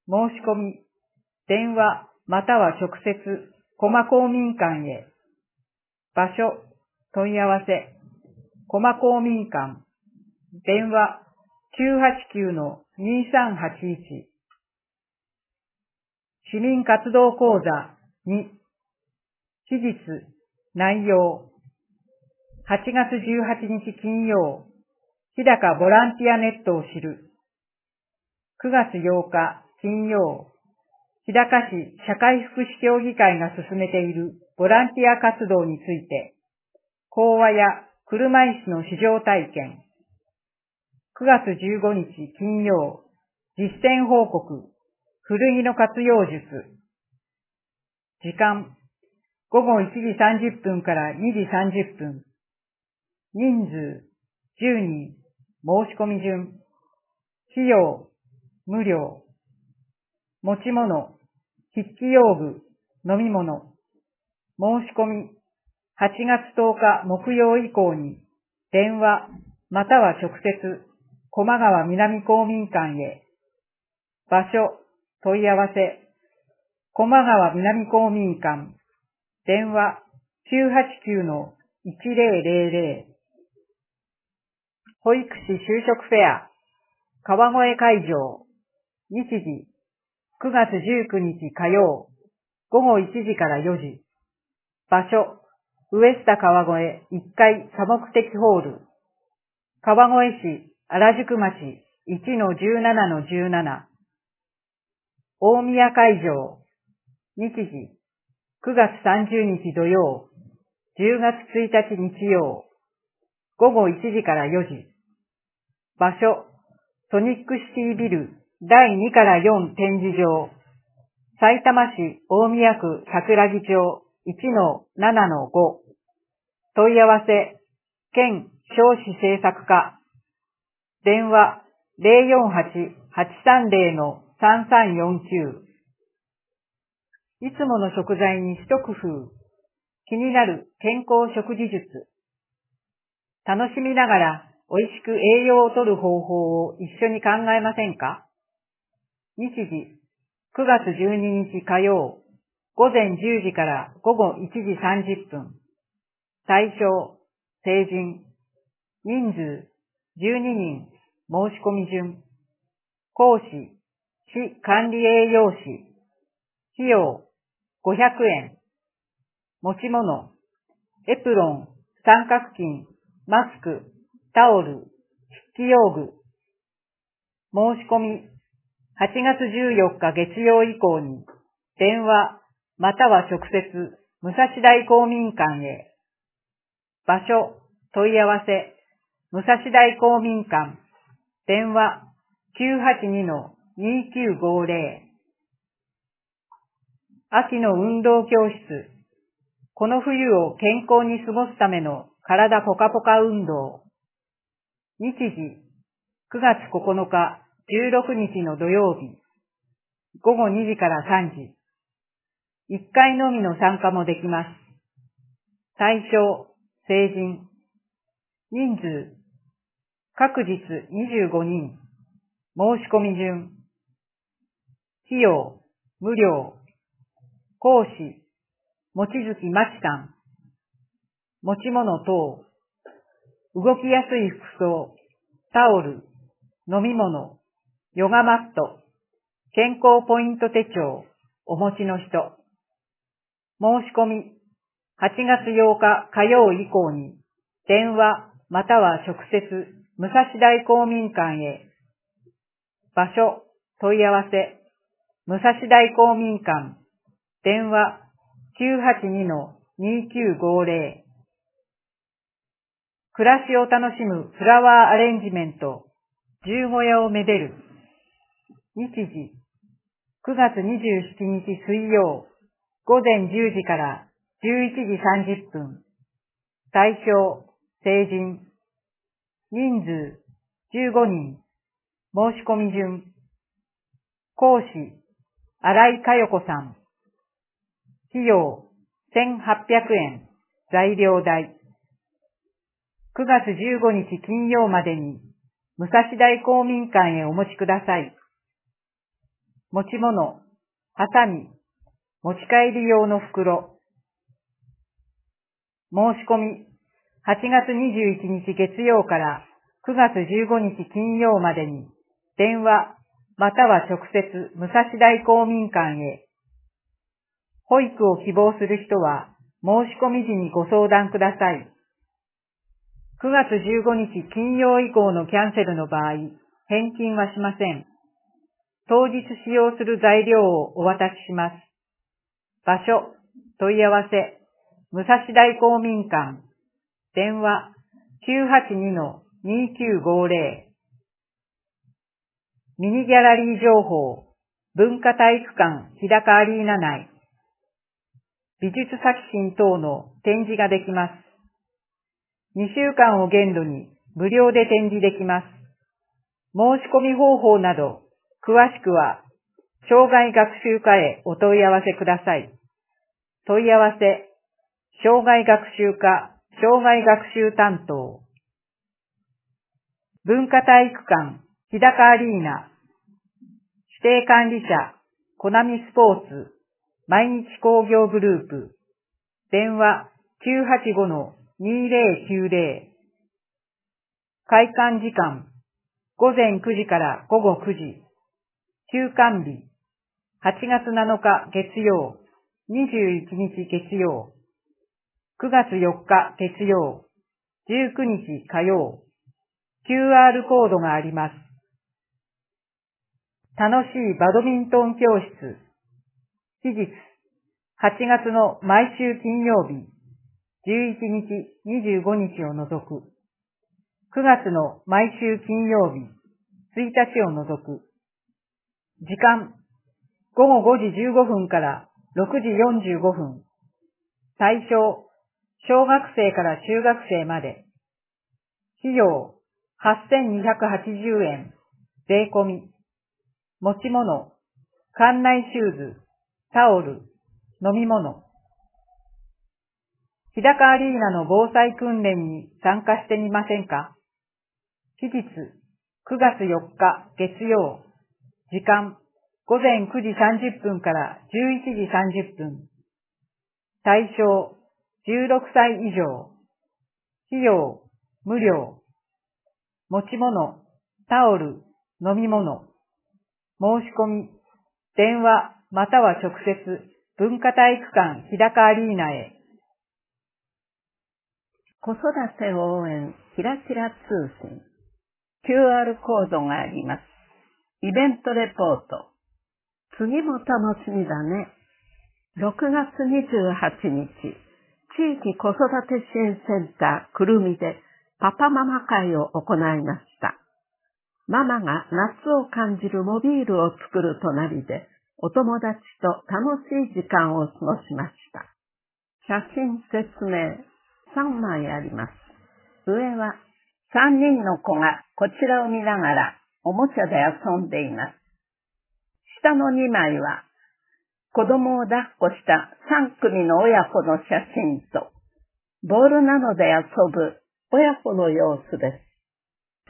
Speaker 5: 申し込み、電話または直接、駒公民館へ。場所、問い合わせ、駒公民館、電話 きゅうはちきゅうのにさんはちいち。市民活動講座に、期日、内容、はちがつじゅうはちにち金曜、日高ボランティアネットを知る。くがつようか金曜、日高市社会福祉協議会が進めているボランティア活動について、講話や車椅子の試乗体験。くがつじゅうごにち金曜、実践報告、古着の活用術。時間、ごごいちじさんじゅっぷんからにじさんじゅっぷん。人数、じゅうにん、申し込み順。費用、無料。持ち物、筆記用具、飲み物。申し込み、はちがつとおか木曜以降に、電話、または直接、駒川南公民館へ。場所、問い合わせ、駒川南公民館、電話 きゅうはちきゅうのいちぜろぜろぜろ。保育士就職フェア、川越会場、日時、くがつじゅうくにち火曜、ごごいちじからよじ。場所、ウエスタ川越いっかい多目的ホール。川越市原宿町 いちのじゅうななのじゅうなな。大宮会場、日時、くがつさんじゅうにち土曜、じゅうがつついたち日曜、ごごいちじからよじ。場所、ソニックシティビルだいにからよん展示場。さいたま市大宮区桜木町 いちのななのご。問い合わせ、県少子政策課。電話 ゼロよんはち はちさんゼロのさんさんよんきゅう。いつもの食材に一工夫。気になる健康食事術。楽しみながら美味しく栄養をとる方法を一緒に考えませんか？日時、くがつじゅうににち火曜、ごぜんじゅうじからごごいちじさんじゅっぷん。対象、成人。人数、じゅうににん、申し込み順。講師、市管理栄養士。費用、ごひゃくえん。持ち物、エプロン、三角巾、マスク、タオル、筆記用具。申し込み、はちがつじゅうよっか月曜以降に、電話、または直接、武蔵台公民館へ。場所、問い合わせ、武蔵台公民館、電話、きゅうはちにのにきゅうごぜろ。秋の運動教室。この冬を健康に過ごすための体ポカポカ運動。日時、くがつここのかじゅうろくにちの土曜日。ごごにじからさんじ。いっかいのみの参加もできます。対象、成人。人数、各日にじゅうごにん。申し込み順。費用、無料。講師、望月真知さん。持ち物等。動きやすい服装、タオル、飲み物、ヨガマット、健康ポイント手帳、お持ちの人。申し込み、はちがつようか火曜以降に、電話または直接、武蔵台公民館へ。場所、問い合わせ、武蔵台公民館、電話 きゅうはちにのにきゅうごぜろ。暮らしを楽しむフラワーアレンジメント、十五夜をめでる。日時、くがつにじゅうしちにち水曜、ごぜんじゅうじからじゅういちじさんじゅっぷん。対象、成人。人数、じゅうごにん。申し込み順。講師、新井佳代子さん。費用、せんはっぴゃくえん。材料代。くがつじゅうごにち金曜までに、武蔵台公民館へお持ちください。 持ち物、ハサミ、持ち帰り用の袋。申し込み、はちがつにじゅういちにち月曜からくがつじゅうごにち金曜までに、電話、または直接武蔵大公民館へ。保育を希望する人は、申し込み時にご相談ください。くがつじゅうごにち金曜以降のキャンセルの場合、返金はしません。当日使用する材料をお渡しします。場所、問い合わせ、武蔵大公民館、電話 きゅうはちにのにきゅうごぜろ。ミニギャラリー情報、文化体育館日高アリーナ内。美術作品等の展示ができます。にしゅうかんを限度に無料で展示できます。申し込み方法など、詳しくは、障害学習課へお問い合わせください。問い合わせ、障害学習課、障害学習担当。文化体育館、日高アリーナ。指定管理者、コナミスポーツ、毎日工業グループ。電話 きゅうはちごのにぜろきゅうぜろ。開館時間、ごぜんくじからごごくじ。休館日、はちがつなのか月曜、にじゅういちにち月曜、くがつよっか月曜、じゅうくにち火曜。キューアール コードがあります。楽しいバドミントン教室。期日、はちがつの毎週金曜日、じゅういちにち、にじゅうごにちを除く。くがつの毎週金曜日、ついたちを除く。時間、ごごごじじゅうごふんからろくじよんじゅうごふん。対象、小学生から中学生まで。費用、はっせんにひゃくはちじゅうえん、税込み。持ち物、館内シューズ、タオル、飲み物。日高アリーナの防災訓練に参加してみませんか？期日、くがつよっか月曜。時間、ごぜんくじさんじゅっぷんからじゅういちじさんじゅっぷん。対象、じゅうろくさい以上。費用、無料。持ち物、タオル、飲み物。申し込み、電話または直接、文化体育館日高アリーナへ。
Speaker 3: 子育て応援キラキラ通信。キューアール コードがあります。イベントレポート。次も楽しみだね。ろくがつにじゅうはちにち、地域子育て支援センターくるみでパパママ会を行いました。ママが夏を感じるモビールを作る隣でお友達と楽しい時間を過ごしました。写真説明さんまいあります。上はさんにんの子がこちらを見ながらおもちゃで遊んでいます。下のにまいは子供を抱っこしたさんくみの親子の写真とボールなどで遊ぶ親子の様子です。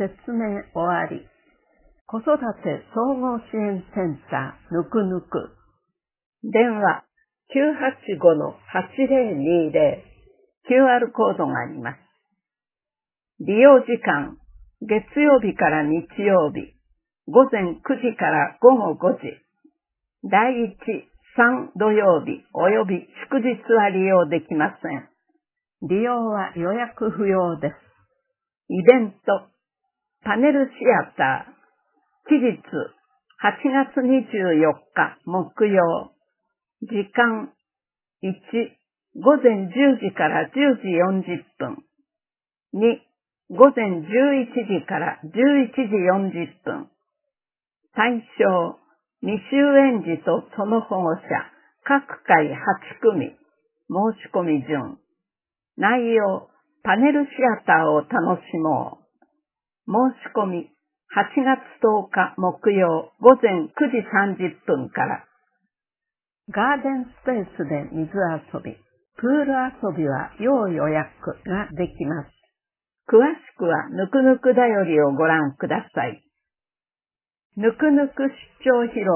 Speaker 3: 説明終わり。子育て総合支援センターぬくぬく。電話 きゅうはちごのはちぜろにぜろ。キューアール コードがあります。利用時間、月曜日から日曜日、ごぜんくじからごごごじ。だいいち、さん土曜日及び祝日は利用できません。利用は予約不要です。イベント、パネルシアター。期日、はちがつにじゅうよっか木曜。時間、いち、ごぜんじゅうじからじゅうじよんじゅっぷん。に、ごぜんじゅういちじからじゅういちじよんじゅっぷん。対象、未就園児とその保護者、各回はちくみ。申し込み順。内容、パネルシアターを楽しもう。申し込み、はちがつとおか木曜ごぜんくじさんじゅっぷんから。ガーデンスペースで水遊び、プール遊びは要予約ができます。詳しくはぬくぬくだよりをご覧ください。ぬくぬく出張広場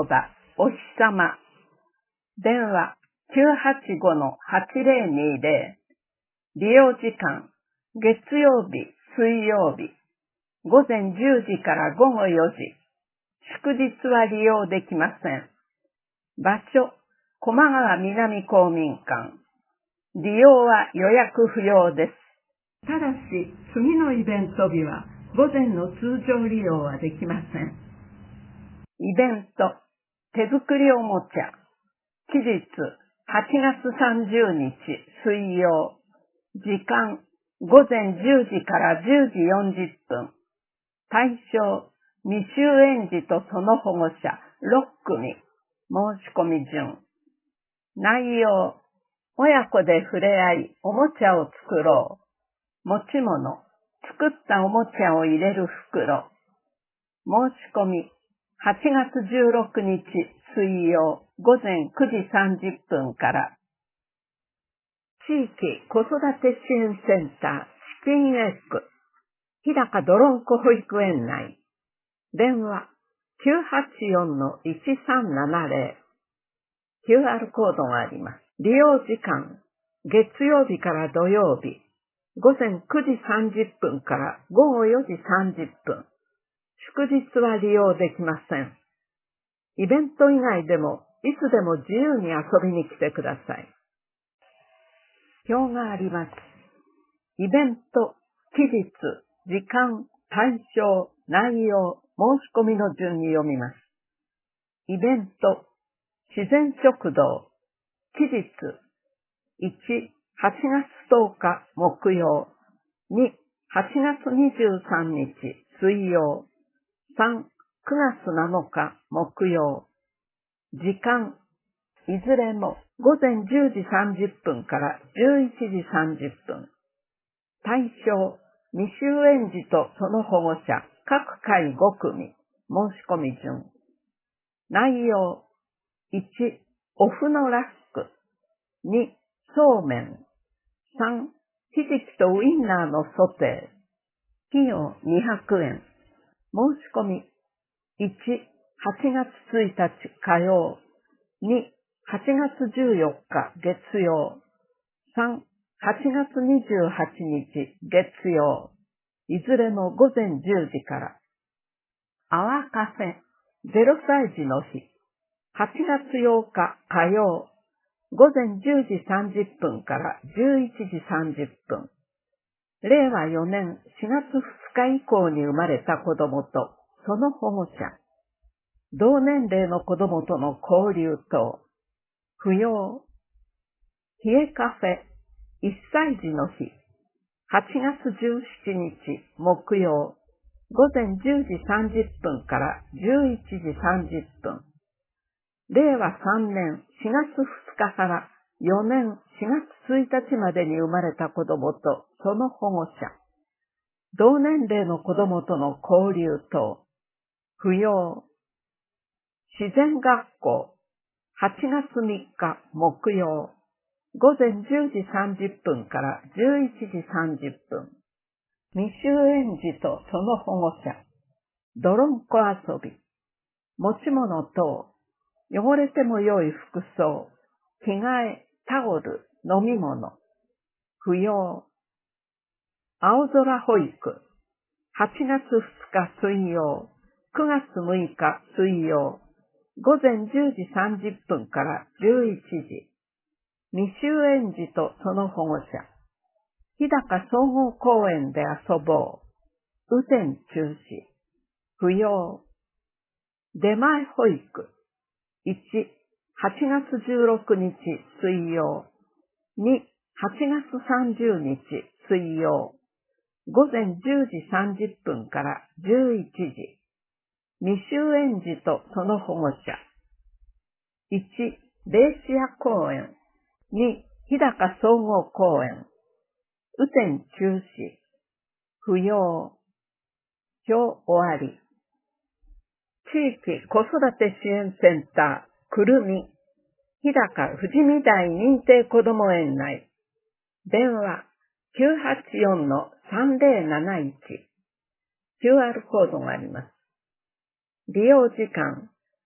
Speaker 3: お日様。電話 きゅうはちごのはちぜろにぜろ。利用時間、月曜日、水曜日、午前じゅうじから午後よじ。祝日は利用できません。場所、駒川南公民館。利用は予約不要です。ただし、次のイベント日は午前の通常利用はできません。イベント、手作りおもちゃ。期日、はちがつさんじゅうにち水曜。時間、午前じゅうじからじゅうじよんじゅっぷん。対象、未就園児とその保護者ろっくみ。申し込み順。内容、親子で触れ合い、おもちゃを作ろう。持ち物、作ったおもちゃを入れる袋。申し込み、はちがつじゅうろくにち水曜午前くじさんじゅっぷんから。地域子育て支援センターチキンエッグ日高どろんこ保育園内。電話 きゅうはちよんのいちさんななぜろ。キューアール コードがあります。利用時間、月曜日から土曜日、午前くじさんじゅっぷんから午後よじさんじゅっぷん。祝日は利用できません。イベント以外でもいつでも自由に遊びに来てください。表があります。イベント、期日、時間、対象、内容、申し込みの順に読みます。イベント、自然食堂、期日、いち、はちがつとおか木曜、に、はちがつにじゅうさんにち水曜、さん、くがつなのか木曜。時間、いずれも午前じゅうじさんじゅっぷんからじゅういちじさんじゅっぷん。対象、未就園児とその保護者、各回ごくみ。申し込み順。内容、いち、お麩のラスク。に、そうめん。さん、ひじきとウインナーのソテー。費用にひゃくえん。申し込み、いち、はちがつついたち火曜。に、はちがつじゅうよっか月曜。さん、はちがつにじゅうはちにち月曜。いずれも午前じゅうじから。アワーカフェゼロさいじの日。はちがつようか火曜。午前じゅうじさんじゅっぷんからじゅういちじさんじゅっぷん。れいわよねんしがつふつか以降に生まれた子供とその保護者。同年齢の子供との交流等。不要。冷えカフェいっさいじの日。はちがつじゅうしちにち木曜。午前じゅうじさんじゅっぷんからじゅういちじさんじゅっぷん。れいわさんねんしがつふつかからよねんしがつついたちまでに生まれた子供とその保護者。同年齢の子供との交流等。不要。自然学校はちがつみっか木曜。午前じゅうじさんじゅっぷんからじゅういちじさんじゅっぷん。未就園児とその保護者。どろんこ遊び。持ち物等。汚れても良い服装。着替え、タオル、飲み物。不要。青空保育。はちがつふつか水曜。くがつむいか水曜。午前じゅうじさんじゅっぷんからじゅういちじ。未就園児とその保護者。日高総合公園で遊ぼう。雨天中止。不要。出前保育。いち、はちがつじゅうろくにち水曜。に、はちがつさんじゅうにち水曜。午前じゅうじさんじゅっぷんからじゅういちじ。未就園児とその保護者。いち、ベーシア公園。に、日高総合公園。雨天中止。不要。表終わり。地域子育て支援センター、くるみ。日高富士見台認定こども園内。電話 きゅうはちよんのさんぜろなないち。キューアール コードがあります。利用時間、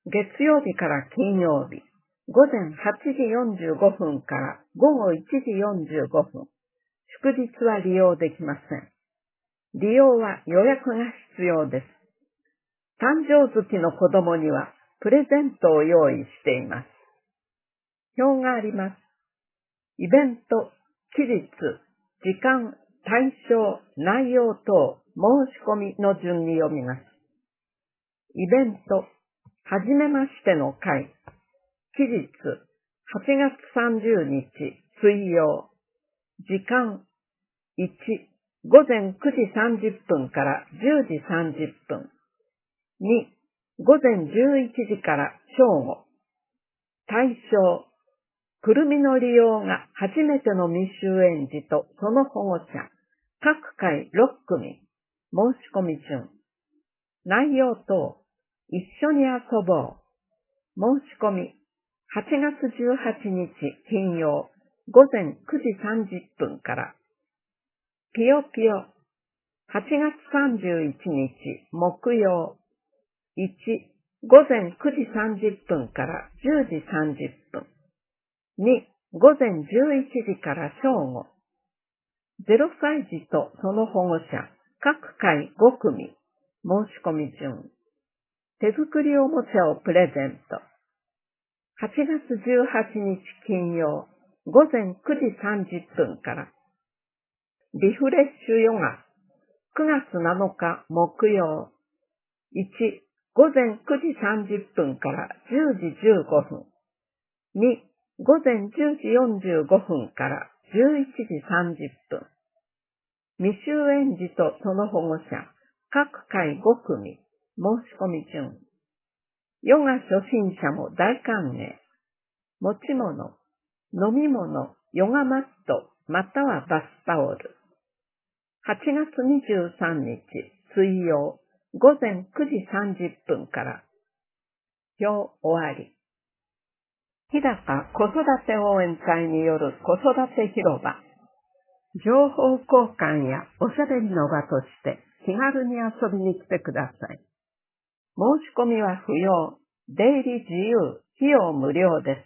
Speaker 3: 月曜日から金曜日、午前はちじよんじゅうごふんから午後いちじよんじゅうごふん、祝日は利用できません。利用は予約が必要です。誕生月の子供にはプレゼントを用意しています。表があります。イベント、期日、時間、対象、内容等、申し込みの順に読みます。イベント、はじめましての会。期日、はちがつさんじゅうにち、水曜。時間、いち、午前くじさんじゅっぷんからじゅうじさんじゅっぷん。に、午前じゅういちじから正午。対象、くるみの利用が初めての未就園児とその保護者、各回ろっくみ、申し込み順。内容等、一緒に遊ぼう。申し込み、はちがつじゅうはちにち金曜、午前くじさんじゅっぷんから。ぴよぴよ、はちがつさんじゅういちにち木曜、いち、午前くじさんじゅっぷんからじゅうじさんじゅっぷん。に、午前じゅういちじから正午。ゼロさい児とその保護者、各回ごくみ、申し込み順。手作りおもちゃをプレゼント。はちがつじゅうはちにち金曜、午前くじさんじゅっぷんから。リフレッシュヨガ、くがつなのか木曜。いち、午前くじさんじゅっぷんからじゅうじじゅうごふん。に、午前じゅうじよんじゅうごふんからじゅういちじさんじゅっぷん。未就園児とその保護者、各回ごくみ、申し込み順。ヨガ初心者も大歓迎。持ち物、飲み物、ヨガマット、またはバスタオル。はちがつにじゅうさんにち水曜、午前くじさんじゅっぷんから。表終わり。日高子育て応援会による子育て広場。情報交換やおしゃべりの場として気軽に遊びに来てください。申し込みは不要、出入り自由、費用無料です。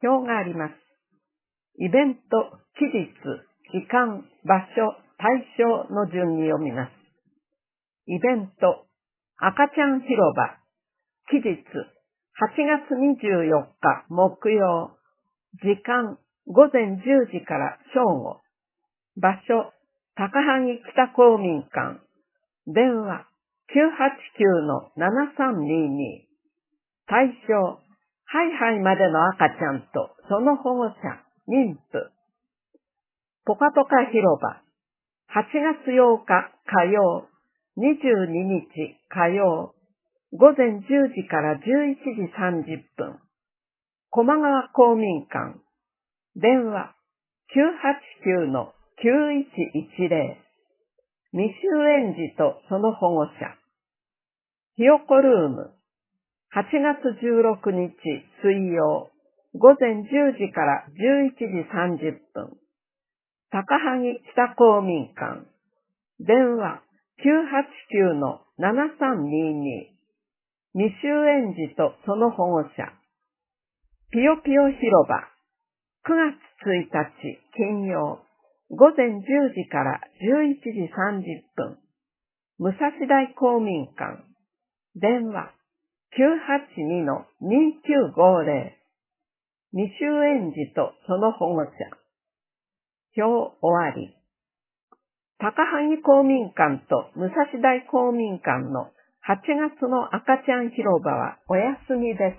Speaker 3: 表があります。イベント、期日、時間、場所、対象の順に読みます。イベント、赤ちゃん広場。期日、はちがつにじゅうよっか木曜。時間、午前じゅうじから正午。場所、高萩北公民館。電話、きゅうはちきゅうのななさんにーにー。対象、ハイハイまでの赤ちゃんとその保護者、妊婦。ポカポカ広場。はちがつようか火曜、にじゅうににち火曜。午前じゅうじからじゅういちじさんじゅっぷん。駒川公民館。電話、きゅうはちきゅうのきゅういちいちぜろ。未就園児とその保護者。ひよこルーム。はちがつじゅうろくにち水曜。午前じゅうじからじゅういちじさんじゅっぷん。高萩北公民館。電話、きゅうはちきゅうのななさんにーにー。未就園児とその保護者。ぴよぴよ広場。くがつついたち金曜。午前じゅうじからじゅういちじさんじゅっぷん。武蔵大公民館。電話、きゅうはちにのにきゅうごぜろ。未就園児とその保護者。表終わり。高萩公民館と武蔵大公民館のはちがつの赤ちゃん広場はお休みです。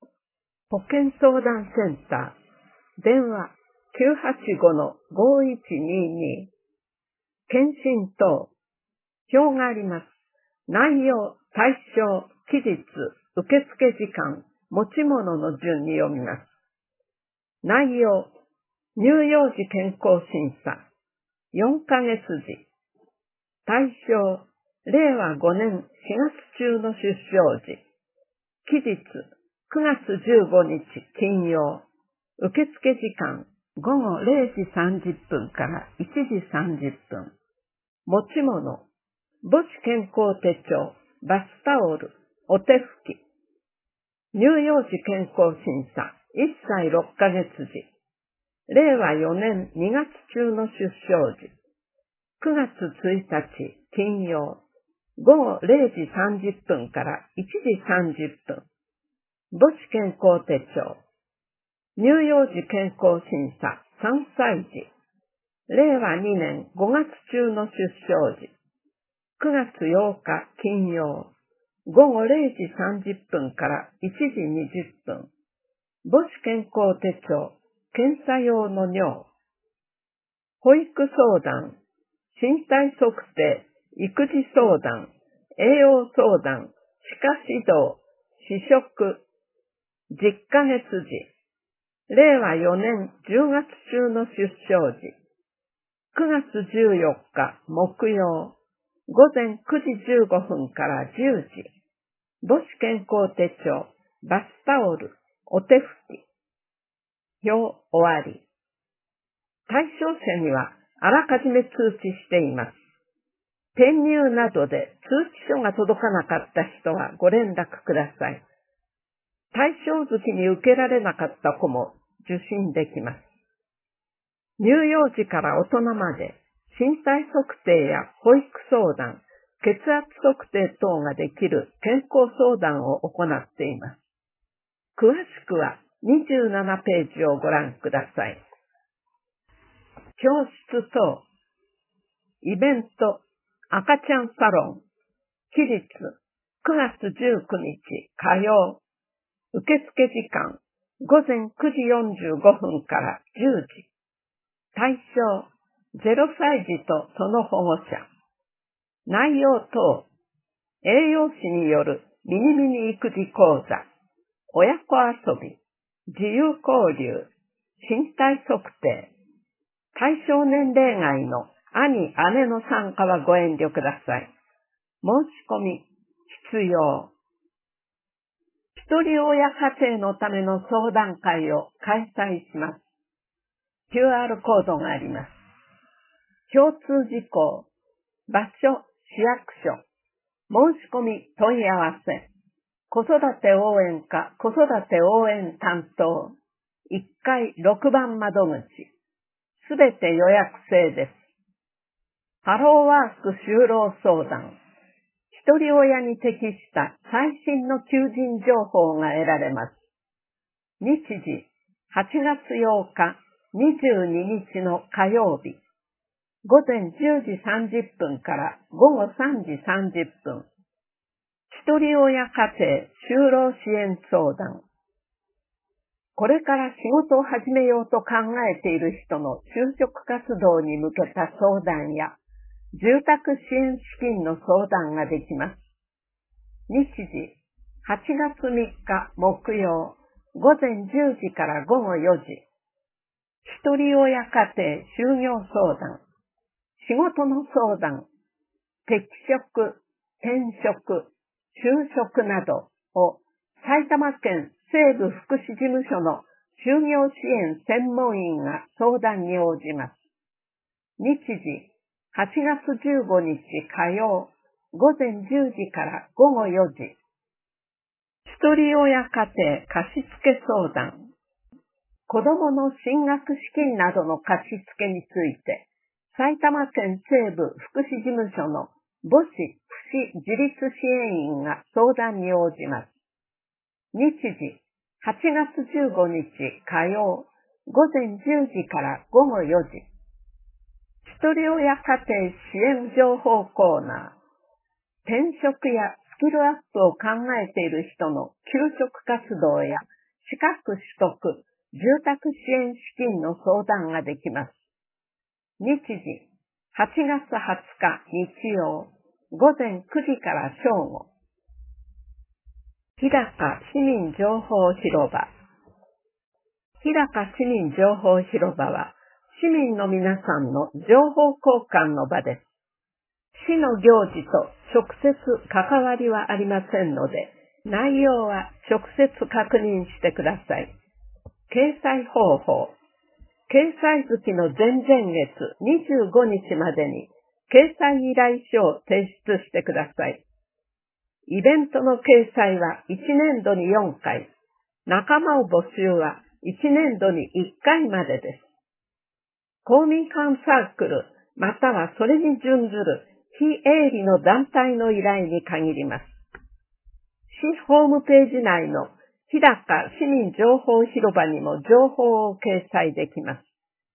Speaker 3: 保健相談センター。電話きゅうはちごのごいちにーにー。検診等。表があります。内容、対象、期日、受付時間、持ち物の順に読みます。内容、乳幼児健康審査、よんかげつじ。対象、れいわごねんしがつ中の出生時。期日、くがつじゅうごにち金曜。受付時間、ごごれいじさんじゅっぷんからいちじさんじゅっぷん。持ち物、母子健康手帳、 バスタオル、お手拭き。乳幼児健康審査、いっさいろっかげつじ。れいわよねんにがつ中の出生時。くがつついたち金曜、ごごれいじさんじゅっぷんからいちじさんじゅっぷん。母子健康手帳。乳幼児健康審査さんさいじ。れいわにねんごがつ中の出生時。くがつようか金曜、ごごれいじさんじゅっぷんからいちじにじゅっぷん。母子健康手帳、検査用の尿。保育相談、身体測定、育児相談、栄養相談、歯科指導、試食、じゅっかげつじ。れいわよねんじゅうがつ中の出生時。くがつじゅうよっか木曜、ごぜんくじじゅうごふんからじゅうじ。母子健康手帳、バスタオル、お手拭き。表終わり。対象者にはあらかじめ通知しています。転入などで通知書が届かなかった人はご連絡ください。対象月に受けられなかった子も受診できます。乳幼児から大人まで身体測定や保育相談、血圧測定等ができる健康相談を行っています。詳しくはにじゅうななページをご覧ください。教室等、イベント、赤ちゃんサロン、期日、くがつじゅうくにち火曜、受付時間、ごぜんくじよんじゅうごふんからじゅうじ。対象、ゼロさいじとその保護者。内容等、栄養士によるミニミニ育児講座、親子遊び、自由交流、身体測定。対象年齢外の兄、姉の参加はご遠慮ください。申し込み、必要。一人親家庭のための相談会を開催します。キューアール コードがあります。共通事項、場所、市役所、申し込み、問い合わせ、子育て応援課、子育て応援担当、いっかいろくばん窓口、すべて予約制です。ハローワーク就労相談、一人親に適した最新の求人情報が得られます。日時、はちがつようか、にじゅうににちの火曜日、ごぜんじゅうじさんじゅっぷんからごごさんじさんじゅっぷん。一人親家庭就労支援相談。これから仕事を始めようと考えている人の就職活動に向けた相談や、住宅支援資金の相談ができます。日時、はちがつみっか木曜、ごぜんじゅうじからごごよじ。一人親家庭就業相談、仕事の相談、適職、転職、就職などを埼玉県西部福祉事務所の就業支援専門員が相談に応じます。日時、はちがつじゅうごにち火曜、ごぜんじゅうじからごごよじ。一人親家庭貸付相談。子供の進学資金などの貸付について、埼玉県西部福祉事務所の母子福祉自立支援員が相談に応じます。日時、はちがつじゅうごにち火曜、ごぜんじゅうじからごごよじ。一人親家庭支援情報コーナー。転職やスキルアップを考えている人の求職活動や資格取得、住宅支援資金の相談ができます。日時、はちがつはつか日曜、ごぜんくじから正午。日高市民情報広場。日高市民情報広場は、市民の皆さんの情報交換の場です。市の行事と直接関わりはありませんので、内容は直接確認してください。掲載方法。掲載月の前々月にじゅうごにちまでに掲載依頼書を提出してください。 イベントの掲載はいちねんどによんかい、仲間を募集はいちねんどにいっかいまでです。公民館サークル、またはそれに準ずる非営利の団体の依頼に限ります。市ホームページ内の日高市民情報広場にも情報を掲載できます。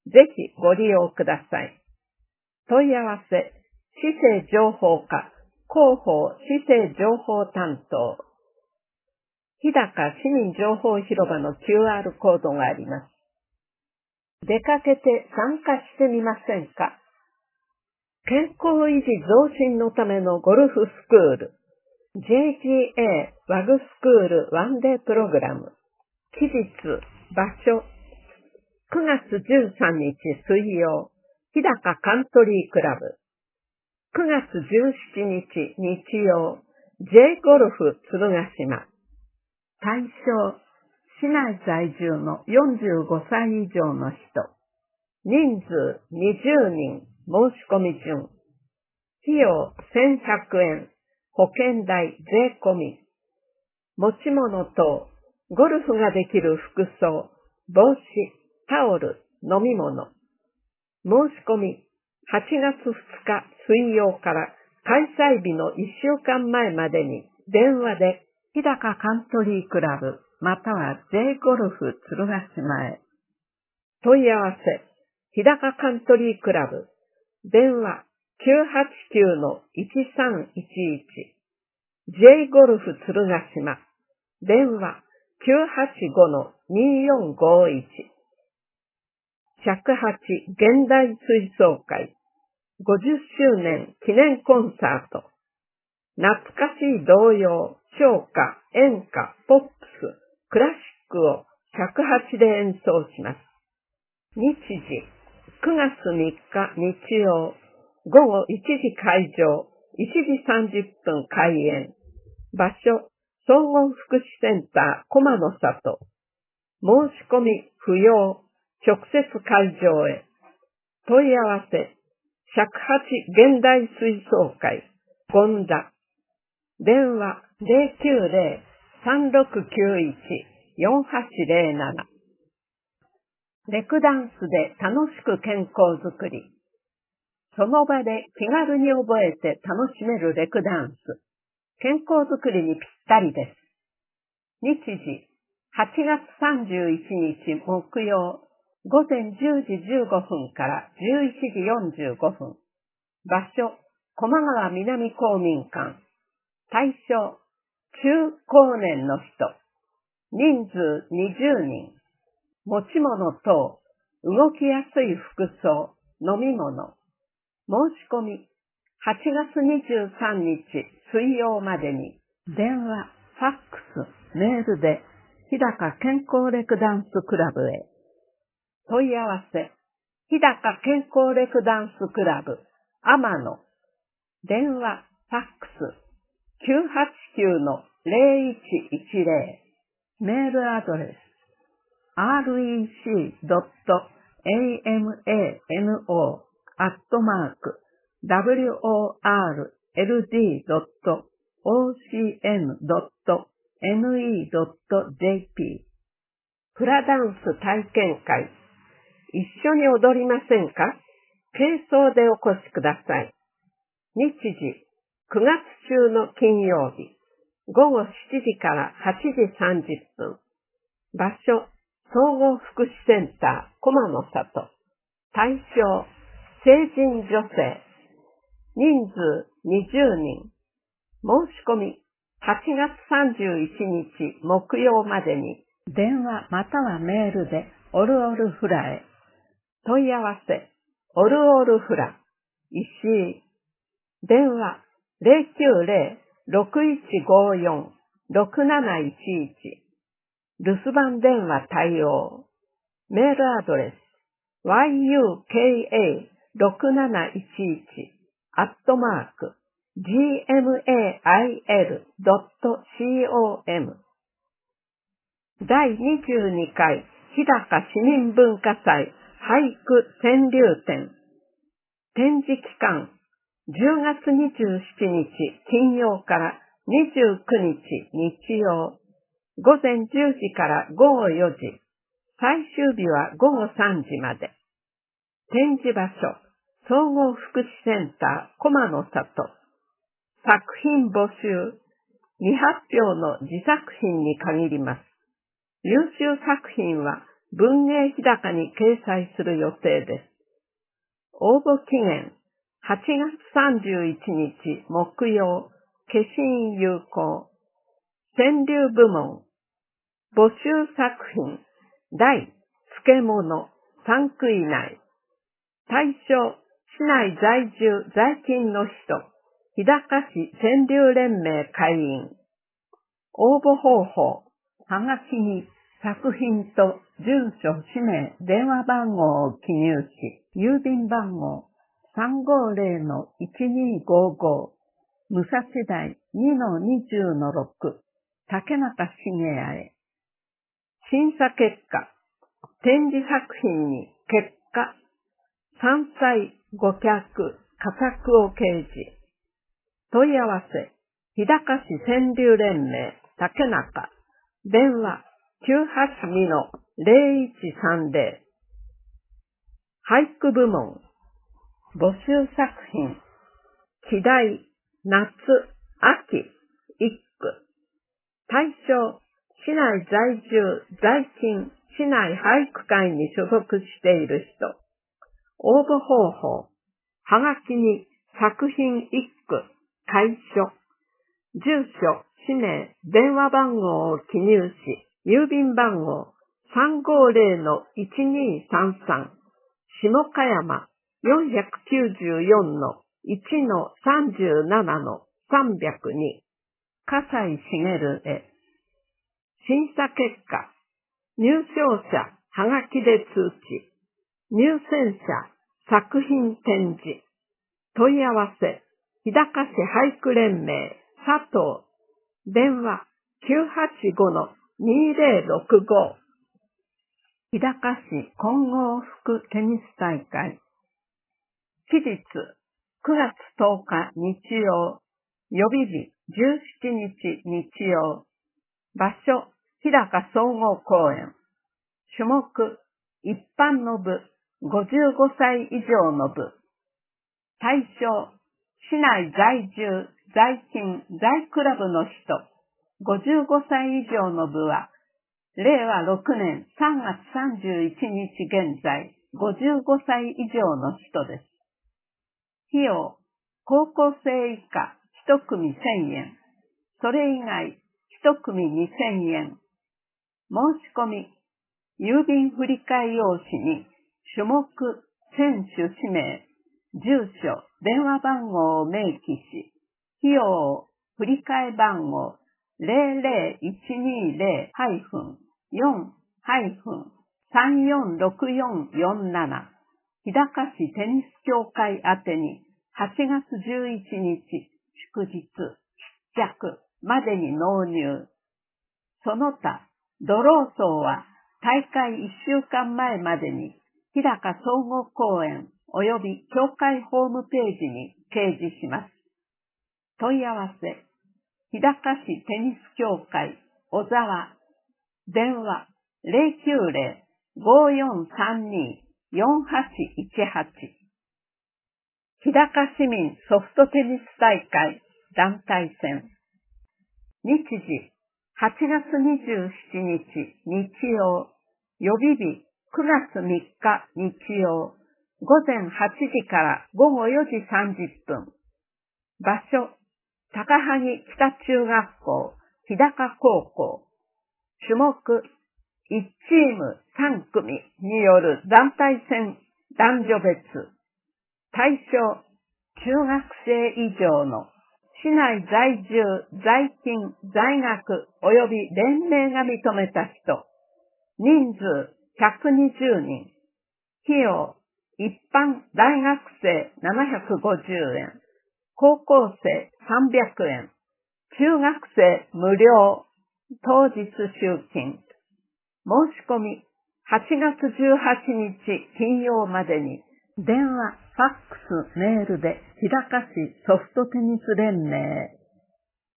Speaker 3: ぜひご利用ください。問い合わせ、市政情報課、広報市政情報担当。日高市民情報広場の キューアール コードがあります。出かけて参加してみませんか？健康維持増進のためのゴルフスクール、ジェイジーエー ワグスクールワンデープログラム、期日、場所、くがつじゅうさんにち水曜、日高カントリークラブ、くがつじゅうしちにち日曜、J ゴルフ鶴ヶ島。対象、市内在住のよんじゅうごさい以上の人。人数にじゅうにん、申し込み順。費用せんひゃくえん、保険代税込み。持ち物等、ゴルフができる服装、帽子、タオル、飲み物。申し込み、はちがつふつか水曜から開催日のいっしゅうかんまえまでに電話で日高カントリークラブまたは J ゴルフ鶴ヶ島へ。問い合わせ、日高カントリークラブ、電話 きゅうはちきゅうのいちさんいちいち、J ゴルフ鶴ヶ島、電話 きゅうはちごのによんごいち。尺八現代吹奏会ごじゅっしゅうねん記念コンサート。懐かしい童謡、唱歌、演歌、ポップス、クラシックを尺八で演奏します。日時、くがつみっか日曜、ごごいちじ会場、いちじさんじゅっぷん開演。場所、総合福祉センター駒の里。申し込み不要、直接会場へ。問い合わせ、尺八現代吹奏会、権田。電話 ゼロきゅうゼロ さんろくきゅういち よんはちゼロなな。レクダンスで楽しく健康づくり。その場で気軽に覚えて楽しめるレクダンス。健康づくりにぴったりです。日時、はちがつさんじゅういちにち木曜、ごぜんじゅうじじゅうごふんからじゅういちじよんじゅうごふん。場所、駒川南公民館。対象、中高年の人。人数にじゅうにん。持ち物等、動きやすい服装、飲み物。申し込み、はちがつにじゅうさんにち水曜までに、電話、ファックス、メールで、日高健康レクダンスクラブへ。問い合わせ、日高健康レクダンスクラブ、天野。電話、ファックス、きゅうはちきゅうのゼロいちいちゼロ。メールアドレス、アールイーシードットエーエムエーエヌオー アットマーク ダブリューオーアールエルディードットオーシーエヌドットエヌイードットジェーピー。フラダンス体験会。一緒に踊りませんか？軽装でお越しください。日時、くがつ中の金曜日、ごごしちじからはちじさんじゅっぷん。場所、総合福祉センター、駒の里。対象、成人女性。人数にじゅうにん。申し込み、はちがつさんじゅういちにち木曜までに、電話またはメールでオルオルフラへ。問い合わせ、オルオルフラ、石井。電話、ゼロきゅうゼロ ろくいちごよん ろくなないちいち。留守番電話対応。メールアドレス、ワイユーケーエーろくなないちいち アットマーク ジーエムエーアイエルドットコム。だいにじゅうにかい日高市民文化祭俳句川柳展。展示期間、じゅうがつにじゅうしちにち金曜からにじゅうくにち日曜、午前じゅうじから午後よじ、最終日は午後さんじまで。展示場所、総合福祉センター駒の里。作品募集、未発表の自作品に限ります。優秀作品は文芸日高に掲載する予定です。応募期限、はちがつさんじゅういちにち木曜、消印有効。川柳部門、募集作品、題、漬物、さんく以内。対象、市内在住在勤の人、日高市川柳連盟会員。応募方法、はがきに作品と住所、氏名、電話番号を記入し、郵便番号 さんごーぜろのいちにーごーごー、武蔵台 にのにじゅうのろく、竹中茂谷へ。審査結果、展示作品に結果、山菜、ご脚、佳作を掲示。問い合わせ、日高市川柳連盟、竹中、電話きゅうはちにのぜろいちさんぜろ。俳句部門、募集作品、季題、夏、秋、一句。対象、市内在住、在勤、市内俳句会に所属している人。応募方法、はがきに作品一句、楷書、住所、氏名、電話番号を記入し、郵便番号 さんごーぜろのいちにーさんさん、下鹿山 よんきゅうよんのいちのさんじゅうななのさんびゃくに、笠井茂へ。審査結果、入賞者、はがきで通知。入選者、作品展示。問い合わせ、日高市俳句連盟、佐藤。電話、きゅうはちごのにぜろろくご。日高市混合服テニス大会。期日、くがつとおか日曜。予備日、じゅうしちにち日曜。場所、日高総合公園。種目、一般の部、ごじゅうごさい以上の部。対象、市内在住、在勤、在クラブの人。ごじゅうごさい以上の部は、れいわろくねんさんがつさんじゅういちにち現在、ごじゅうごさい以上の人です。費用、高校生以下一組せんえん。それ以外一組にせんえん。申し込み、郵便振替用紙に種目、選手氏名、住所、電話番号を明記し、費用を振替番号 ぜろぜろいちにぜろ よん さんよんろくよんよんなな 日高市テニス協会宛てにはちがつじゅういちにち祝日必着までに納入。その他、ドローソーは大会いっしゅうかんまえまでに日高総合公園及び協会ホームページに掲示します。問い合わせ、日高市テニス協会小沢、電話ぜろきゅうぜろ ごよんさんに よんはちいちはち。日高市民ソフトテニス大会団体戦。日時、はちがつにじゅうしちにち日曜。予備日、くがつみっか日曜。ごぜんはちじからごごよじさんじゅっぷん。場所、高萩北中学校、日高高校。種目、いちチームさんくみによる団体戦男女別。対象、中学生以上の市内在住、在勤、在学及び連盟が認めた人。人数ひゃくにじゅうにん。費用、一般大学生ななひゃくごじゅうえん。高校生さんびゃくえん。中学生無料。当日集金。申し込み、はちがつじゅうはちにち金曜までに、電話、ファックス、メールで日高市ソフトテニス連盟へ。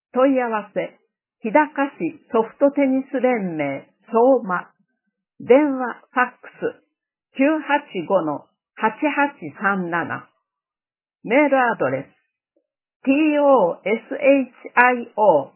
Speaker 3: 問い合わせ、日高市ソフトテニス連盟相馬。電話、ファックス、きゅうはちごのはちはちさんなな。メールアドレス、tosio-soma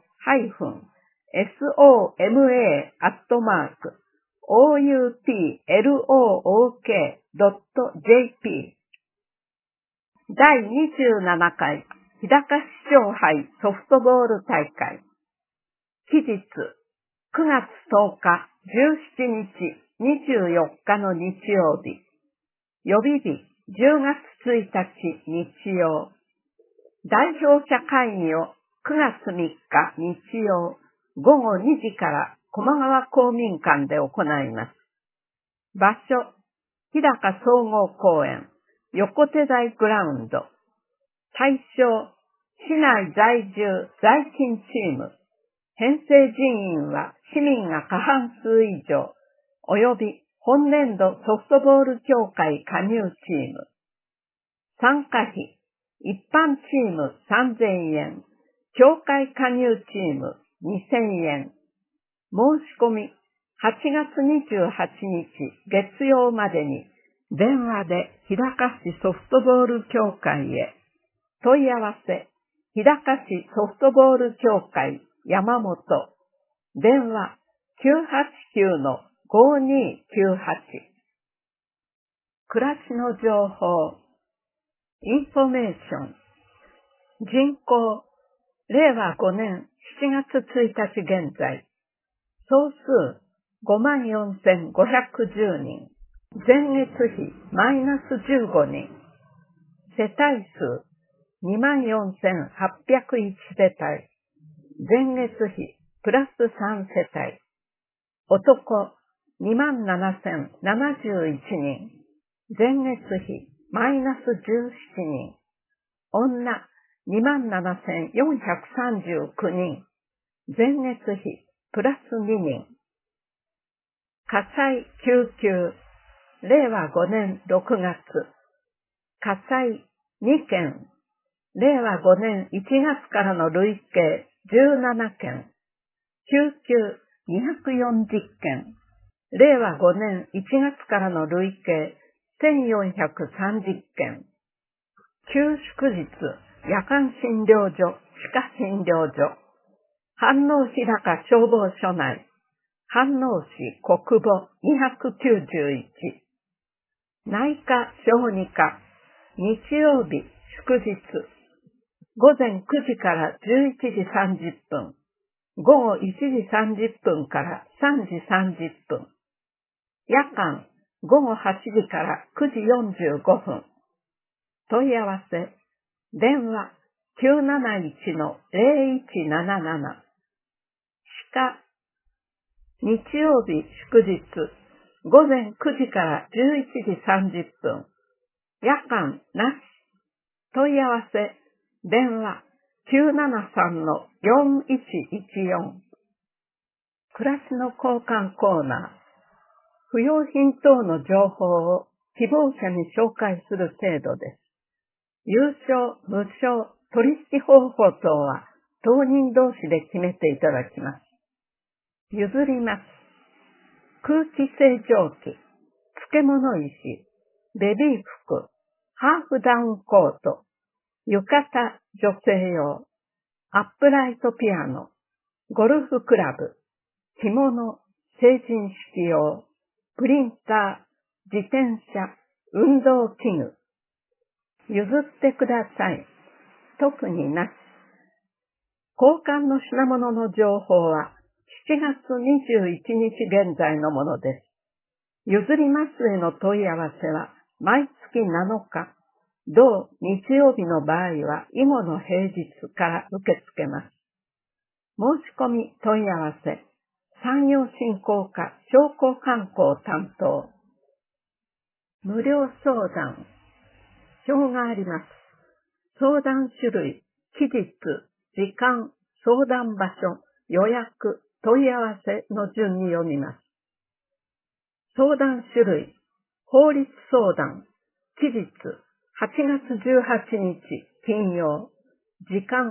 Speaker 3: アットマーク、outlook.jp。第にじゅうななかい日高市長杯ソフトボール大会。期日、くがつとおか、じゅうしちにち、にじゅうよっかの日曜日。予備日、じゅうがつついたち日曜。代表者会議をくがつみっか日曜、ごごにじから駒川公民館で行います。場所、日高総合公園、横手台グラウンド。対象、市内在住在勤チーム。編成人員は市民が過半数以上、及び本年度ソフトボール協会加入チーム。参加費、一般チームさんぜんえん、協会加入チームにせんえん。申し込み、はちがつにじゅうはちにち月曜までに、電話で日高市ソフトボール協会へ。問い合わせ、日高市ソフトボール協会山本。電話 きゅうはちきゅうのごにきゅうはち。暮らしの情報。インフォメーション。人口、れいわごねんしちがつついたち現在。総数 ごまんよんせんごひゃくじゅうにん。前月比マイナスじゅうごにん。世帯数にまんよんせんはっぴゃくいち世帯。前月比プラスさん世帯。男にまんななせんななじゅういちにん。前月比マイナスじゅうななにん。女にまんななせんよんひゃくさんじゅうきゅうにん。前月比プラスににん。火災救急、れいわごねんろくがつ。火災にけん。れいわごねんいちがつからの累計じゅうななけん。救急にひゃくよんじゅっけん。れいわごねんいちがつからの累計せんよんひゃくさんじゅっけん。休祝日、夜間診療所、歯科診療所。飯能日高消防署内。飯能市国母にひゃくきゅうじゅういち。内科小児科。日曜日祝日。ごぜんくじからじゅういちじさんじゅっぷん。ごごいちじさんじゅっぷんからさんじさんじゅっぷん。夜間ごごはちじからくじよんじゅうごふん。問い合わせ。電話 きゅうなないちのぜろいちなななな。歯科。日曜日祝日。ごぜんくじからじゅういちじさんじゅっぷん。夜間なし。問い合わせ。電話きゅうななさんのよんいちいちよん。暮らしの交換コーナー。不用品等の情報を希望者に紹介する制度です。有償、無償、取引方法等は当人同士で決めていただきます。譲ります。空気清浄機、漬物石、ベビー服、ハーフダウンコート、浴衣女性用、アップライトピアノ、ゴルフクラブ、着物、成人式用、プリンター、自転車、運動器具。譲ってください。特になし。交換の品物の情報はしちがつにじゅういちにち現在のものです。譲りますへの問い合わせは毎月なのか、同日曜日の場合は以後の平日から受け付けます。申し込み問い合わせ、産業振興課商工観光担当。無料相談。表があります。相談種類、期日、時間、相談場所、予約、問い合わせの順に読みます。相談種類、法律相談、期日、はちがつじゅうはちにち金曜、時間、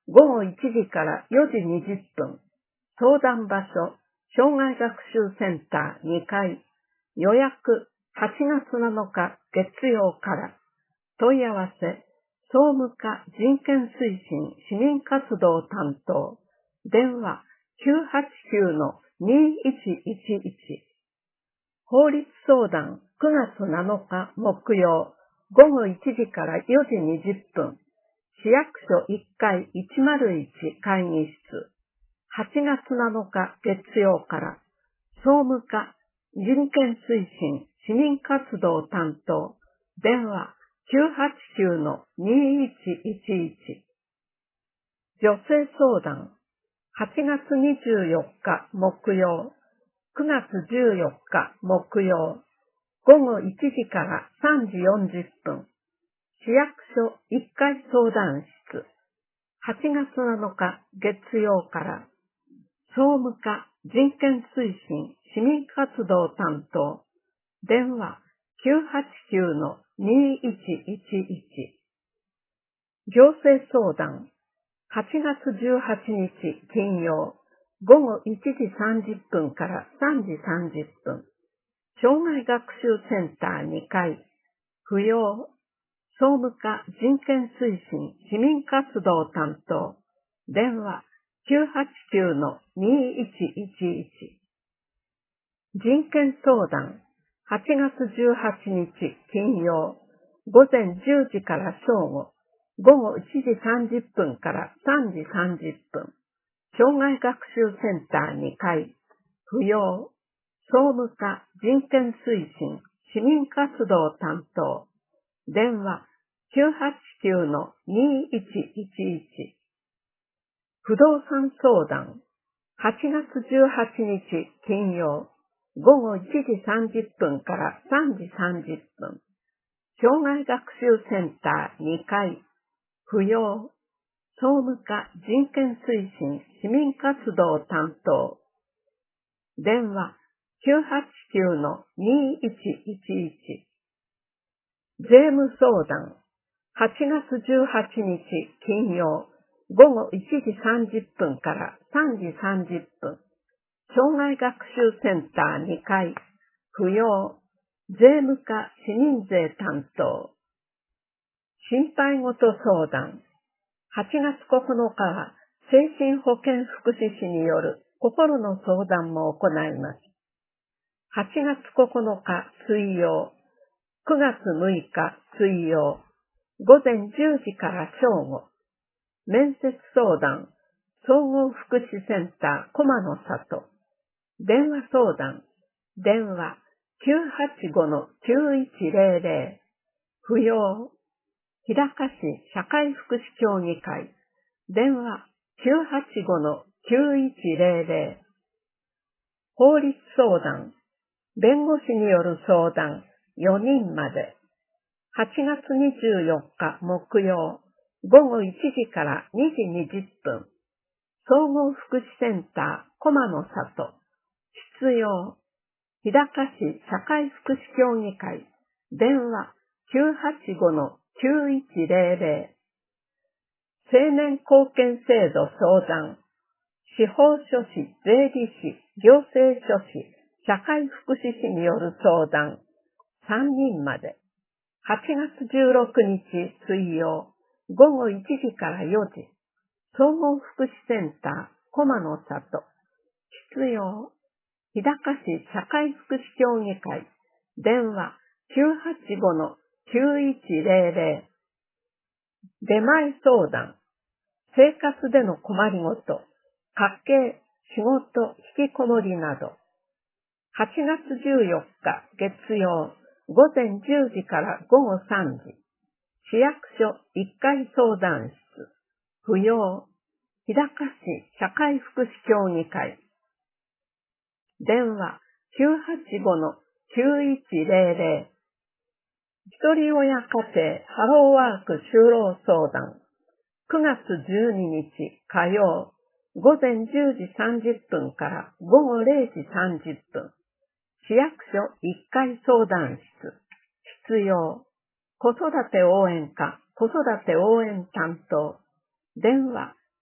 Speaker 3: ごごいちじからよじにじゅっぷん、相談場所、障害学習センターにかい、予約はちがつなのか月曜から、問い合わせ、総務課人権推進市民活動担当、電話 きゅうはちきゅうのにいちいちいち、法律相談くがつなのか木曜ごごいちじからよじにじゅっぷん、市役所いっかいいちまるいち会議室、はちがつなのか月曜から、総務課人権推進市民活動担当、電話きゅうはちきゅうのにいちいちいち、女性相談はちがつにじゅうよっか木曜、くがつじゅうよっか木曜、ごごいちじからさんじよんじゅっぷん、市役所いっかい相談室、はちがつなのか月曜から、総務課人権推進市民活動担当、電話きゅうはちきゅうのにいちいちいち、行政相談はちがつじゅうはちにち金曜ごごいちじさんじゅっぷんからさんじさんじゅっぷん、障害学習センターにかい、扶養、総務課人権推進市民活動担当、電話きゅうはちきゅうのにいちいちいち、人権相談はちがつじゅうはちにち金曜ごぜんじゅうじから正午ごごいちじさんじゅっぷんからさんじさんじゅっぷん、障害学習センターにかい、扶養、総務課人権推進市民活動担当、電話きゅうはちきゅうのにいちいちいち、不動産相談はちがつじゅうはちにち金曜ごごいちじさんじゅっぷんからさんじさんじゅっぷん、障害学習センターにかい、扶養、総務課人権推進市民活動担当、電話きゅうはちきゅうのにいちいちいち、税務相談はちがつじゅうはちにち金曜ごごいちじさんじゅっぷんからさんじさんじゅっぷん、障害学習センターにかい、扶養、税務課市民税担当、心配事相談はちがつここのかは精神保健福祉士による心の相談も行います。はちがつここのか水曜、くがつむいか水曜、ごぜんじゅうじから正午、面接相談、総合福祉センター駒の里、電話相談、電話きゅうはちごのきゅういちぜろぜろ、扶養、日高市社会福祉協議会、電話きゅうはちごのきゅういちぜろぜろ、法律相談、弁護士による相談よにんまで、はちがつにじゅうよっか木曜ごごいちじからにじにじゅっぷん、総合福祉センター駒の里、必要、日高市社会福祉協議会、電話きゅうはちごのきゅういちぜろぜろ、青年貢献制度相談、司法書士、税理士、行政書士、社会福祉士による相談さんにんまで、はちがつじゅうろくにち水曜ごごいちじからよじ、総合福祉センター駒の里、必要、日高市社会福祉協議会、電話きゅうはちごのきゅういちぜろぜろ、出前相談、生活での困りごと、家計、仕事、引きこもりなど、はちがつじゅうよっか月曜ごぜんじゅうじからごごさんじ、市役所いっかい相談室、扶養、日高市社会福祉協議会、電話きゅうはちごのきゅういちぜろぜろ、ひとり親家庭ハローワーク就労相談、くがつじゅうににち火曜ごぜんじゅうじさんじゅっぷんからごごれいじさんじゅっぷん、市役所いっかい相談室、必要、子育て応援課子育て応援担当、電話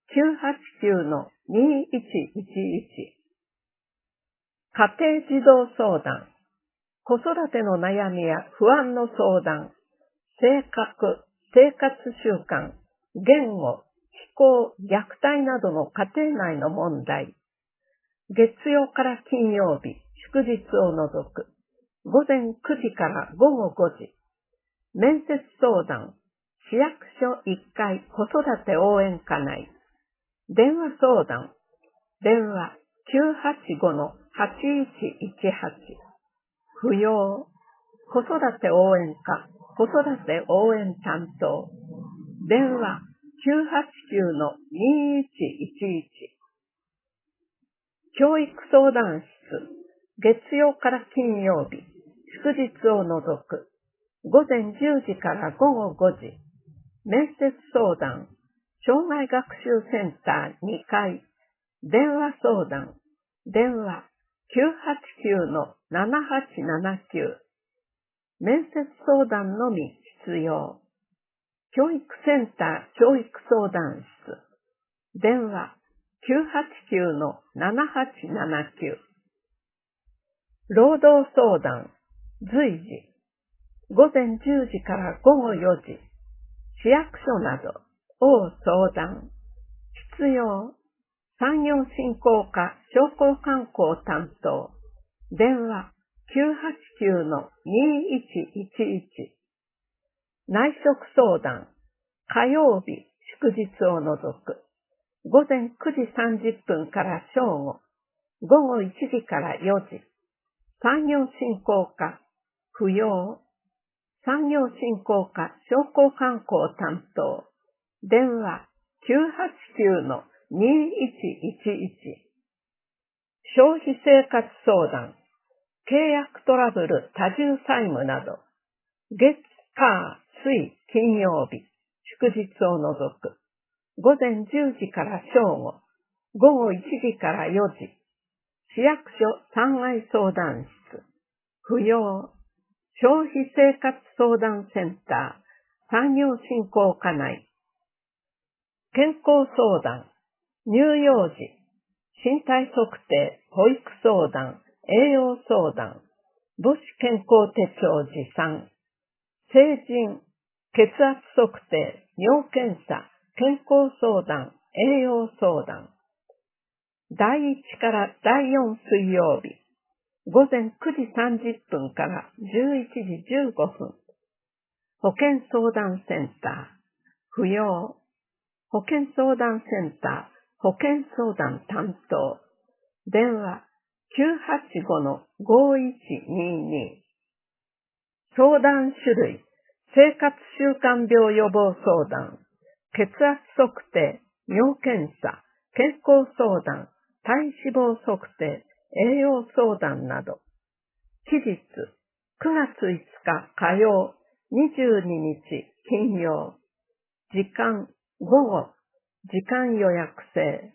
Speaker 3: きゅうはちきゅうのにいちいちいち。家庭児童相談、子育ての悩みや不安の相談、性格、生活習慣、言語、気候、虐待などの家庭内の問題。月曜から金曜日、祝日を除く。午前くじから午後ごじ。面接相談、市役所いっかい子育て応援課内。電話相談、電話きゅうはちごのはちいちいちはち。扶養、子育て応援課、子育て応援担当。電話きゅうはちきゅうのにいちいちいち。教育相談室、月曜から金曜日、祝日を除く。午前じゅうじから午後ごじ。面接相談、障害学習センターにかい。電話相談、電話きゅうはちきゅうのななはちななきゅう。面接相談のみ必要。教育センター教育相談室。電話きゅうはちきゅうのななはちななきゅう。労働相談、随時。午前じゅうじから午後よじ。市役所などを相談。必要。産業振興課商工観光担当。電話きゅうはちきゅうのにいちいちいち。内職相談、火曜日、祝日を除く。午前くじさんじゅっぷんから正午。午後いちじからよじ。産業振興課、扶養。産業振興課商工観光担当。電話きゅうはちきゅうのにいちいちいち。消費生活相談、契約トラブル多重債務など。月、火、水、金曜日、祝日を除く。午前じゅうじから正午。午後いちじからよじ。市役所さんがい相談室。扶養。消費生活相談センター、産業振興課内。健康相談、乳幼児、身体測定、保育相談、栄養相談、母子健康手帳持参、成人、血圧測定、尿検査、健康相談、栄養相談。だいいちからだいよん水曜日。午前くじさんじゅっぷんからじゅういちじじゅうごふん。保健相談センター、扶養。保健相談センター、保健相談担当。電話きゅうはちごのごいちにに。相談種類、生活習慣病予防相談、血圧測定、尿検査、健康相談、体脂肪測定、栄養相談など。期日、くがついつか火曜、にじゅうににち金曜。時間、午後、時間予約制。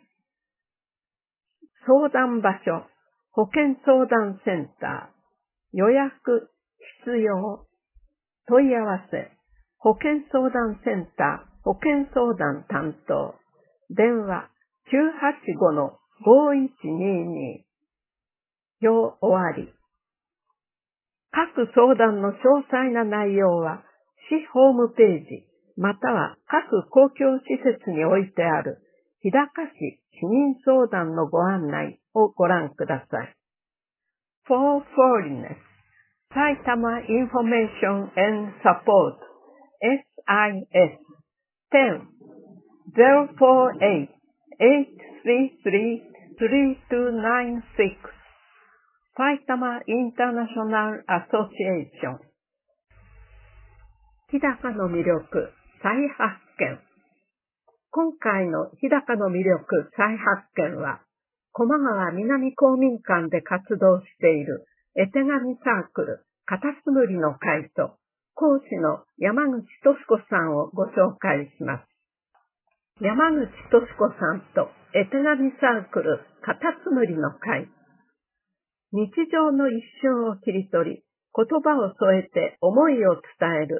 Speaker 3: 相談場所、保健相談センター。予約、必要。問い合わせ、保健相談センター、保健相談担当。電話、きゅうはちごのごいちにに。表終わり。各相談の詳細な内容は、市ホームページ、または各公共施設に置いてある、日高市市民相談のご案内をご覧ください。For Foreigners、埼玉 Information and Support、エスアイエス じゅう ゼロよんはち はちさんさん さんにーきゅう埼玉インターナショナルアソシエーション。日高の魅力再発見。今回の日高の魅力再発見は、駒川南公民館で活動している絵手紙サークルカタツムリの会と講師の山口敏子さんをご紹介します。山口敏子さんと絵手紙サークルカタツムリの会。日常の一瞬を切り取り、言葉を添えて思いを伝える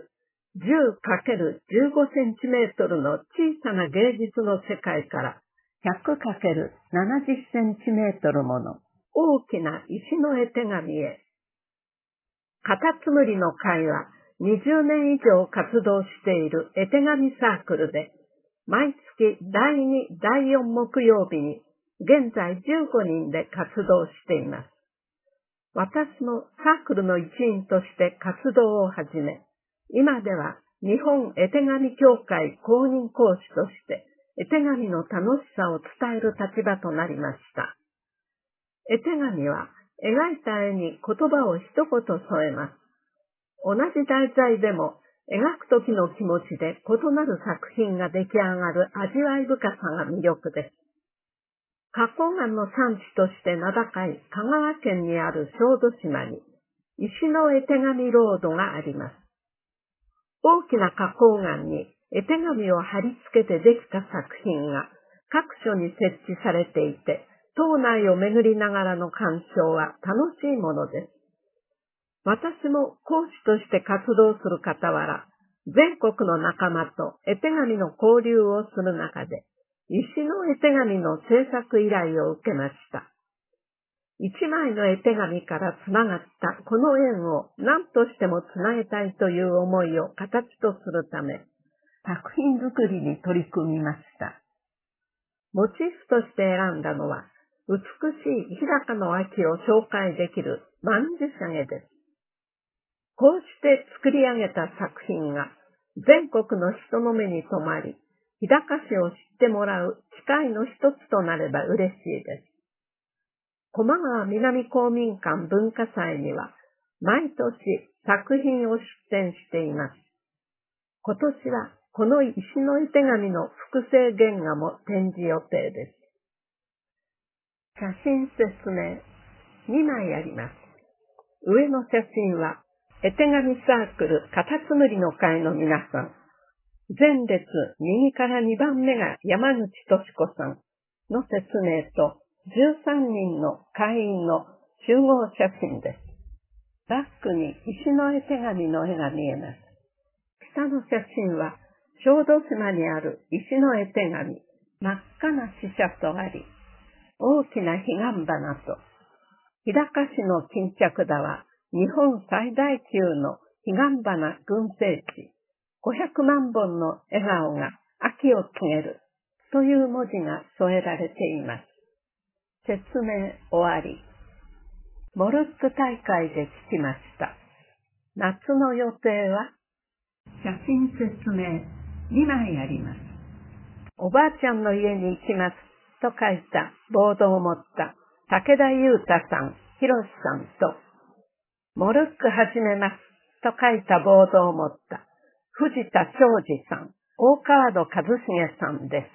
Speaker 3: じゅうかけるじゅうごセンチメートルの小さな芸術の世界から ひゃくかけるななじゅっセンチメートルもの大きな石の絵手紙へ。カタツムリの会はにじゅうねん以上活動している絵手紙サークルで、毎月だいに、だいよん木曜日に現在じゅうごにんで活動しています。私もサークルの一員として活動を始め、今では日本絵手紙協会公認講師として絵手紙の楽しさを伝える立場となりました。絵手紙は描いた絵に言葉を一言添えます。同じ題材でも描く時の気持ちで異なる作品が出来上がる味わい深さが魅力です。花崗岩の産地として名高い香川県にある小豆島に石の絵手紙ロードがあります。大きな花崗岩に絵手紙を貼り付けてできた作品が各所に設置されていて、島内を巡りながらの鑑賞は楽しいものです。私も講師として活動する傍ら、全国の仲間と絵手紙の交流をする中で、石の絵手紙の制作依頼を受けました。一枚の絵手紙からつながったこの縁を何としてもつなげたいという思いを形とするため、作品作りに取り組みました。モチーフとして選んだのは、美しい日高の秋を紹介できる曼珠沙華です。こうして作り上げた作品が全国の人の目に留まり、日高市を知ってもらう機会の一つとなれば嬉しいです。駒川南公民館文化祭には毎年作品を出展しています。今年はこの石の絵手紙の複製原画も展示予定です。写真説明にまいあります。上の写真は絵手紙サークルカタツムリの会の皆さん。前列右からにばんめが山口敏子さんの説明とじゅうさんにんの会員の集合写真です。バックに石の絵手紙の絵が見えます。下の写真は小豆島にある石の絵手紙、真っ赤な死者とあり、大きな彼岸花と、日高市の巾着田は日本最大級の彼岸花群生地、ごひゃくまんぼんの笑顔が秋を告げるという文字が添えられています。説明終わり。モルック大会で聞きました。夏の予定は写真説明にまいあります。おばあちゃんの家に行きますと書いたボードを持った武田裕太さん、ひろしさんと、モルック始めますと書いたボードを持った藤田昌司さん、大川戸一重さんです。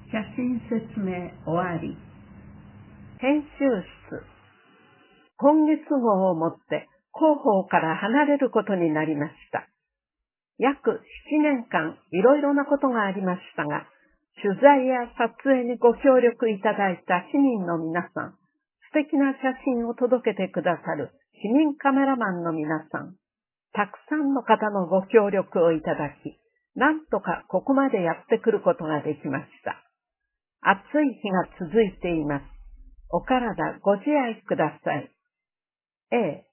Speaker 3: 写真説明終わり。編集室。今月号をもって広報から離れることになりました。約ななねんかんいろいろなことがありましたが、取材や撮影にご協力いただいた市民の皆さん、素敵な写真を届けてくださる市民カメラマンの皆さん、たくさんの方のご協力をいただき、なんとかここまでやってくることができました。暑い日が続いています。お体ご自愛ください。A、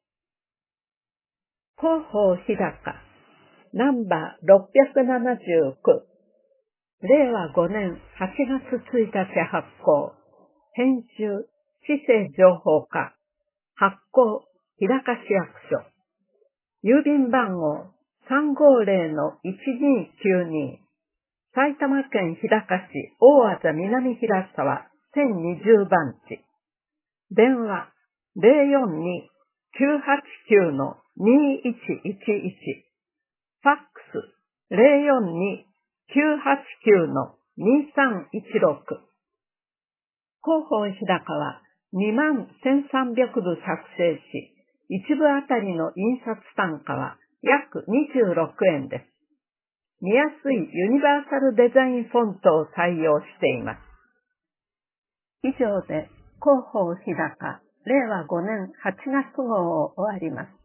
Speaker 3: 広報日高、ナンバーろっぴゃくななじゅうきゅう、れいわごねんはちがつついたち発行、編集、市政情報課、発行、日高市役所、郵便番号 さんごーぜろのいちにーきゅうに、埼玉県日高市大字南平沢せんにじゅうばんち、電話 ゼロよんにーきゅうはちきゅうのにいちいちいち、ファックス ゼロよんにーきゅうはちきゅうのにさんいちろく。広報日高はにまんせんさんびゃくぶ作成し、いちぶあたりの印刷単価は約にじゅうろくえんです。見やすいユニバーサルデザインフォントを採用しています。以上で広報日高れいわごねんはちがつ号を終わります。